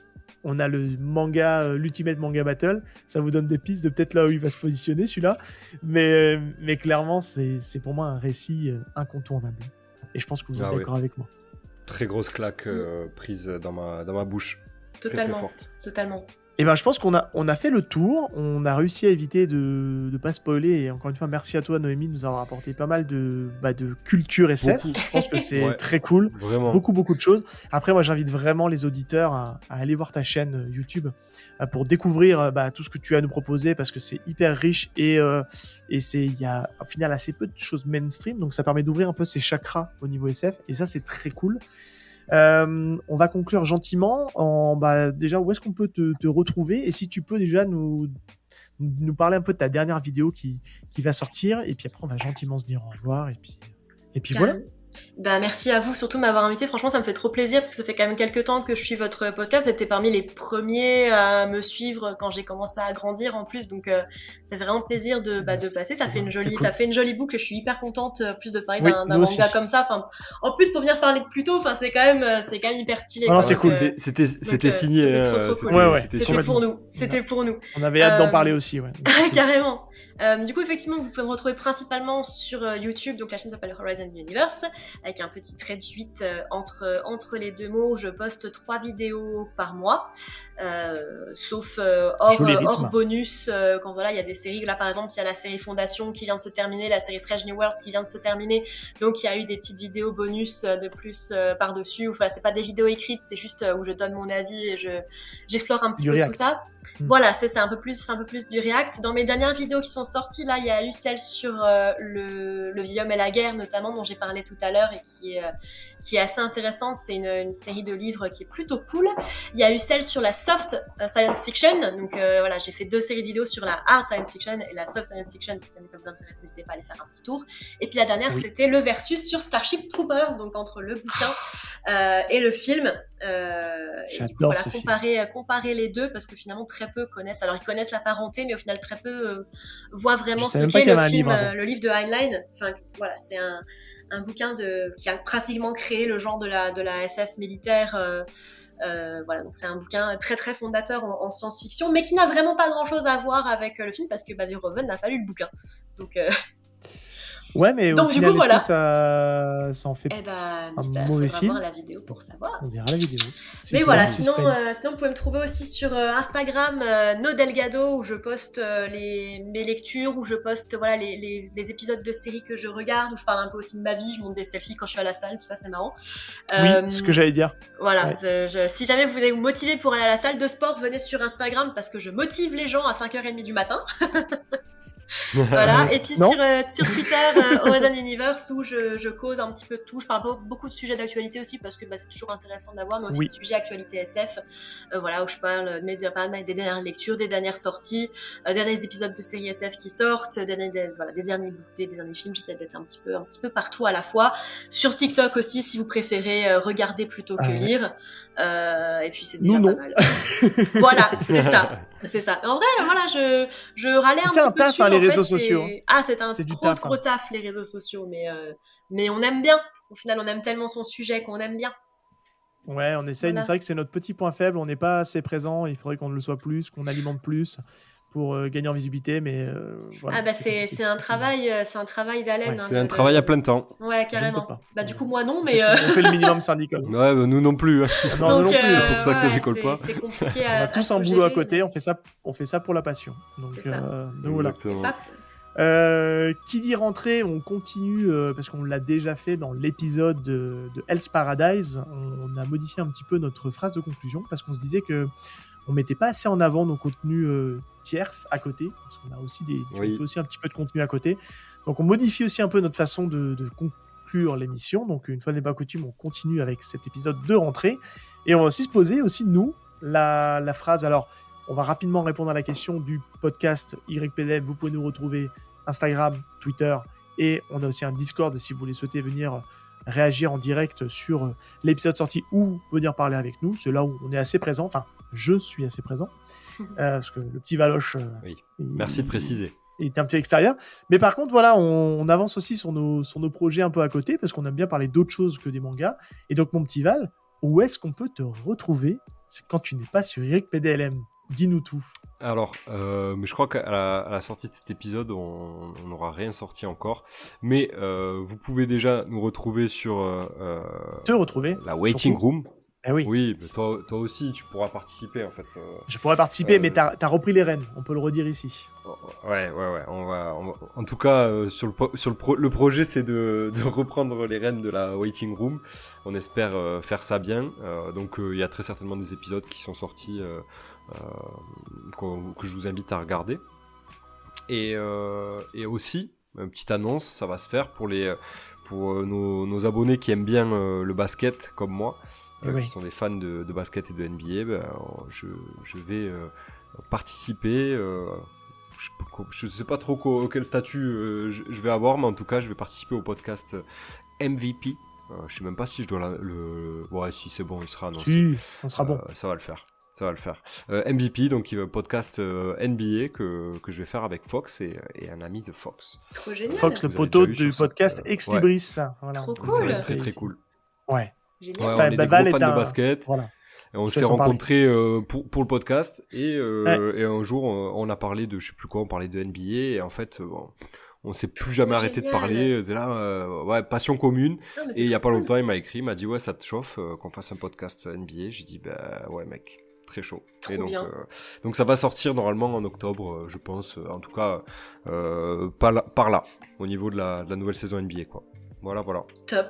On a le manga, l'Ultimate Manga Battle. Ça vous donne des pistes de peut-être là où il va se positionner, celui-là. Mais clairement, c'est pour moi un récit incontournable. Et je pense que vous êtes Ah oui. d'accord avec moi. Très grosse claque prise dans ma bouche. Très, très Totalement, forte. totalement. Et ben, je pense qu'on a fait le tour. On a réussi à éviter de ne pas spoiler. Et encore une fois, merci à toi, Noémie, de nous avoir apporté pas mal de culture SF. Beaucoup. Je pense que c'est Ouais. très cool. Vraiment. Beaucoup de choses. Après, moi, j'invite vraiment les auditeurs à aller voir ta chaîne YouTube pour découvrir tout ce que tu as à nous proposer parce que c'est hyper riche et il y a au final assez peu de choses mainstream. Donc, ça permet d'ouvrir un peu ses chakras au niveau SF. Et ça, c'est très cool. On va conclure gentiment déjà où est-ce qu'on peut te retrouver et si tu peux déjà nous parler un peu de ta dernière vidéo qui va sortir et puis après on va gentiment se dire au revoir et puis voilà. Bah, merci à vous surtout de m'avoir invité. Franchement, ça me fait trop plaisir parce que ça fait quand même quelques temps que je suis votre podcast. C'était parmi les premiers à me suivre quand j'ai commencé à grandir en plus. Donc, ça fait vraiment plaisir de passer. Ça fait une jolie boucle. Je suis hyper contente en plus de parler Oui, d'un nous manga aussi. comme ça. Enfin, en plus pour venir parler de Pluto, enfin, c'est quand même hyper stylé. Ah non, quoi. c'est Donc, cool. C'était signé. c'était trop, trop c'était- cool. Ouais, ouais. c'était C'était signé. pour nous. C'était pour nous. On avait hâte d'en parler aussi, ouais. Carrément. Du coup, effectivement, vous pouvez me retrouver principalement sur YouTube. Donc, la chaîne s'appelle Horizon Universe, avec un petit trait de 8 entre les deux mots. Je poste 3 vidéos par mois, sauf Joli rythme. hors bonus. Quand voilà, il y a des séries. Là, par exemple, il y a la série Fondation qui vient de se terminer, la série Strange New Worlds qui vient de se terminer. Donc, il y a eu des petites vidéos bonus de plus par-dessus. Enfin, c'est pas des vidéos écrites, c'est juste où je donne mon avis et j'explore un petit Du peu React. tout ça. Voilà, c'est un peu plus du React. Dans mes dernières vidéos qui sont sorties, là, il y a eu celle sur le vieil homme et la guerre, notamment, dont j'ai parlé tout à l'heure et qui est assez intéressante. C'est une série de livres qui est plutôt cool. Il y a eu celle sur la soft science fiction. Donc voilà, j'ai fait 2 séries de vidéos sur la hard science fiction et la soft science fiction. Si ça vous intéresse, n'hésitez pas à aller faire un petit tour. Et puis la dernière, c'était le versus sur Starship Troopers, donc entre le bouquin et le film. J'adore ce film. Comparer les deux parce que finalement très peu connaissent. Alors ils connaissent la parenté, mais au final très peu voient vraiment Je ce savais même qu'est pas qu'il y le avait un film, livre avant. le livre de Heinlein. Enfin voilà, c'est un bouquin qui a pratiquement créé le genre de la SF militaire. Voilà, donc c'est un bouquin très très fondateur en science-fiction, mais qui n'a vraiment pas grand-chose à voir avec le film parce que Verhoeven n'a pas lu le bouquin. Donc Ouais, mais au Donc, du final, coup, est-ce voilà. que ça en fait Eh ben, un mystère, mauvais faudra film? voir la vidéo pour savoir. On verra la vidéo. Mais C'est voilà, vraiment sinon, suspense. sinon vous pouvez me trouver aussi sur Instagram, No Delgado, où je poste mes lectures, où je poste voilà, les épisodes de séries que je regarde, où je parle un peu aussi de ma vie, je monte des selfies quand je suis à la salle, tout ça c'est marrant. Oui, ce que j'allais dire. Voilà, Ouais. si jamais vous voulez vous motiver pour aller à la salle de sport, venez sur Instagram parce que je motive les gens à 5h30 du matin. Voilà, et puis Non sur Twitter, Horizon Universe, où je cause un petit peu de tout. Je parle beaucoup de sujets d'actualité aussi parce que c'est toujours intéressant d'avoir, mais aussi Oui. de sujets actualité SF. Voilà, où je parle des dernières lectures, des dernières sorties, derniers épisodes de séries SF qui sortent, des derniers films. J'essaie d'être un petit peu partout à la fois. Sur TikTok aussi, si vous préférez regarder plutôt que lire. Et puis c'est déjà Nous, pas non. mal. Voilà, c'est ça. C'est ça. En vrai, voilà, je râlais un C'est petit un peu taf, dessus. hein, les en fait, réseaux sociaux, hein. Ah, c'est un C'est du gros, taf, gros hein. taf, les réseaux sociaux. Mais on aime bien. Au final, on aime tellement son sujet qu'on aime bien. Ouais, on essaye. Voilà. C'est vrai que c'est notre petit point faible. On n'est pas assez présent. Il faudrait qu'on le soit plus, qu'on alimente plus pour gagner en visibilité. Mais voilà. Ah bah c'est un travail d'haleine. Ouais, hein, C'est un travail à plein temps. Ouais, Je ne carrément. peux pas. Bah du coup moi non, On mais fait le minimum syndical. Ouais, bah, nous non plus. hein. Ah non, nous non plus. C'est pour ça que ça ouais, décolle pas. C'est compliqué On à a tous à un boulot à gérer, côté. mais On fait ça pour la passion. Donc, C'est ça. donc voilà. Exactement. c'est pas- Qui dit rentrée, on continue parce qu'on l'a déjà fait dans l'épisode de Hell's Paradise. On a modifié un petit peu notre phrase de conclusion parce qu'on se disait que on mettait pas assez en avant nos contenus tierces à côté, parce qu'on a aussi on fait aussi un petit peu de contenu à côté. Donc on modifie aussi un peu notre façon de conclure l'émission. Donc une fois n'est pas coutume, on continue avec cet épisode de rentrée et on va aussi se poser aussi nous la phrase. Alors on va rapidement répondre à la question du podcast YPDM. Vous pouvez nous retrouver Instagram, Twitter, et on a aussi un Discord si vous voulez souhaiter venir réagir en direct sur l'épisode sorti ou venir parler avec nous. C'est là où on est assez présent. Enfin, je suis assez présent. Parce que le petit Valoche... Oui. Merci de préciser. Il est un petit extérieur. Mais par contre, voilà, on avance aussi sur nos projets un peu à côté parce qu'on aime bien parler d'autres choses que des mangas. Et donc, mon petit Val, où est-ce qu'on peut te retrouver quand tu n'es pas sur YPDLM? Dis-nous tout. Alors, mais je crois qu'à la sortie de cet épisode, on n'aura rien sorti encore. Mais vous pouvez déjà nous retrouver sur Te retrouver la waiting surtout. room. Eh oui. Oui, mais toi aussi, tu pourras participer en fait. Je pourrais participer, mais t'as repris les rênes. On peut le redire ici. Ouais. On va, en tout cas, le projet, c'est de reprendre les rênes de la waiting room. On espère faire ça bien. Donc, il y a très certainement des épisodes qui sont sortis que je vous invite à regarder. Et aussi, une petite annonce, ça va se faire pour nos abonnés qui aiment bien le basket comme moi. Qui sont des fans de basket et de NBA, je vais participer. Je sais pas trop quel statut je vais avoir, mais en tout cas, je vais participer au podcast MVP. Je sais même pas si je dois Ouais, si c'est bon, il sera annoncé. Si, on sera bon. Ça va le faire. MVP, donc podcast NBA que je vais faire avec Fox et un ami de Fox. Trop génial. Fox, le Vous avez poteau déjà eu du sur podcast cette, Ex ouais. Libris. Voilà. Trop Donc, cool. ça va être Très très cool. Ouais. Génial. Ouais, Enfin, on est des Val gros est fans un- de basket. Voilà. Et on Je s'est laisse en parler. rencontrés pour le podcast et un jour on a parlé de je sais plus quoi, on parlait de NBA et en fait on s'est plus jamais arrêté de génial. parler. De là, ouais, passion commune. Non, mais c'est Et il y a trop pas cool. longtemps, il m'a écrit, il m'a dit ouais, ça te chauffe qu'on fasse un podcast NBA. J'ai dit bah ouais mec, très chaud. Trop Et bien. donc ça va sortir normalement en octobre, je pense. En tout cas, par là, au niveau de la nouvelle saison NBA quoi. Voilà. Top.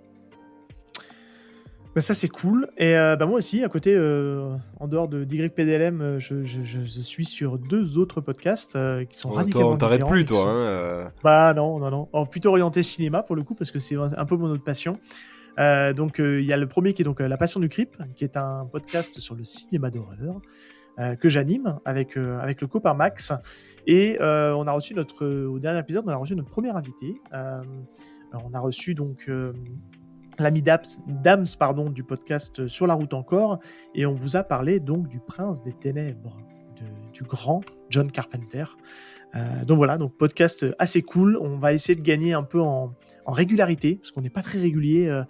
Bah, ça c'est cool. Et moi aussi, à côté, en dehors de YPDLM, je suis sur 2 autres podcasts qui sont Toi, radicalement on t'arrête différents, plus mais qui toi. sont- Hein, Bah non. Alors, plutôt orienté cinéma pour le coup, parce que c'est un peu mon autre passion. Donc il y a le premier qui est donc La Passion du Creep, qui est un podcast sur le cinéma d'horreur que j'anime avec le copain Max. Et on a reçu au dernier épisode, on a reçu notre premier invité. On a reçu donc l'ami Dams du podcast Sur la route encore, et on vous a parlé donc du Prince des Ténèbres, du grand John Carpenter. Donc voilà, donc podcast assez cool. On va essayer de gagner un peu en régularité, parce qu'on n'est pas très régulier.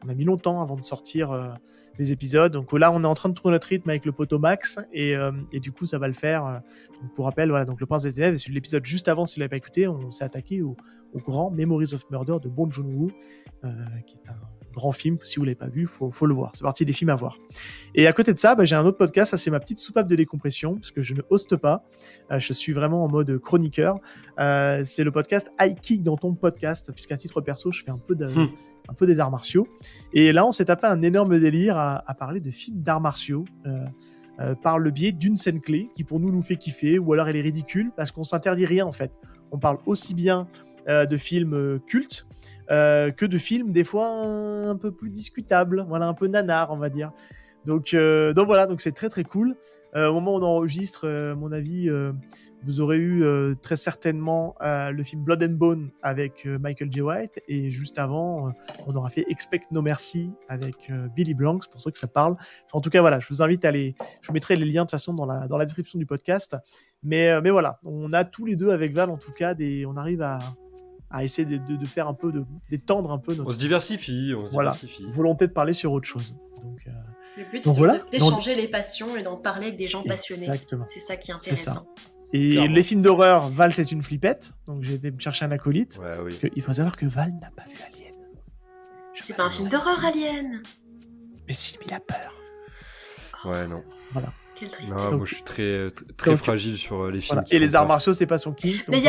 On a mis longtemps avant de sortir les épisodes. Donc là, on est en train de trouver notre rythme avec le poteau Max et du coup, ça va le faire. Donc, pour rappel, voilà, donc Le Prince des Ténèbres, c'est l'épisode juste avant, si vous ne l'avez pas écouté, on s'est attaqué au grand Memories of Murder de Bong Joon-ho, qui est un grand film. Si vous ne l'avez pas vu, faut le voir. C'est partie des films à voir. Et à côté de ça, j'ai un autre podcast. Ça, c'est ma petite soupape de décompression, parce que je ne hoste pas. Je suis vraiment en mode chroniqueur. C'est le podcast High Kick dans ton podcast, puisqu'à titre perso, je fais un peu des arts martiaux. Et là, on s'est tapé un énorme délire à parler de films d'arts martiaux par le biais d'une scène clé qui, pour nous fait kiffer, ou alors elle est ridicule, parce qu'on s'interdit rien, en fait. On parle aussi bien de films cultes que de films, des fois, un peu plus discutables, voilà, un peu nanar, on va dire. Donc voilà, donc c'est très très cool. Au moment où on enregistre, à mon avis, vous aurez eu très certainement le film Blood and Bone avec Michael J. White, et juste avant, on aura fait Expect No Mercy avec Billy Blanks, pour ceux que ça parle. Enfin, en tout cas, voilà, je vous invite à aller. Je vous mettrai les liens de toute façon dans la description du podcast. Mais voilà, on a tous les deux avec Val, en tout cas, on arrive à essayer de faire un peu, d'étendre un peu notre. On se diversifie. Volonté de parler sur autre chose. Donc, le but, c'est d'échanger les passions et d'en parler avec des gens passionnés. Exactement. C'est ça qui est intéressant. C'est ça. Et clairement. Les films d'horreur, Val, c'est une flippette. Donc j'ai été me chercher un acolyte. Ouais, oui. Il faut savoir que Val n'a pas vu Alien. C'est pas un film d'horreur, Alien. Mais si, mais il a peur. Ouais, non. Voilà. Quelle tristesse. Non, moi, je suis très fragile sur les films. Voilà. Et les arts martiaux, c'est pas son kick. Mais il y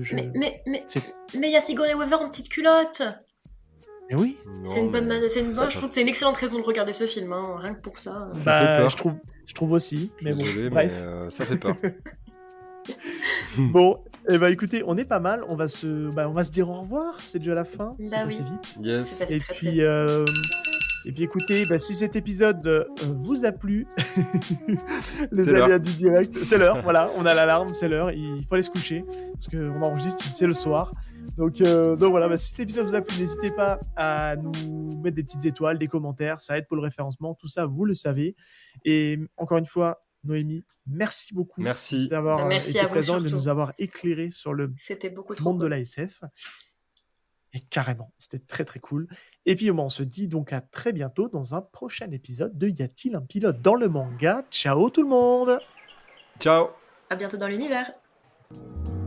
a Sigourney Weaver en petite culotte. Mais oui. Je trouve que c'est une excellente raison de regarder ce film, hein, rien que pour ça. Ça fait peur. Je trouve aussi. Mais désolé, bon, bref. Mais, ça fait peur. Bon, écoutez, on est pas mal. On va se dire au revoir. C'est déjà la fin. C'est passé vite. Yes. Et puis écoutez, si cet épisode vous a plu, les aléas du direct, c'est l'heure, voilà, on a l'alarme, c'est l'heure, il faut aller se coucher, parce qu'on enregistre, c'est le soir. Donc voilà, si cet épisode vous a plu, n'hésitez pas à nous mettre des petites étoiles, des commentaires, ça aide pour le référencement, tout ça, vous le savez. Et encore une fois, Noémie, merci beaucoup d'avoir été présent et de nous avoir éclairé sur le monde de l'ASF. Et carrément, c'était très très cool. Et puis on se dit donc à très bientôt dans un prochain épisode de Y a-t-il un pilote dans le manga ? Ciao tout le monde ! Ciao ! À bientôt dans l'univers.